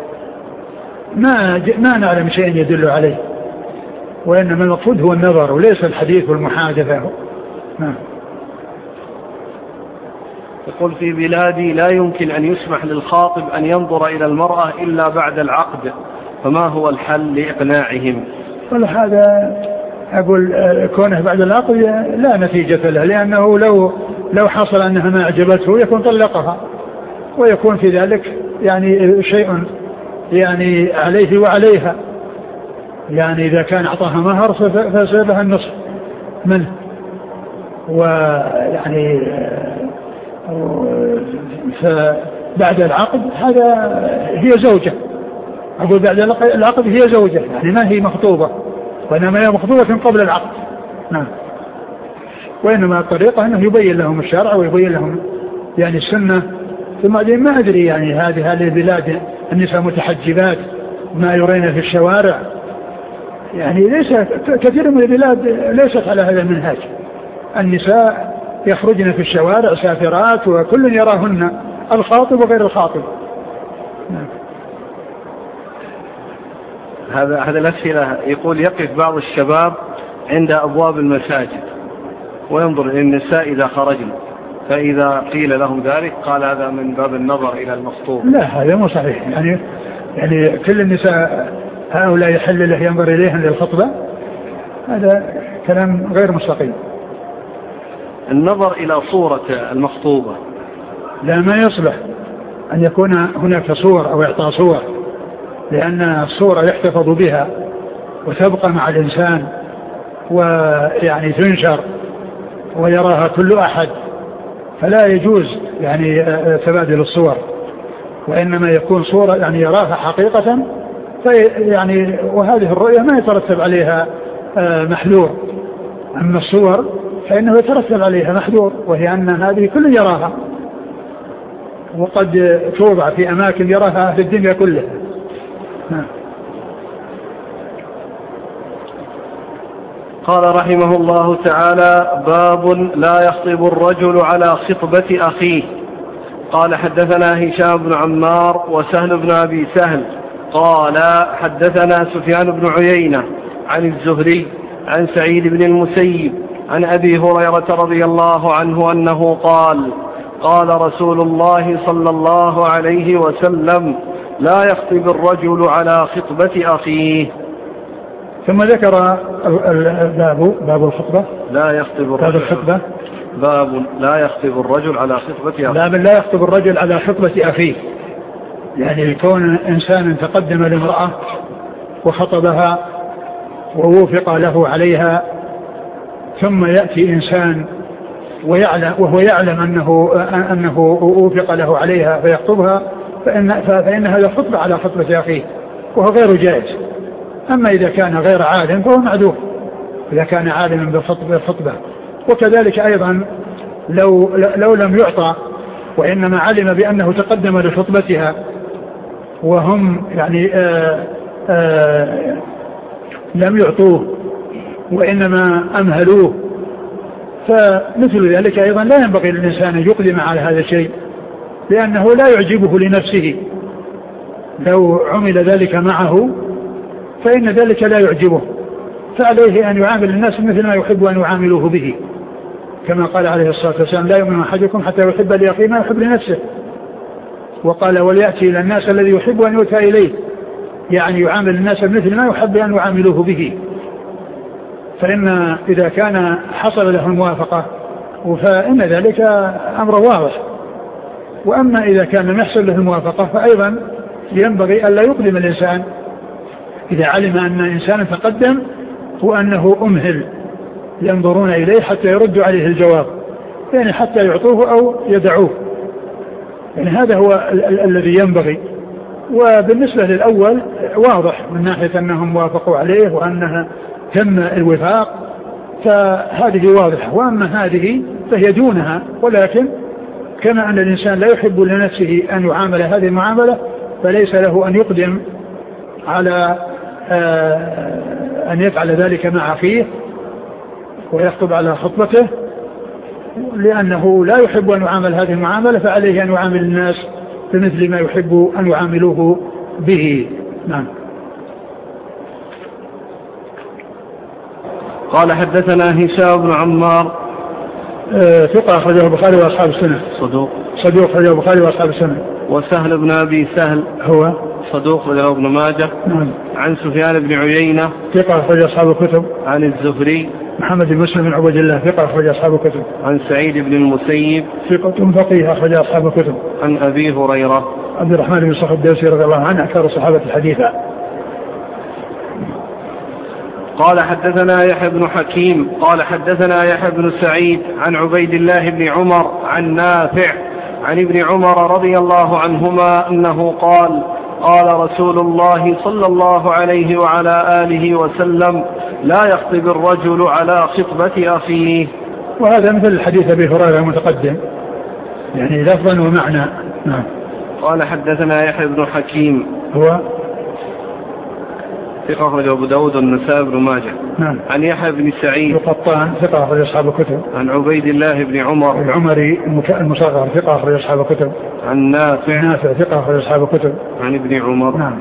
ما نعلم شيء يدل عليه، وإنما المقصود هو النظر وليس الحديث والمحادثة. يقول في بلادي لا يمكن أن يسمح للخاطب أن ينظر إلى المرأة إلا بعد العقد، فما هو الحل لإقناعهم؟ هذا أقول كونه بعد العقد لا نتيجة له، لأنه لو حصل أنها ما أعجبته يكون طلقها، ويكون في ذلك يعني شيء يعني عليه وعليها، يعني إذا كان أعطاها مهر فسير لها النصف منه، ويعني فبعد العقد هذا هي زوجة، أقول بعد العقد هي زوجة، يعني ما هي مخطوبة، وإنما هي مخطوبة قبل العقد. نعم. وإنما الطريقة أنه يبين لهم الشرع ويبين لهم يعني السنة. ثم ما أدري يعني هذه البلاد النساء متحجبات ما يرين في الشوارع، يعني ليس كثير من البلاد ليست على هذا المنهج. النساء يخرجن في الشوارع سافرات وكل يراهن، الخاطب وغير الخاطب. نعم. هذا الأسئلة يقول يقف بعض الشباب عند أبواب المساجد وينظر للنساء إذا خرجن، فإذا قيل لهم ذلك قال هذا من باب النظر إلى المخطوب. لا، هذا مو صحيح. يعني كل النساء هؤلاء يحل له ينظر إليهن للخطبة، هذا كلام غير مستقيم. النظر إلى صورة المخطوبة لا، ما يصلح أن يكون هناك صور أو إعطاء صور، لأن الصورة يحتفظ بها وتبقى مع الإنسان ويعني تنشر ويراها كل أحد، فلا يجوز يعني تبادل الصور، وإنما يكون صورة يعني يراها حقيقة، يعني وهذه الرؤية ما يترتب عليها محذور. أما الصور فإنه يترتب عليها محذور، وهي أن هذه كل يراها، وقد توضع في أماكن يراها أهل الدنيا كلها. قال رحمه الله تعالى: باب لا يخطب الرجل على خطبة أخيه. قال حدثنا هشام بن عمار وسهل بن أبي سهل قال حدثنا سفيان بن عيينة عن الزهري عن سعيد بن المسيب عن أبي هريرة رضي الله عنه أنه قال: قال رسول الله صلى الله عليه وسلم: لا يخطب الرجل على خطبة أخيه. ثم ذكر باب الخطبة. لا يخطب الرجل. باب الخطبة. باب لا يخطب الرجل على خطبة أخيه. باب لا يخطب الرجل على خطبة أخيه، يعني كون إنسان تقدم لامرأة وخطبها ووفق له عليها، ثم يأتي إنسان وهو يعلم أنه وفق له عليها فيخطبها، فإن هذا خطبة على خطبة أخيه، وهو غير جائز. أما إذا كان غير عالم فهو معذور إذا كان عالما بالخطبة. وكذلك أيضا لو لم يعطى وإنما علم بأنه تقدم لخطبتها وهم يعني لم يعطوه وإنما أمهلوه، فمثل ذلك أيضا لا ينبغي للإنسان أن يقدم على هذا الشيء، لأنه لا يعجبه لنفسه. لو عمل ذلك معه فإن ذلك لا يعجبه، فعليه أن يعامل الناس مثل ما يحب أن يعاملوه به، كما قال عليه الصلاة والسلام: لا يؤمن أحدكم حتى يحب لأخيه ما يحب لنفسه. وقال: وليأتي إلى الناس الذي يحب أن يؤتى إليه، يعني يعامل الناس مثل ما يحب أن يعاملوه به. فإن إذا كان حصل له الموافقة فإن ذلك أمر واضح. وأما إذا كان لم يحصل له الموافقة فأيضا ينبغي ألا يقدم الإنسان إذا علم أن إنسانا تقدم وأنه أمهل، ينظرون إليه حتى يردوا عليه الجواب، يعني حتى يعطوه أو يدعوه. يعني هذا هو الذي ينبغي. وبالنسبة للأول واضح من ناحية أنهم وافقوا عليه وأنها تم الوفاق، فهذه واضحة. وأما هذه فهي دونها، ولكن كما أن الإنسان لا يحب لنفسه أن يعامل هذه المعاملة، فليس له أن يقدم على أن يفعل ذلك مع أخيه ويخطب على خطبته، لأنه لا يحب أن يعامل هذه المعاملة، فعليه أن يعامل الناس بمثل ما يحب أن يعاملوه به. نعم. قال حدثنا هشام بن عمار ثقة أخرجه البخاري وأصحاب السنة. صدوق أخرجه البخاري وأصحاب السنة. وسهل بن أبي سهل هو صدوق أخرجه ابن ماجه. نعم. عن سفيان بن عيينة ثقة أخرج أصحاب الكتب. عن الزهري محمد بن مسلم بن عبد الله ثقة أخرج أصحاب الكتب. عن سعيد بن المسيب ثقة فقيه أخرج أصحاب الكتب. عن أبي هريرة عبد الرحمن بن صخر الدوسي رضي الله عنه أكثر الصحابة الحديثة. قال حدثنا يحيى بن حكيم قال حدثنا يحيى بن سعيد عن عبيد الله بن عمر عن نافع عن ابن عمر رضي الله عنهما أنه قال قال رسول الله صلى الله عليه وعلى آله وسلم لا يخطب الرجل على خطبة أخيه. وهذا مثل الحديث أبي هريرة المتقدم، يعني لفظا ومعنى. نعم. قال حدثنا يحيى بن حكيم هو ثقة أخرج أبو داود والنسائي بن ماجه. نعم. عن يحيى بن سعيد القطان ثقة أخرج أصحاب الكتب. عن عبيد الله بن عمر العمري المصغر ثقة أخرج أصحاب الكتب. عن نافع ثقة أخرج أصحاب الكتب. عن ابن عمر. نعم.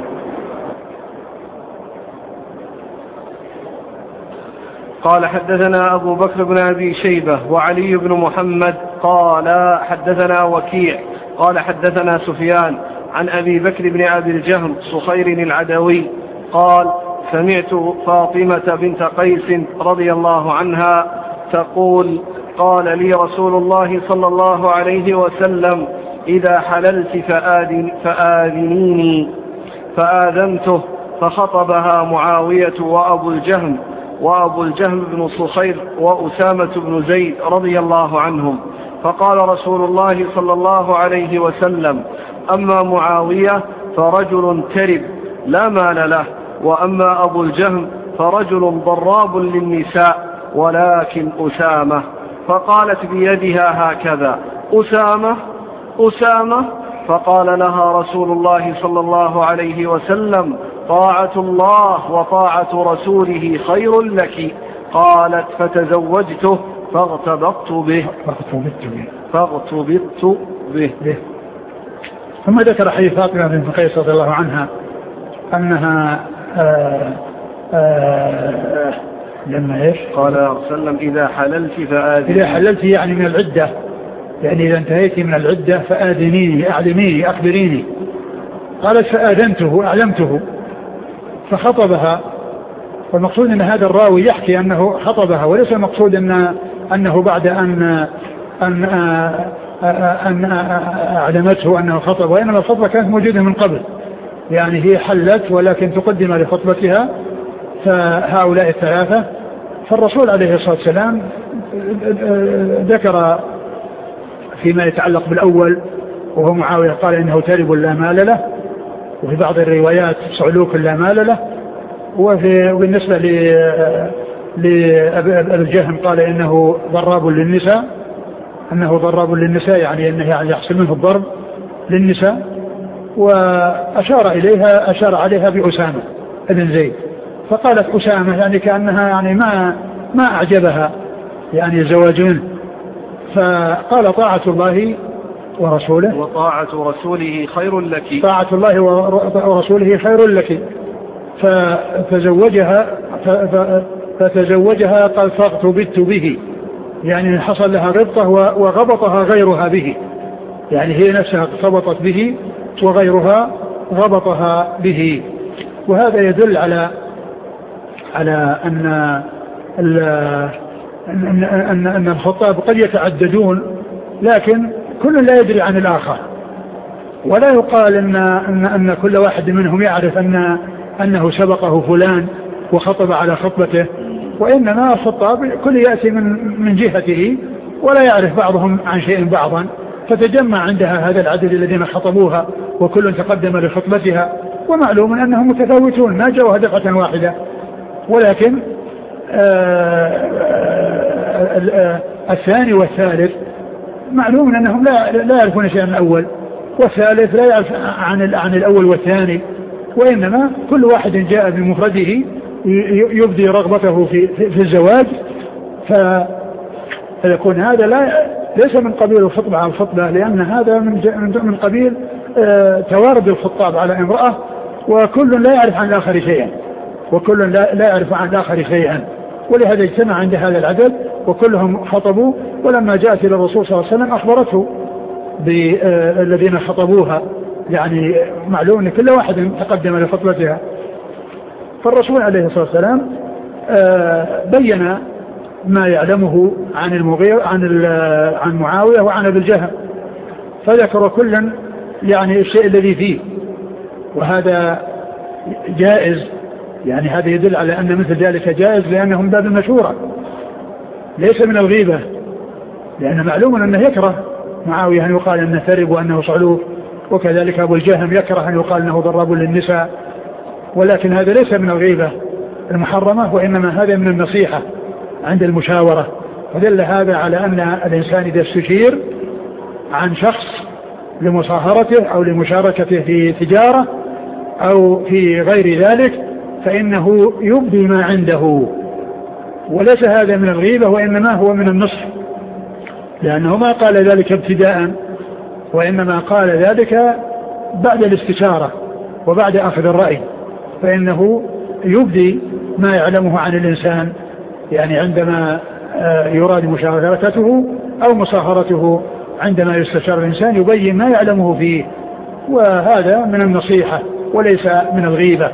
قال حدثنا أبو بكر بن أبي شيبة وعلي بن محمد قال حدثنا وكيع قال حدثنا سفيان عن أبي بكر بن أبي الجهم صخير العدوي قال سمعت فاطمة بنت قيس رضي الله عنها تقول قال لي رسول الله صلى الله عليه وسلم إذا حللت فآذنيني فآذنته فخطبها معاوية وأبو الجهم بن صخير وأسامة بن زيد رضي الله عنهم. فقال رسول الله صلى الله عليه وسلم أما معاوية فرجل كرب لا مال له، وأما أبو الجهم فرجل ضراب للنساء ولكن أسامة. فقالت بيدها هكذا أسامة. فقال لها رسول الله صلى الله عليه وسلم طاعة الله وطاعة رسوله خير لك. قالت فتزوجته فاغتبطت به. ثم ذكر حديث فاطمة بنت قيس رضي الله عنها أنها لما إيش قال صلى الله عليه وسلم إذا حللت يعني من العدة، يعني إذا انتهيت من العدة فآذنيني أعلميني أخبريني. قالت فآذنته أعلمته فخطبها. والمقصود أن هذا الراوي يحكي أنه خطبها، وليس المقصود أنه بعد أن أعلمته أنه خطب، وإنما الخطبة كانت موجودة من قبل، يعني هي حلت ولكن تقدم لخطبتها فهؤلاء الثلاثة. فالرسول عليه الصلاة والسلام ذكر فيما يتعلق بالأول وهو معاوية قال إنه تارب لا مال له، وفي بعض الروايات صعلوك لا مال له، وبالنسبة لأبي الجهم قال إنه ضراب للنساء، يعني أنه يعني يحصل منه الضرب للنساء. وأشار عليها بأسامة ابن زيد، فقالت أسامة يعني كأنها يعني ما أعجبها يعني الزواج منه. فقال طاعة الله ورسوله وطاعة رسوله خير لك. طاعة الله ورسوله خير لك. فتزوجها قال فاغتبطت به، يعني حصل لها ربطة وغبطها غيرها به، يعني هي نفسها ارتبطت به وغيرها غبطها به. وهذا يدل على أن الخطاب قد يتعددون، لكن كل لا يدري عن الآخر، ولا يقال أن كل واحد منهم يعرف أنه سبقه فلان وخطب على خطبته، وإنما الخطاب كل يأتي من جهته ولا يعرف بعضهم عن شيء بعضا، فتجمع عندها هذا العدد الذين خطبوها وكل تقدم لخطبتها. ومعلوم أنهم متفاوتون ما جاءوا دفعة واحدة، ولكن الثاني والثالث معلوم أنهم لا يعرفون شيئا عن الأول، والثالث لا يعرف عن الأول والثاني، وإنما كل واحد جاء بمفرده يبدي رغبته في الزواج، فيكون هذا ليس من قبيل الخطبة على الخطبة، لأن هذا من قبيل توارد الخطاب على امرأة، وكل لا يعرف عن الآخر شيئا، وكل لا يعرف عن الآخر شيئا، ولهذا اجتمع عند هذا العدد وكلهم خطبوا. ولما جاءت إلى الرسول صلى الله عليه وسلم أخبرته بالذين خطبوها، يعني معلوم أن كل واحد تقدم لخطبتها. فالرسول عليه الصلاة والسلام بين ما يعلمه عن المغيرة عن معاوية وعن أبي الجهم، فذكر كلا يعني الشيء الذي فيه، وهذا جائز، يعني هذا يدل على أن مثل ذلك جائز، لأنه من باب المشورة ليس من الغيبة، لأن معلوم أنه يكره معاوية أن يقال أنه ثرب وأنه صعلوك، وكذلك أبو الجهم يكره أن يقال أنه ضراب للنساء، ولكن هذا ليس من الغيبة المحرمة، وإنما هذا من النصيحة عند المشاورة. فدل هذا على أن الإنسان إذا استشير عن شخص لمصاهرته أو لمشاركته في تجارة أو في غير ذلك فإنه يبدي ما عنده، وليس هذا من الغيبة، وإنما هو من النصح، لأنه ما قال ذلك ابتداء، وإنما قال ذلك بعد الاستشارة وبعد أخذ الرأي، فإنه يبدي ما يعلمه عن الإنسان، يعني عندما يراد مشاركته أو مصاهرته، عندما يستشار الإنسان يبين ما يعلمه فيه، وهذا من النصيحة وليس من الغيبة.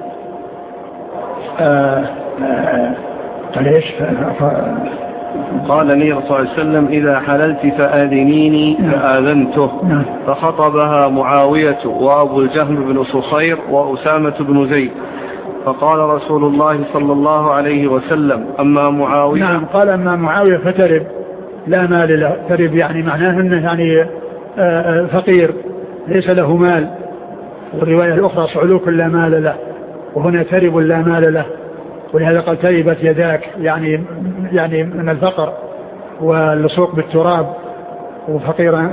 قال النبي صلى الله عليه وسلم: إذا حللت فآذنيني، فآذنته. فخطبها معاوية وأبو الجهم بن صخير وأسامة بن زيد، فقال رسول الله صلى الله عليه وسلم: أما معاوية. نعم، قال أما معاوية فترب لا مال له. ترب يعني معناه أنه يعني فقير ليس له مال، والرواية الأخرى صعلوك لا مال له، وهنا ترب لا مال له، ولهذا قال تربت يداك، يعني من الفقر واللصوق بالتراب، وفقيرا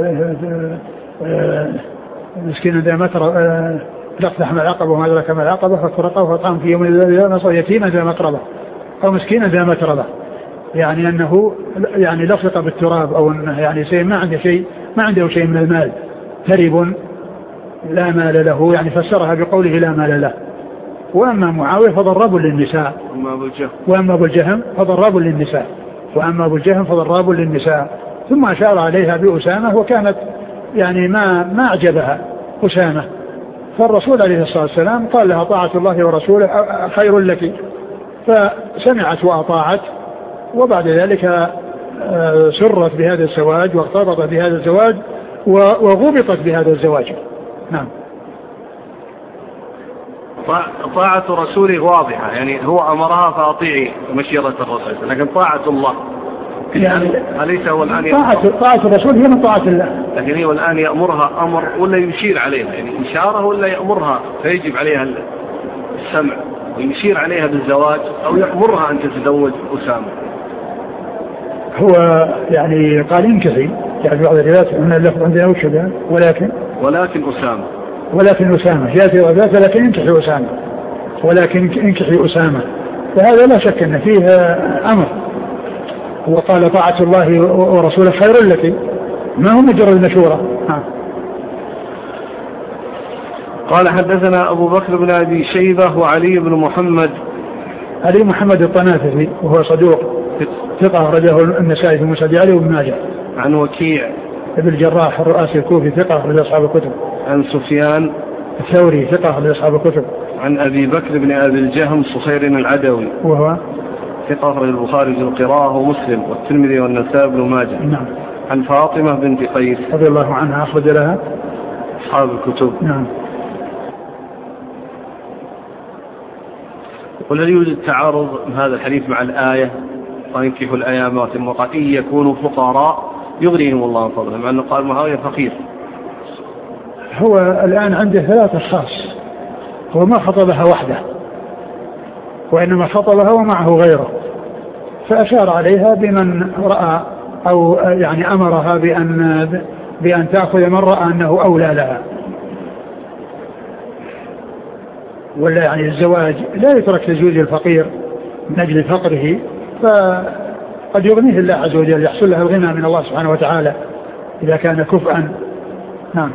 مسكينا ذا متربة لقدح مع العقبة وما أدرك ما العقبة، فكرقه فطعم في يوم ذا يتيما ذا متربة أو مسكينا ذا متربة، يعني أنه يعني لصق بالتراب، أو أنه يعني شيء ما عنده شيء من المال. ترب لا مال له، يعني فسرها بقوله لا مال له. وأما معاوية فضراب للنساء، وأما أبو الجهم فضراب للنساء، وأما أبو الجهم فضراب للنساء. ثم أشار عليها بأسامة، وكانت يعني ما أعجبها أسامة، فالرسول عليه الصلاة والسلام قال لها: طاعة الله ورسوله خير لك، فسمعت وأطاعت، وبعد ذلك سرت بهذا الزواج واغتبطت بهذا الزواج وغبطت بهذا الزواج. نعم. طاعة رسوله واضحة، يعني هو أمرها فأطيعي مشيرة الرسول، لكن طاعة الله يعني أليس هو الآن طاعة الرسول هي من طاعة الله، لكن هو الآن يأمرها أمر ولا يشير عليها، يعني إشارة ولا يأمرها فيجب عليها السمع ويشير عليها بالزواج، أو يأمرها أن تتزوج أسامة؟ هو يعني قال انكحي، يعني بعض الروايات أن اللفظ عندنا وشبه ولكن أسامة يأتي وذات، لكن انكحي أسامة، ولكن انكحي أسامة، فهذا لا شك أن فيه أمر. وقال: طاعة الله ورسوله خير لك، ما هو مجرد المشورة. قال: حدثنا أبو بكر بن أبي شيبة وعلي بن محمد. علي محمد الطنافسي وهو صدوق ثقة رجله النسائي في مسند علي وابن ماجه. عن وكيع ابن الجراح الرؤاسي الكوفي ثقة رجل أصحاب الكتب. عن سفيان الثوري ثقة رجل أصحاب الكتب. عن أبي بكر بن أبي الجهم صخير العدوي وهو ثقة رجل البخاري في القراءة ومسلم والترمذي والنسائي بن ماجه. نعم. عن فاطمة بنت قيس رضي الله عنها أخرج لها أصحاب الكتب. نعم. قل: هل يوجد تعارض هذا الحديث مع الآية: وانكحوا الأيام وقد إن يكونوا فقراء يغنيهم الله من فضله، مع أنه قال معاوية فقير؟ هو الآن عنده 3 أشخاص، هو ما خطبها وحده، وإنما خطبها ومعه غيره، فأشار عليها بمن رأى، أو يعني أمرها بأن تأخذ من رأى أنه أولى لها. ولا يعني الزواج لا يترك لزوج الفقير من أجل فقره، قد يغنيه الله عز وجل، يحصل لها الغنى من الله سبحانه وتعالى إذا كان كفءا. نعم.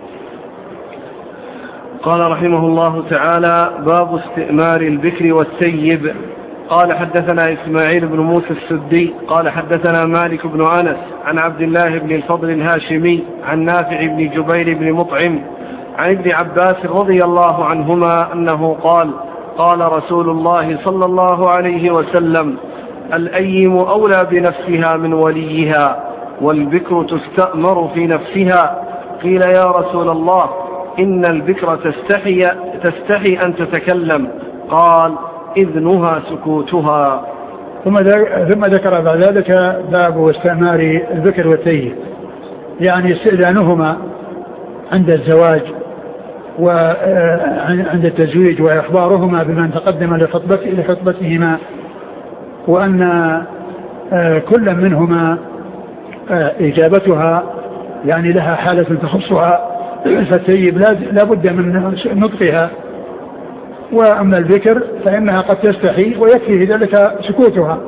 قال رحمه الله تعالى: باب استئمار البكر والثيب. قال حدثنا إسماعيل بن موسى السدي قال حدثنا مالك بن أنس عن عبد الله بن الفضل الهاشمي عن نافع بن جبير بن مطعم عن ابن عباس رضي الله عنهما أنه قال: قال رسول الله صلى الله عليه وسلم: الأيم أولى بنفسها من وليها، والبكر تستأمر في نفسها. قيل: يا رسول الله، إن البكر تستحي أن تتكلم. قال: إذنها سكوتها. ثم ذكر بعد ذلك باب استئمار البكر والثيب، يعني استئذانهما عند الزواج وعند التزويج، وإخبارهما بمن تقدم لخطبتهما، وأن كل منهما إجابتها يعني لها حالة تخصها، فالثيب لا بد من نطقها، وأما البكر فإنها قد تستحي ويكفي ذلك سكوتها،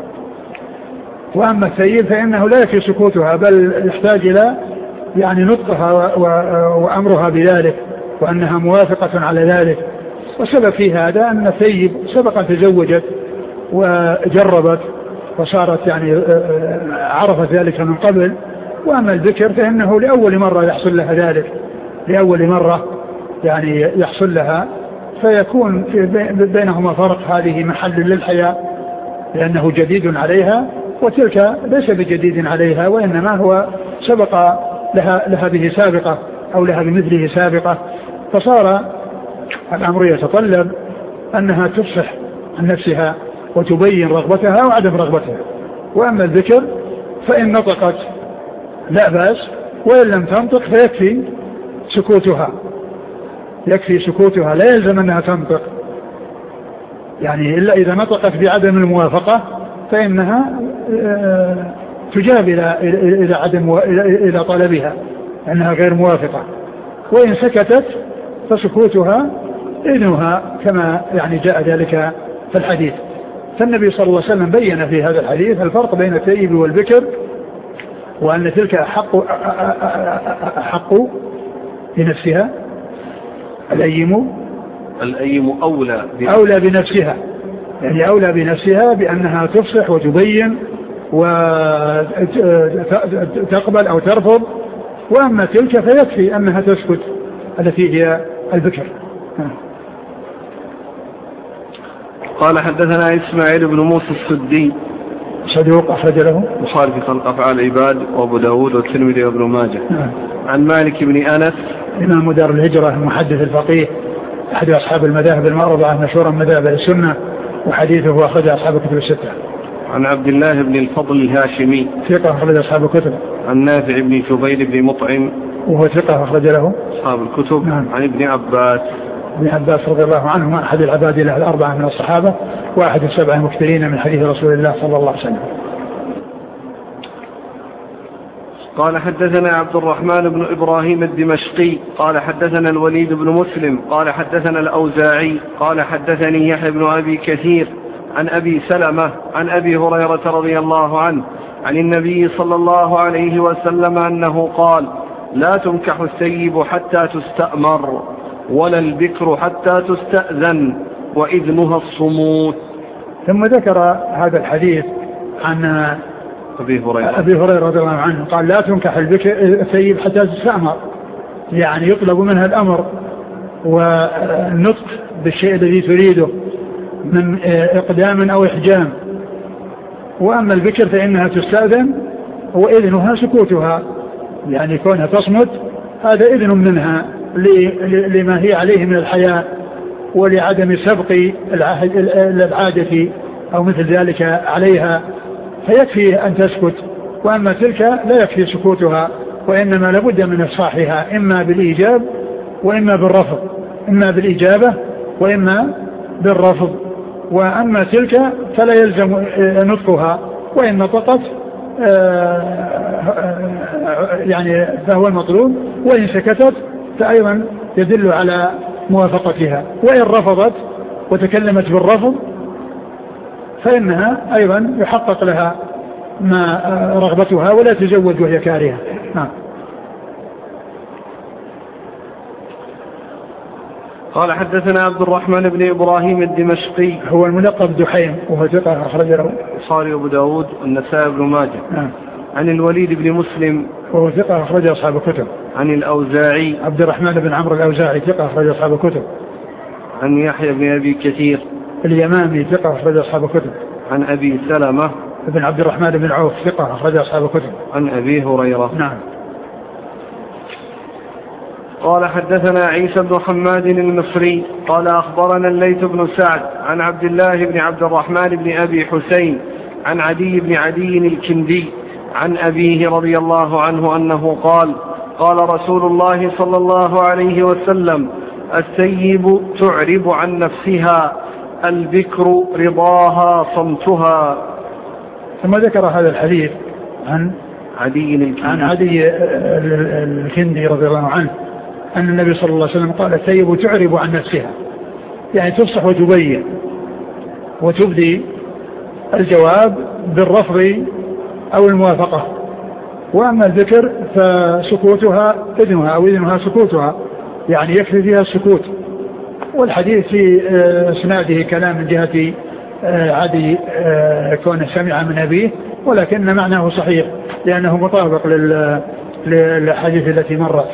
وأما الثيب فإنه لا يكفي سكوتها بل يحتاج إلى يعني نطقها وأمرها بذلك، وأنها موافقة على ذلك. والسبب في هذا أن الثيب سبقا تزوجت وجربت وصارت يعني عرفت ذلك من قبل، وأما البكر فإنه لأول مرة يحصل لها ذلك، لأول مرة يعني يحصل لها، فيكون بينهما فرق. هذه محل للحياة لأنه جديد عليها، وتلك ليس بجديد عليها، وإنما هو سبق لها به سابقة أو لها بمثله سابقة، فصار الأمر يتطلب أنها تفصح عن نفسها وتبين رغبتها وعدم رغبتها. وأما الذكر فإن نطقت لا بأس، وإن لم تنطق فيكفي سكوتها، يكفي سكوتها، لا يلزم أنها تنطق، يعني إلا إذا نطقت بعدم الموافقة فإنها تجاب إلى طلبها أنها غير موافقة، وإن سكتت فسكوتها إذنها كما يعني جاء ذلك في الحديث. فالنبي صلى الله عليه وسلم بين في هذا الحديث الفرق بين الثيب والبكر، وأن تلك أحق بنفسها، الأيم أولى بنفسها، يعني أولى بنفسها بأنها تفصح وتبين وتقبل أو ترفض، وأما تلك فيكفي أنها تسكت التي هي البكر. قال حدثنا إسماعيل بن موسى السدي صدوق أخرج له البخاري في خلق أفعال العباد وأبو داود والترمذي وابن ماجه. عن مالك بن أنس إمام دار الهجرة المحدث الفقيه أحد أصحاب المذاهب الأربعة مشهورا مذاهب السنة، وحديثه أخرج أصحاب الكتب الستة. عن عبد الله بن الفضل الهاشمي ثقة أخرج أصحاب الكتب. عن نافع بن جبير بن مطعم وهو ثقة أخرج له أصحاب الكتب. نعم. عن ابن عباس رضي الله عنه أحد العباد له الأربعة من الصحابة، وأحد السبع المكثرين من حديث رسول الله صلى الله عليه وسلم. قال حدثنا عبد الرحمن بن إبراهيم الدمشقي قال حدثنا الوليد بن مسلم قال حدثنا الأوزاعي قال حدثني يحيى بن أبي كثير عن أبي سلمة عن أبي هريرة رضي الله عنه عن النبي صلى الله عليه وسلم أنه قال: لا تنكح الثيب حتى تستأمر، ولا البكر حتى تستأذن، وإذنها الصموت. ثم ذكر هذا الحديث عن أبي هريرة رضي الله عنه قال: لا تنكح الثيب حتى تستأمر، يعني يطلب منها الأمر والنطق بالشيء الذي تريده من إقدام أو إحجام. وأما البكر فإنها تستأذن، وإذنها سكوتها، يعني كونها تصمت هذا إذن منها لما هي عليه من الحياة ولعدم سبق العادة أو مثل ذلك عليها، فيكفي أن تسكت. وأما تلك لا يكفي سكوتها، وإنما لابد من إفصاحها إما بالإيجاب وإما بالرفض، إما بالإجابة وإما بالرفض. وأما تلك فلا يلزم نطقها، وإن نطقت يعني فهو المطلوب، وإن سكتت فأيضا يدل على موافقتها، وإن رفضت وتكلمت بالرفض فإنها أيضا يحقق لها ما رغبتها ولا تزوج وهي كارهة. نعم. قال حدثنا عبد الرحمن بن إبراهيم الدمشقي هو الملقب دحيم وهو ثقة أخرج له البخاري وأبو داود والنسائي بن ماجه. نعم. عن الوليد بن مسلم وهو ثقة أخرج أصحاب الكتب. عن الأوزاعي عبد الرحمن بن عمرو الأوزاعي ثقة أخرج أصحاب الكتب. عن يحيى بن أبي كثير اليمامي ثقة أخرج أصحاب الكتب. عن أبي سلمة بن عبد الرحمن بن عوف ثقة أخرج أصحاب الكتب. عن أبي هريرة. نعم. قال حدثنا عيسى بن حماد المصري قال أخبرنا الليث بن سعد عن عبد الله بن عبد الرحمن بن أبي حسين عن عدي بن عدي الكندي عن أبيه رضي الله عنه أنه قال قال رسول الله صلى الله عليه وسلم الثيب تعرب عن نفسها البكر رضاها صمتها. ثم ذكر هذا الحديث عن عدي الكندي رضي الله عنه أن النبي صلى الله عليه وسلم قال الثيب تعرب عن نفسها، يعني تفصح وتبين وتبدي الجواب بالرفض أو الموافقة، وأما الذكر فسكوتها إذنها أو إذنها سكوتها، يعني يكفي فيها السكوت. والحديث في اسناده كلام من جهة عدي كونه سمع من أبيه، ولكن معناه صحيح لأنه مطابق للحديث التي مرت.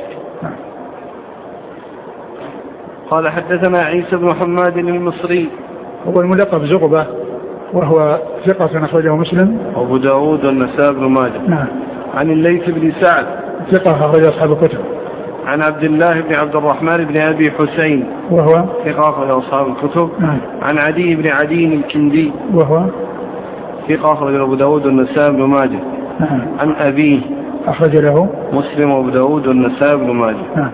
قال حدثنا عيسى بن حماد المصري هو الملقب زغبة وهو ثقة أخرجه مسلم وأبو داود والنسائي بن ماجه. نعم. عن الليث بن سعد ثقة أخرج أصحاب الكتب. عن عبد الله بن عبد الرحمن بن أبي حسين وهو ثقة أخرج أصحاب الكتب. نعم. عن عدي بن عدي الكندي وهو ثقة أخرج أبو داود والنسائي بن ماجه. نعم. عن أبيه أخرج له مسلم وأبو داود والنسائي بن ماجه. نعم.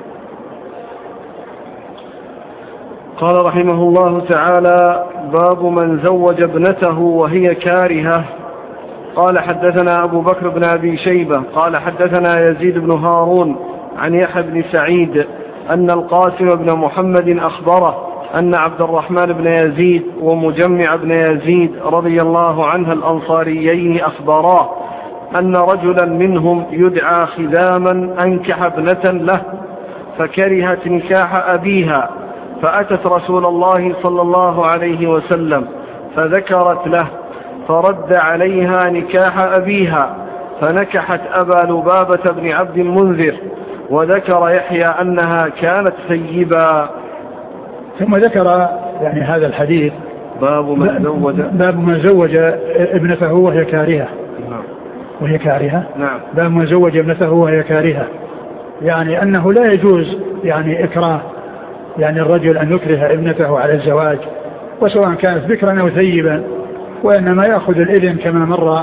قال رحمه الله تعالى باب من زوج ابنته وهي كارهة. قال حدثنا أبو بكر بن أبي شيبة قال حدثنا يزيد بن هارون عن يحيى بن سعيد أن القاسم بن محمد أخبره أن عبد الرحمن بن يزيد ومجمع بن يزيد رضي الله عنه الأنصاريين أخبراه أن رجلا منهم يدعى خذاما أنكح ابنة له فكرهت نكاح أبيها، فأتت رسول الله صلى الله عليه وسلم فذكرت له، فرد عليها نكاح أبيها، فنكحت أبا لبابة بن عبد المنذر، وذكر يحيى أنها كانت ثيبا. ثم ذكر يعني هذا الحديث باب من زوج ابنته وهي كارهة. وهي كارهة. نعم. باب من زوج ابنته وهي كارهة، يعني أنه لا يجوز يعني إكراه يعني الرجل أن يكره ابنته على الزواج، وسواء كانت بكرا أو ثيبا، وإنما يأخذ الإذن كما مر،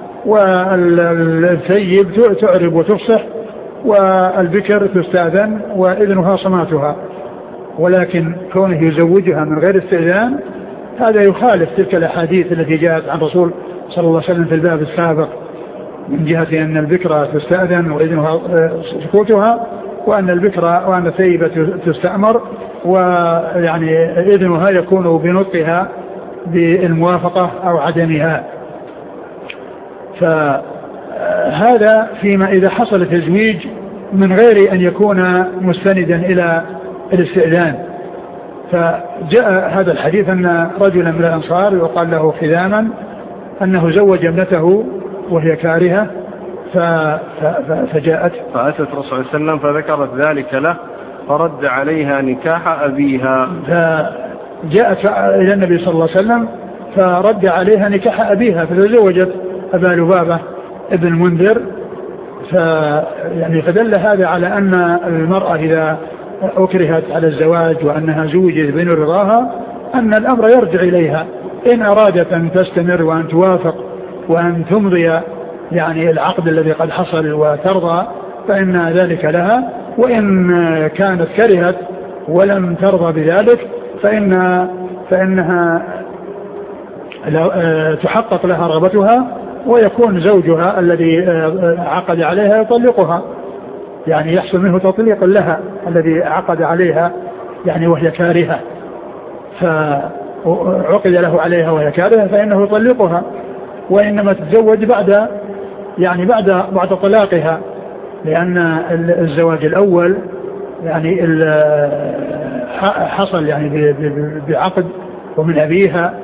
والثيب تعرب وتفصح، والبكر تستأذن وإذنها صماتها. ولكن كونه يزوجها من غير استئذان هذا يخالف تلك الأحاديث التي جاءت عن رسول صلى الله عليه وسلم في الباب السابق من جهة أن البكرة تستأذن وإذنها سكوتها، وأن البكرة وأن الثيبة تستأمر ويعني إذنها يكون بنطقها بالموافقة أو عدمها. فهذا فيما إذا حصل التزويج من غير أن يكون مستندا إلى الاستئذان. فجاء هذا الحديث أن رجلا من الأنصار يقال له خذاما أنه زوج ابنته وهي كارهة، فجاءت فأتت رسول الله صلى الله عليه وسلم فذكرت ذلك له، فرد عليها نكاح أبيها. فجاءت إلى النبي صلى الله عليه وسلم فرد عليها نكاح أبيها، فتزوجت أبا لبابة ابن المنذر. يعني فدل هذا على أن المرأة إذا أكرهت على الزواج وأنها زوجت بين رضاها أن الأمر يرجع إليها، إن أرادت أن تستمر وأن توافق وأن تمضي يعني العقد الذي قد حصل وترضى فإن ذلك لها، وإن كانت كرهت ولم ترضى بذلك فإنها تحقق لها رغبتها، ويكون زوجها الذي عقد عليها يطلقها، يعني يحصل منه تطليق لها الذي عقد عليها يعني وهي كارهة، فعقد له عليها وهي كارهة فإنه يطلقها. وإنما تتزوج بعد طلاقها، لأن الزواج الأول يعني حصل يعني بعقد ومن أبيها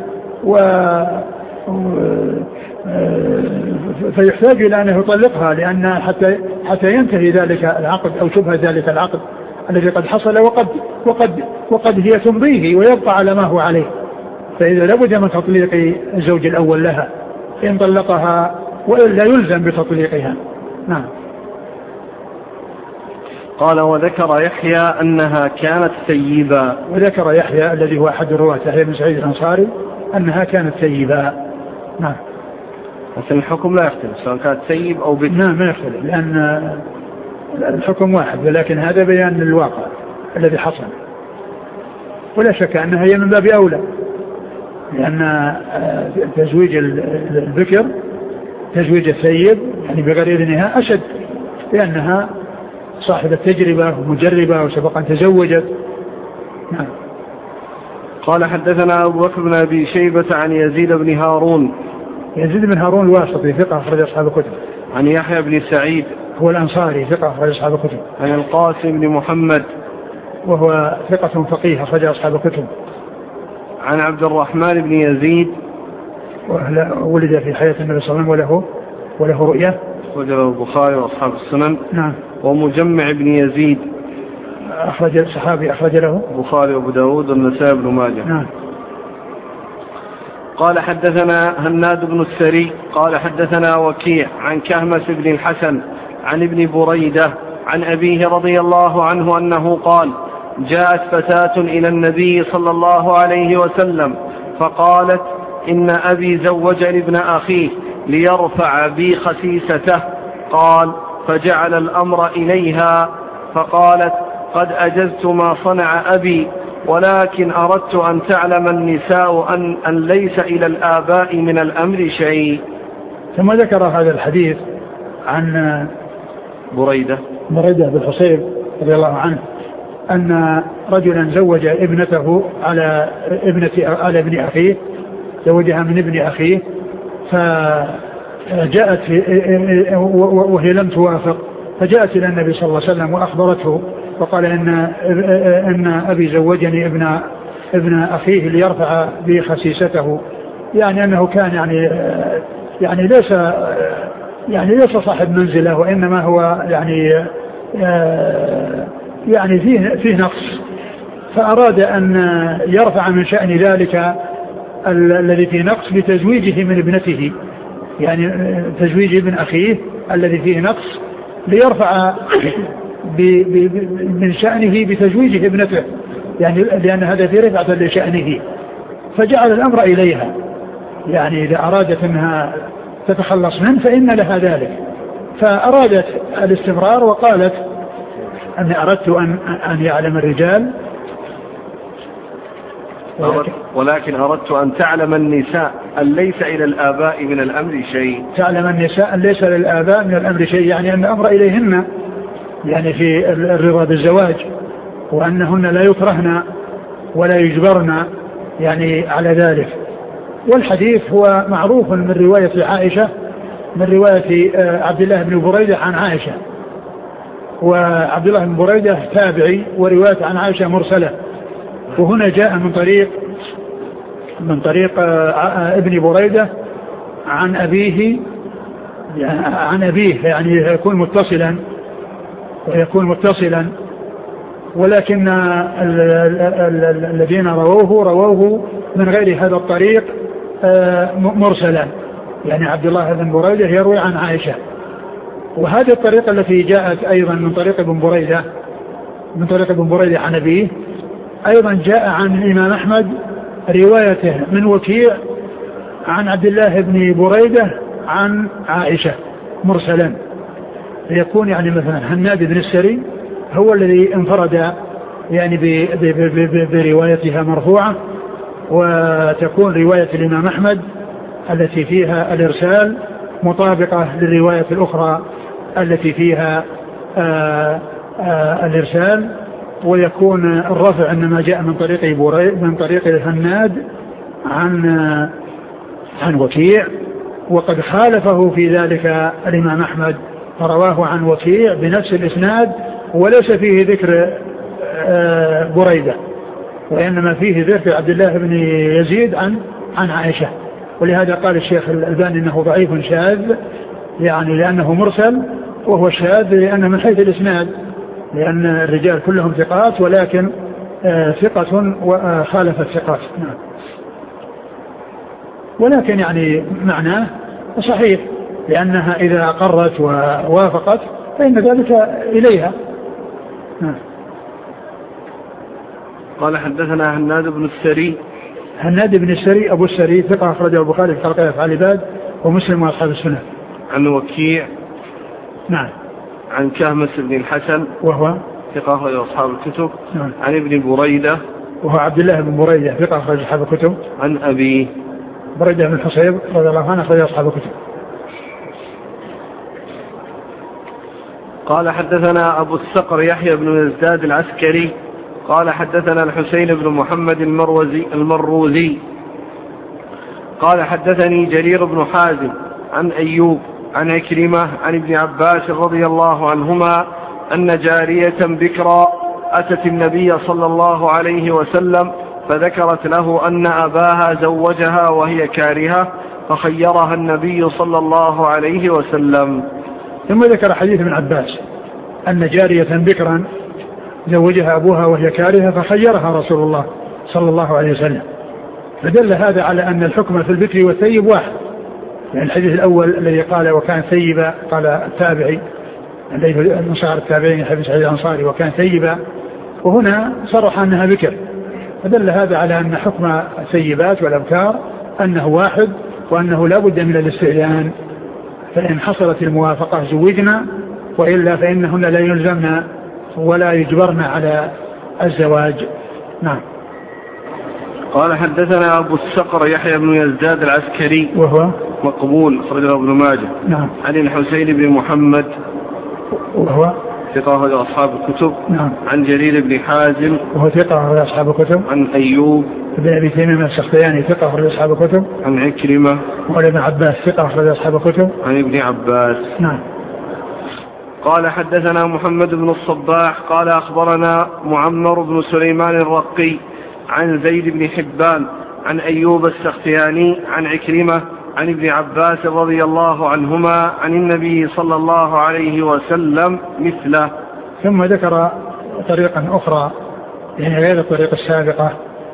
فيحتاج إلى أن يطلقها، لأن حتى ينتهي ذلك العقد أو شبه ذلك العقد الذي قد حصل، وقد هي تمضيه ويبقى على ما هو عليه. فإذا لابد من تطليق الزوج الأول لها إن طلقها، وإلا يلزم بتطليقها. نعم. قال وذكر يحيى أنها كانت ثيبا. وذكر يحيى الذي هو أحد الرواة يحيى بن سعيد الأنصاري أنها كانت ثيبا. نعم. لكن الحكم لا يختلف سواء كانت ثيب أو بكر. نعم ما يختلف، لأن الحكم واحد، ولكن هذا بيان للواقع الذي حصل. ولا شك أنها هي من باب أولى، لأن تزويج البكر تزويج الثيب يعني بغير إذنها أشد، لأنها صاحبة تجربة ومجربة وسبق أن تزوجت. نعم. قال حدثنا أبو بكر بن أبي شيبة عن يزيد بن هارون. يزيد بن هارون الواسطي ثقة أخرج أصحاب الكتب. عن يحيى بن سعيد هو الأنصاري ثقة أخرج أصحاب الكتب. عن القاسم بن محمد وهو ثقة فقيه أخرج أصحاب الكتب. عن عبد الرحمن بن يزيد ولد في حياة النبي صلى الله عليه وسلم وله رؤية، وجره البخاري وأصحاب السنن. نعم. ومجمع بن يزيد أخرج الصحابي أخرج له البخاري وأبو داود والنسائي بن ماجه. نعم. قال حدثنا هناد بن السري قال حدثنا وكيع عن كهمس بن الحسن عن ابن بريدة عن أبيه رضي الله عنه أنه قال جاءت فتاة إلى النبي صلى الله عليه وسلم فقالت إن أبي زوجني ابن أخيه ليرفع بي خسيسته. قال فجعل الأمر إليها فقالت قد أجزت ما صنع أبي، ولكن أردت أن تعلم النساء أن ليس إلى الآباء من الأمر شيء. ثم ذكر هذا الحديث عن بريدة بن حصيب رضي الله عنه أن رجلا زوج ابنته على ابن أخيه، زوجها من ابن أخيه، فجاءت وهي لم توافق، فجاءت إلى النبي صلى الله عليه وسلم وأخبرته وقال إن أبي زوجني ابن أخيه ليرفع بي خسيسته، يعني أنه كان يعني ليس صاحب منزله، وإنما هو يعني فيه نقص، فأراد أن يرفع من شأن ذلك الذي فيه نقص بتزويجه من ابنته، يعني تزويج ابن أخيه الذي فيه نقص ليرفع من شأنه بتزويجه ابنته، يعني لأن هذا في رفعة لشأنه، فجعل الأمر إليها، يعني إذا أرادت أنها تتخلص منه فإن لها ذلك، فأرادت الاستمرار وقالت أني أردت أن يعلم الرجال ولكن أردت أن تعلم النساء أن ليس إلى الآباء من الأمر شيء. تعلم النساء أن ليس للآباء من الأمر شيء، يعني أن الأمر إليهن، يعني في الرضا بالزواج، وأنهن لا يكرهن ولا يجبرن يعني على ذلك. والحديث هو معروف من رواية عائشة، من رواية عبد الله بن بريدة عن عائشة، وعبد الله بن بريدة تابعي، ورواية عن عائشة مرسلة، وهنا جاء من طريق ابن بريدة عن أبيه يعني يكون متصلا، ولكن الذين رووه من غير هذا الطريق مرسلا، يعني عبد الله بن بريدة يروي عن عائشة. وهذه الطريقة التي جاءت أيضا من طريق ابن بريدة عن أبيه أيضا جاء عن الإمام أحمد روايته من وكيع عن عبد الله بن بريدة عن عائشة مرسلا، يكون يعني مثلا هناد بن السري هو الذي انفرد يعني بروايتها مرفوعة، وتكون رواية الإمام أحمد التي فيها الإرسال مطابقة للرواية الأخرى التي فيها الإرسال، ويكون الرفع إنما جاء من طريق الهناد عن وكيع، وقد خالفه في ذلك الإمام أحمد فرواه عن وكيع بنفس الإسناد وليس فيه ذكر بريدة، وإنما فيه ذكر عبد الله بن يزيد عن عائشة. ولهذا قال الشيخ الألباني إنه ضعيف شاذ، يعني لأنه مرسل، وهو شاذ لأنه من حيث الإسناد، لأن الرجال كلهم ثقات ولكن ثقة وخالف الثقات. نعم. ولكن يعني معناه صحيح، لأنها إذا أقرت ووافقت فإن ذلك إليها. نعم. قال حدثنا هناد بن السري. هناد بن السري أبو السري ثقة أخرجه البخاري في خلق أفعال العباد ومسلم وأصحاب السنن. عن وكيع. نعم. عن كهمس بن الحسن وهو ثقة أخرج أصحاب الكتب. نعم. عن ابن بريدة وهو عبد الله بن بريدة ثقة أخرج أصحاب الكتب. عن أبي بريدة بن الحصيب رضي الله عنه أخرج أصحاب الكتب. قال حدثنا أبو الصقر يحيى بن يزداد العسكري قال حدثنا الحسين بن محمد المروزي قال حدثني جرير بن حازم عن أيوب عن عكرمة عن ابن عباس رضي الله عنهما أن جارية بكرا أتت النبي صلى الله عليه وسلم فذكرت له أن أباها زوجها وهي كارهة فخيرها النبي صلى الله عليه وسلم. ثم ذكر حديث ابن عباس أن جارية بكرا زوجها أبوها وهي كارهة فخيرها رسول الله صلى الله عليه وسلم، فدل هذا على أن الحكم في البكر والثيب واحد. يعني الحديث الأول الذي قال وكان ثيبا قال التابعي الذي من صغار التابعين حديث سعيد الأنصاري وكان ثيبا، وهنا صرح أنها بكر، فدل هذا على أن حكم الثيبات والأبكار أنه واحد، وأنه لا بد من الاستئذان، فإن حصلت الموافقة زوجنا، وإلا فإنهن لا يلزمن ولا يجبرن على الزواج. نعم. قال حدثنا أبو الصقر يحيى بن يزداد العسكري وهو مقبول أخرجه ابن ماجه. نعم. عن الحسين بن محمد وهو ثقة أخرج أصحاب الكتب. نعم. عن جرير بن حازم وهو ثقة أخرج أصحاب الكتب. عن أيوب بن أبي تميم السختياني ثقة أخرج أصحاب الكتب. عن عكرمة وعن ابن عباس ثقة أخرج أصحاب الكتب. عن ابن عباس. نعم. قال حدثنا محمد بن الصباح قال أخبرنا معمر بن سليمان الرقي عن زيد بن حبان عن أيوب السختياني عن عكرمة عن ابن عباس رضي الله عنهما عن النبي صلى الله عليه وسلم مثله. ثم ذكر طريقا أخرى يعني غير الطريق السابقة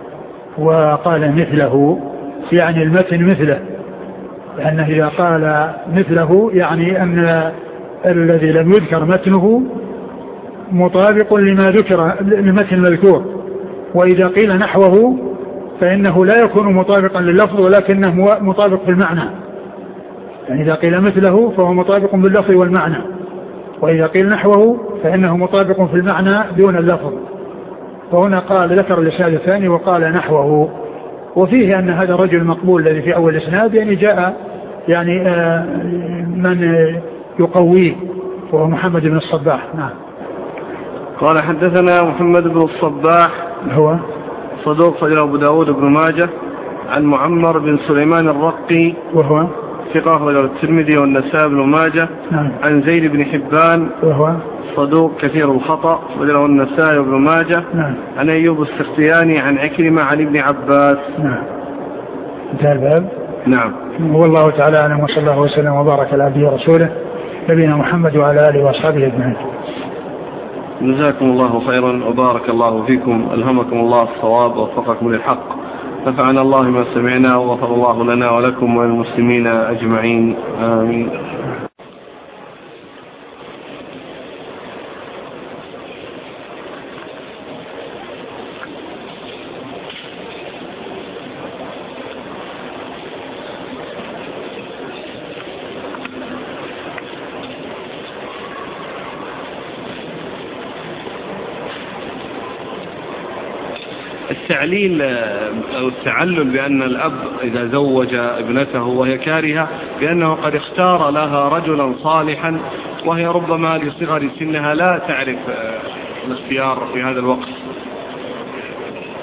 وقال مثله، يعني المتن مثله، لأنه إذا قال مثله يعني أن الذي لم يذكر متنه مطابق لما ذكر لمتن المذكور، وإذا قيل نحوه فإنه لا يكون مطابقا لللفظ ولكنه مطابق في المعنى. يعني إذا قيل مثله فهو مطابق باللفظ والمعنى، وإذا قيل نحوه فإنه مطابق في المعنى دون اللفظ. فهنا قال ذكر الإسناد الثاني وقال نحوه، وفيه أن هذا الرجل المقبول الذي في أول الإسناد يعني جاء يعني من يقويه وهو محمد بن الصباح. نعم. قال حدثنا محمد بن الصباح هو صدوق خرج أبو داود بن ماجه عن معمر بن سليمان الرقي وهو ثقة خرج الترمذي والنسائي بن ماجه. نعم. عن زيد بن حبان وهو صدوق كثير الخطأ خرج النسائي بن ماجه. نعم. عن أيوب السختياني عن عكرمة عن ابن عباس. نعم. انتهى الباب. نعم. والله تعالى أعلم، وصلى الله وسلم وبارك على عبده ورسوله نبينا محمد وعلى آله وأصحابه أجمعين. جزاكم الله خيرا وبارك الله فيكم، ألهمكم الله الصواب ووفقكم للحق، نفعنا الله ما سمعنا وغفر الله لنا ولكم وللمسلمين أجمعين، آمين. التعليل أو التعلل بأن الأب إذا زوج ابنته وهي كارهة بأنه قد اختار لها رجلا صالحا وهي ربما لصغر سنها لا تعرف الاختيار في هذا الوقت.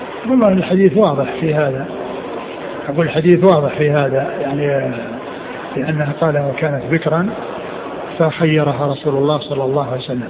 والله الحديث واضح في هذا، أقول الحديث واضح في هذا، يعني لأنها قال وكانت بكرا فخيرها رسول الله صلى الله عليه وسلم.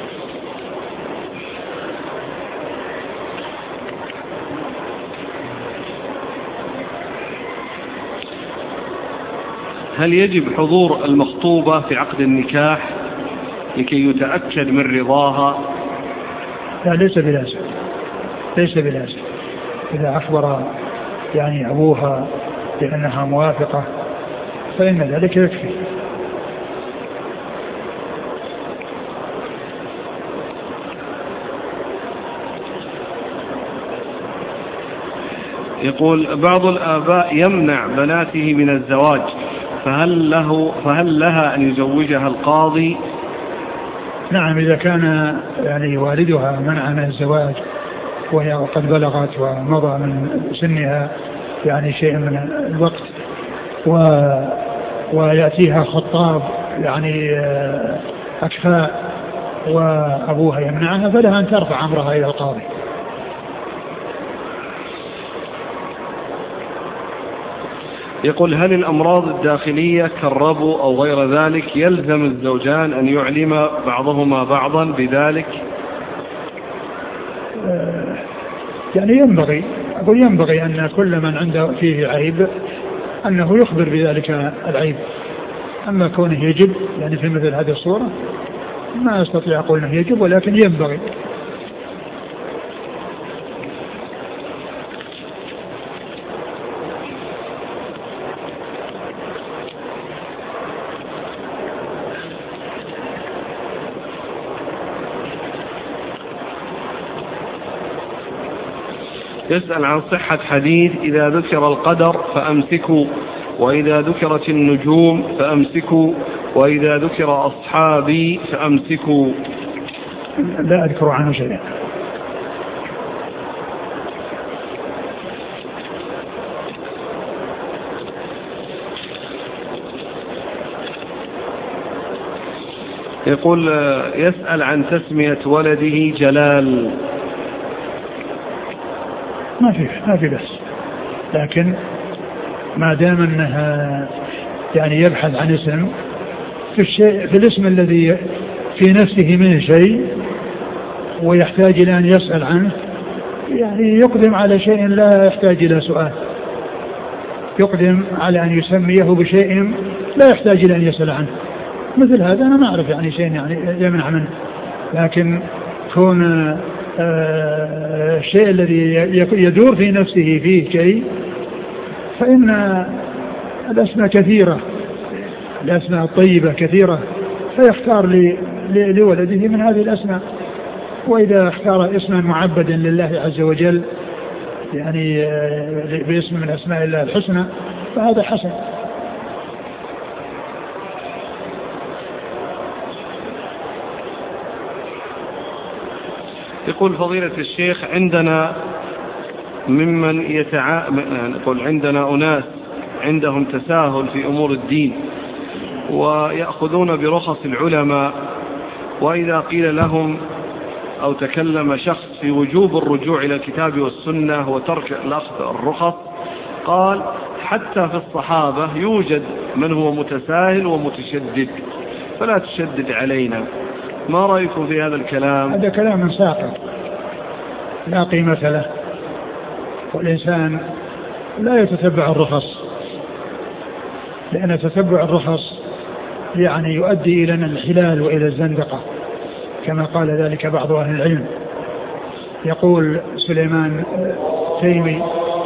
هل يجب حضور المخطوبة في عقد النكاح لكي يتأكد من رضاها؟ لا، ليس بلازم، ليس بلازم. إذا أخبر يعني أبوها بأنها موافقة فإن ذلك يكفي. يقول بعض الآباء يمنع بناته من الزواج، فهل لها أن يزوجها القاضي؟ نعم، إذا كان يعني والدها منع من الزواج وهي قد بلغت ومضى من سنها يعني شيء من الوقت ويأتيها خطاب يعني أكفاء وأبوها يمنعها فلها أن ترفع أمرها إلى القاضي. يقول هل الأمراض الداخلية كالربو أو غير ذلك يلزم الزوجان أن يعلم بعضهما بعضا بذلك؟ يعني ينبغي أن كل من عنده فيه عيب أنه يخبر بذلك العيب. أما كونه يجب يعني في مثل هذه الصورة ما أستطيع أقول أنه يجب، ولكن ينبغي. يسأل عن صحة حديث إذا ذكر القدر فأمسكوا، وإذا ذكرت النجوم فأمسكوا، وإذا ذكر أصحابي فأمسكوا. لا أذكر عنه شيئا. يقول يسأل عن تسمية ولده جلال. ما في بس، لكن ما دام أنها يعني يبحث عن اسم في الاسم الذي في نفسه من شيء ويحتاج إلى أن يسأل عنه، يعني يقدم على شيء لا يحتاج إلى سؤال، يقدم على أن يسميه بشيء لا يحتاج إلى أن يسأل عنه. مثل هذا أنا ما أعرف يعني شيء يعني يمنع منه، لكن كون الشيء الذي يدور في نفسه فيه شيء فإن الأسماء كثيرة، الأسماء الطيبة كثيرة، فيختار لولده من هذه الأسماء. وإذا اختار اسما معبدا لله عز وجل يعني باسم من أسماء الله الحسنى فهذا حسن. يقول فضيلة الشيخ عندنا عندنا أناس عندهم تساهل في أمور الدين ويأخذون برخص العلماء، وإذا قيل لهم أو تكلم شخص في وجوب الرجوع إلى الكتاب والسنة وترك الأخذ الرخص قال حتى في الصحابة يوجد من هو متساهل ومتشدد فلا تشدد علينا. ما رأيكم في هذا الكلام؟ هذا كلام ساقط لا قيمة له، والإنسان لا يتتبع الرخص، لأن تتبع الرخص يعني يؤدي إلى الانحلال وإلى الزندقة كما قال ذلك بعض أهل العلم. يقول سليمان تيمي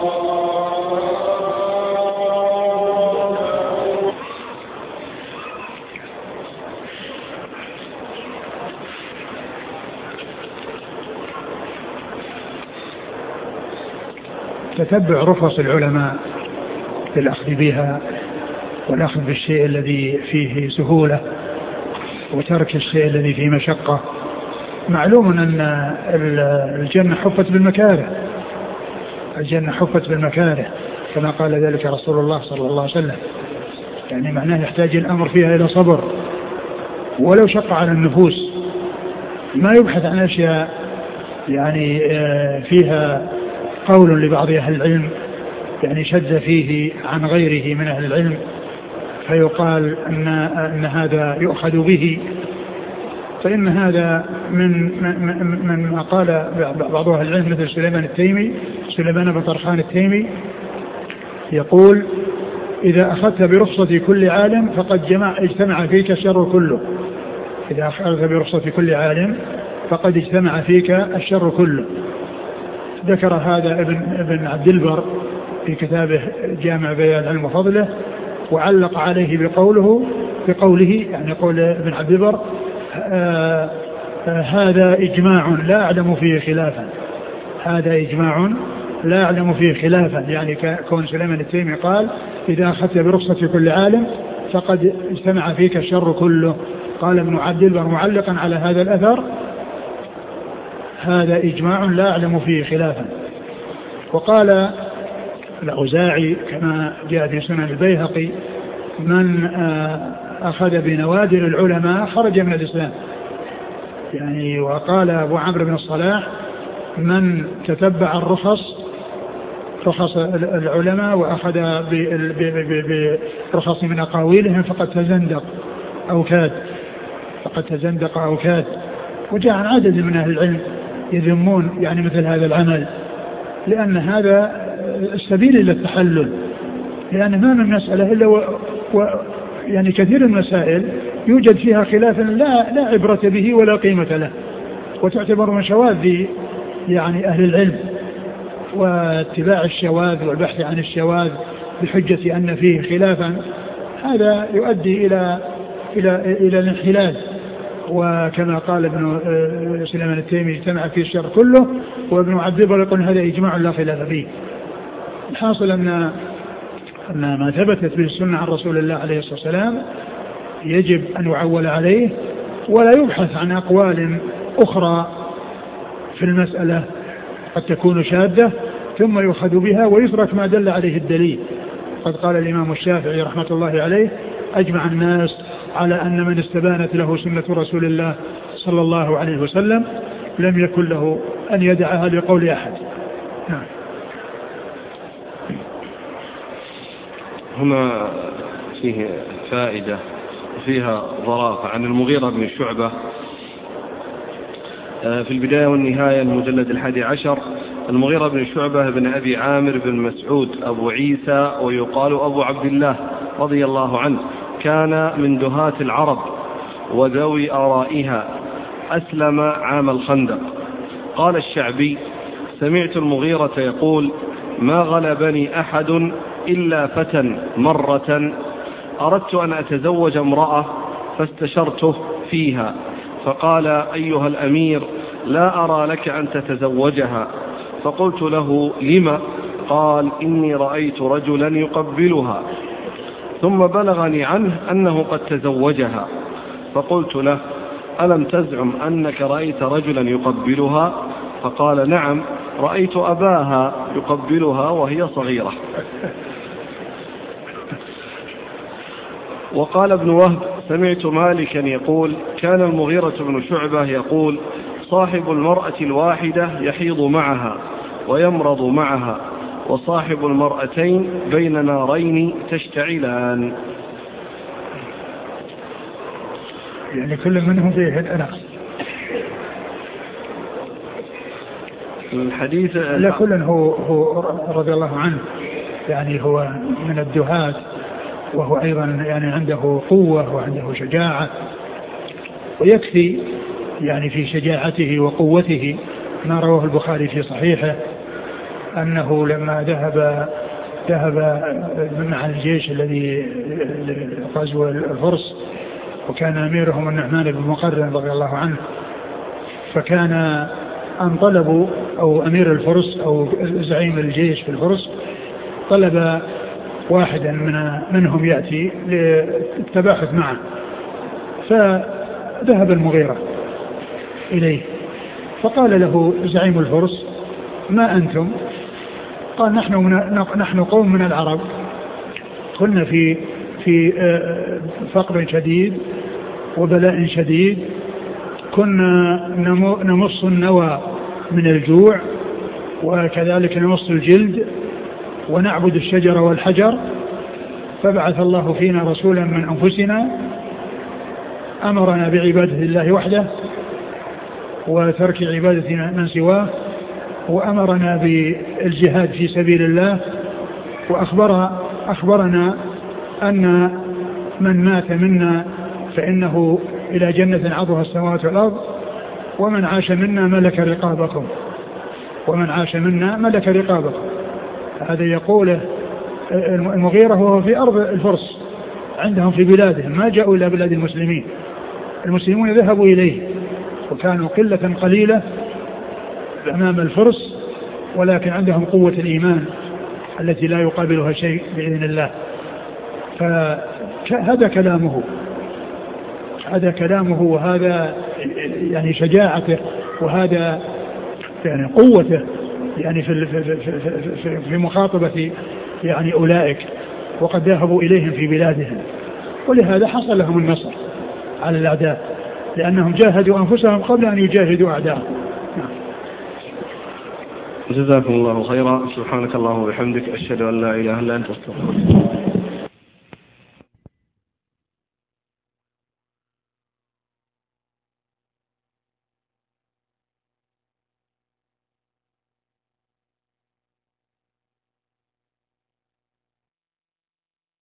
تتبع رخص العلماء في الأخذ بها والأخذ بالشيء الذي فيه سهولة وترك الشيء الذي فيه مشقة. معلوم أن الجنة حفت بالمكاره، الجنة حفت بالمكاره كما قال ذلك رسول الله صلى الله عليه وسلم، يعني معناه يحتاج الأمر فيها إلى صبر ولو شق على النفوس. ما يبحث عن أشياء يعني فيها قول لبعض أهل العلم يعني شد فيه عن غيره من أهل العلم، فيقال أن هذا يؤخذ به، فإن هذا من ما قال بعض أهل العلم مثل سليمان بن طرخان التيمي يقول: إذا أخذت برخصة كل عالم فقد اجتمع فيك الشر كله. إذا أخذت برخصة كل عالم فقد اجتمع فيك الشر كله. ذكر هذا ابن عبد البر في كتابه جامع بيان العلم وفضله، وعلق عليه بقوله يعني قول ابن عبد البر: هذا إجماع لا أعلم فيه خلافا. هذا إجماع لا أعلم فيه خلافا، يعني كون سليمان التيمي قال: إذا أخذت برخصة كل عالم فقد اجتمع فيك الشر كله. قال ابن عبد البر معلقا على هذا الأثر: هذا إجماع لا أعلم فيه خلافا. وقال الأوزاعي كما جاء في سنن البيهقي: من أخذ بنوادر العلماء خرج من الإسلام. يعني وقال أبو عمرو بن الصلاح: من تتبع رخص العلماء وأخذ برخص من أقاويلهم فقد تزندق أو كاد. وجاء عن عدد من أهل العلم يذمون يعني مثل هذا العمل، لأن هذا السبيل إلى التحلل، لأن ما من مسألة إلا يعني كثير من المسائل يوجد فيها خلاف لا عبرة به ولا قيمة له، وتعتبر من شواذ يعني أهل العلم، واتباع الشواذ والبحث عن الشواذ بحجة أن فيه خلافا هذا يؤدي إلى الانحلال. وكما قال ابن سليمان التيمي: اجتمع فيه الشر كله. وابن عبد البر يقول: هذا إجماع لا خلاف فيه. الحاصل أن ما ثبتت به السنة عن رسول الله عليه الصلاة والسلام يجب أن يعول عليه، ولا يبحث عن أقوال أخرى في المسألة قد تكون شاذة ثم يؤخذ بها ويترك ما دل عليه الدليل. قد قال الإمام الشافعي رحمة الله عليه: أجمع الناس على أن من استبانت له سنة رسول الله صلى الله عليه وسلم لم يكن له أن يدعها لقول أحد. نعم. هنا فيه فائدة وفيها ظرافة عن المغيرة بن شعبة في البداية والنهاية المجلد 11: المغيرة بن شعبة بن أبي عامر بن مسعود أبو عيسى ويقال أبو عبد الله رضي الله عنه، كان من دهاة العرب وذوي آرائها، أسلم عام الخندق. قال الشعبي: سمعت المغيرة يقول: ما غلبني أحد إلا فتى مرة أردت أن أتزوج امرأة فاستشرته فيها، فقال: أيها الأمير، لا أرى لك أن تتزوجها. فقلت له: لما؟ قال: إني رأيت رجلا يقبلها، ثم بلغني عنه أنه قد تزوجها. فقلت له: ألم تزعم أنك رأيت رجلا يقبلها؟ فقال: نعم، رأيت أباها يقبلها وهي صغيرة. وقال ابن وهب: سمعت مالكا يقول: كان المغيرة بن شعبة يقول: صاحب المرأة الواحدة يحيض معها ويمرض معها، وصاحب المرأتين بين نارين تشتعلان. يعني كل منهم فيه الأنس. الحديث لا، كل هو رضي الله عنه يعني هو من الدهاة، وهو أيضا يعني عنده قوة وعنده شجاعة، ويكفي يعني في شجاعته وقوته ما رواه البخاري في صحيحه أنه لما ذهب مع الجيش الذي غزو الفرس، وكان أميرهم النعمان بن مقرن رضي الله عنه، فكان أن طلبوا أو أمير الفرس أو زعيم الجيش في الفرس طلب واحدا منهم يأتي للتباحث معه، فذهب المغيرة إليه فقال له زعيم الفرس: ما أنتم؟ قال: نحن قوم من العرب كنا في فقر شديد وبلاء شديد، كنا نمص النوى من الجوع، وكذلك نمص الجلد، ونعبد الشجر والحجر، فبعث الله فينا رسولا من أنفسنا أمرنا بعبادة الله وحده وترك عبادة من سواه، وأمرنا بالجهاد في سبيل الله، وأخبرنا أن من مات منا فإنه إلى جنة عرضها السماوات والأرض، ومن عاش منا ملك رقابكم. هذا يقوله المغيرة وهو في أرض الفرس عندهم في بلادهم، ما جاءوا إلى بلاد المسلمين. المسلمون ذهبوا إليه وكانوا قلة قليلة أمام الفرس، ولكن عندهم قوة الإيمان التي لا يقابلها شيء بإذن الله. فهذا كلامه وهذا يعني شجاعته، وهذا يعني قوته يعني في مخاطبة يعني أولئك، وقد ذهبوا إليهم في بلادهم، ولهذا حصل لهم النصر على الأعداء، لأنهم جاهدوا أنفسهم قبل أن يجاهدوا أعداءهم. جزاكم الله خيرا. سبحانك اللهم وبحمدك، أشهد أن لا إله إلا أنت، أستغفرك.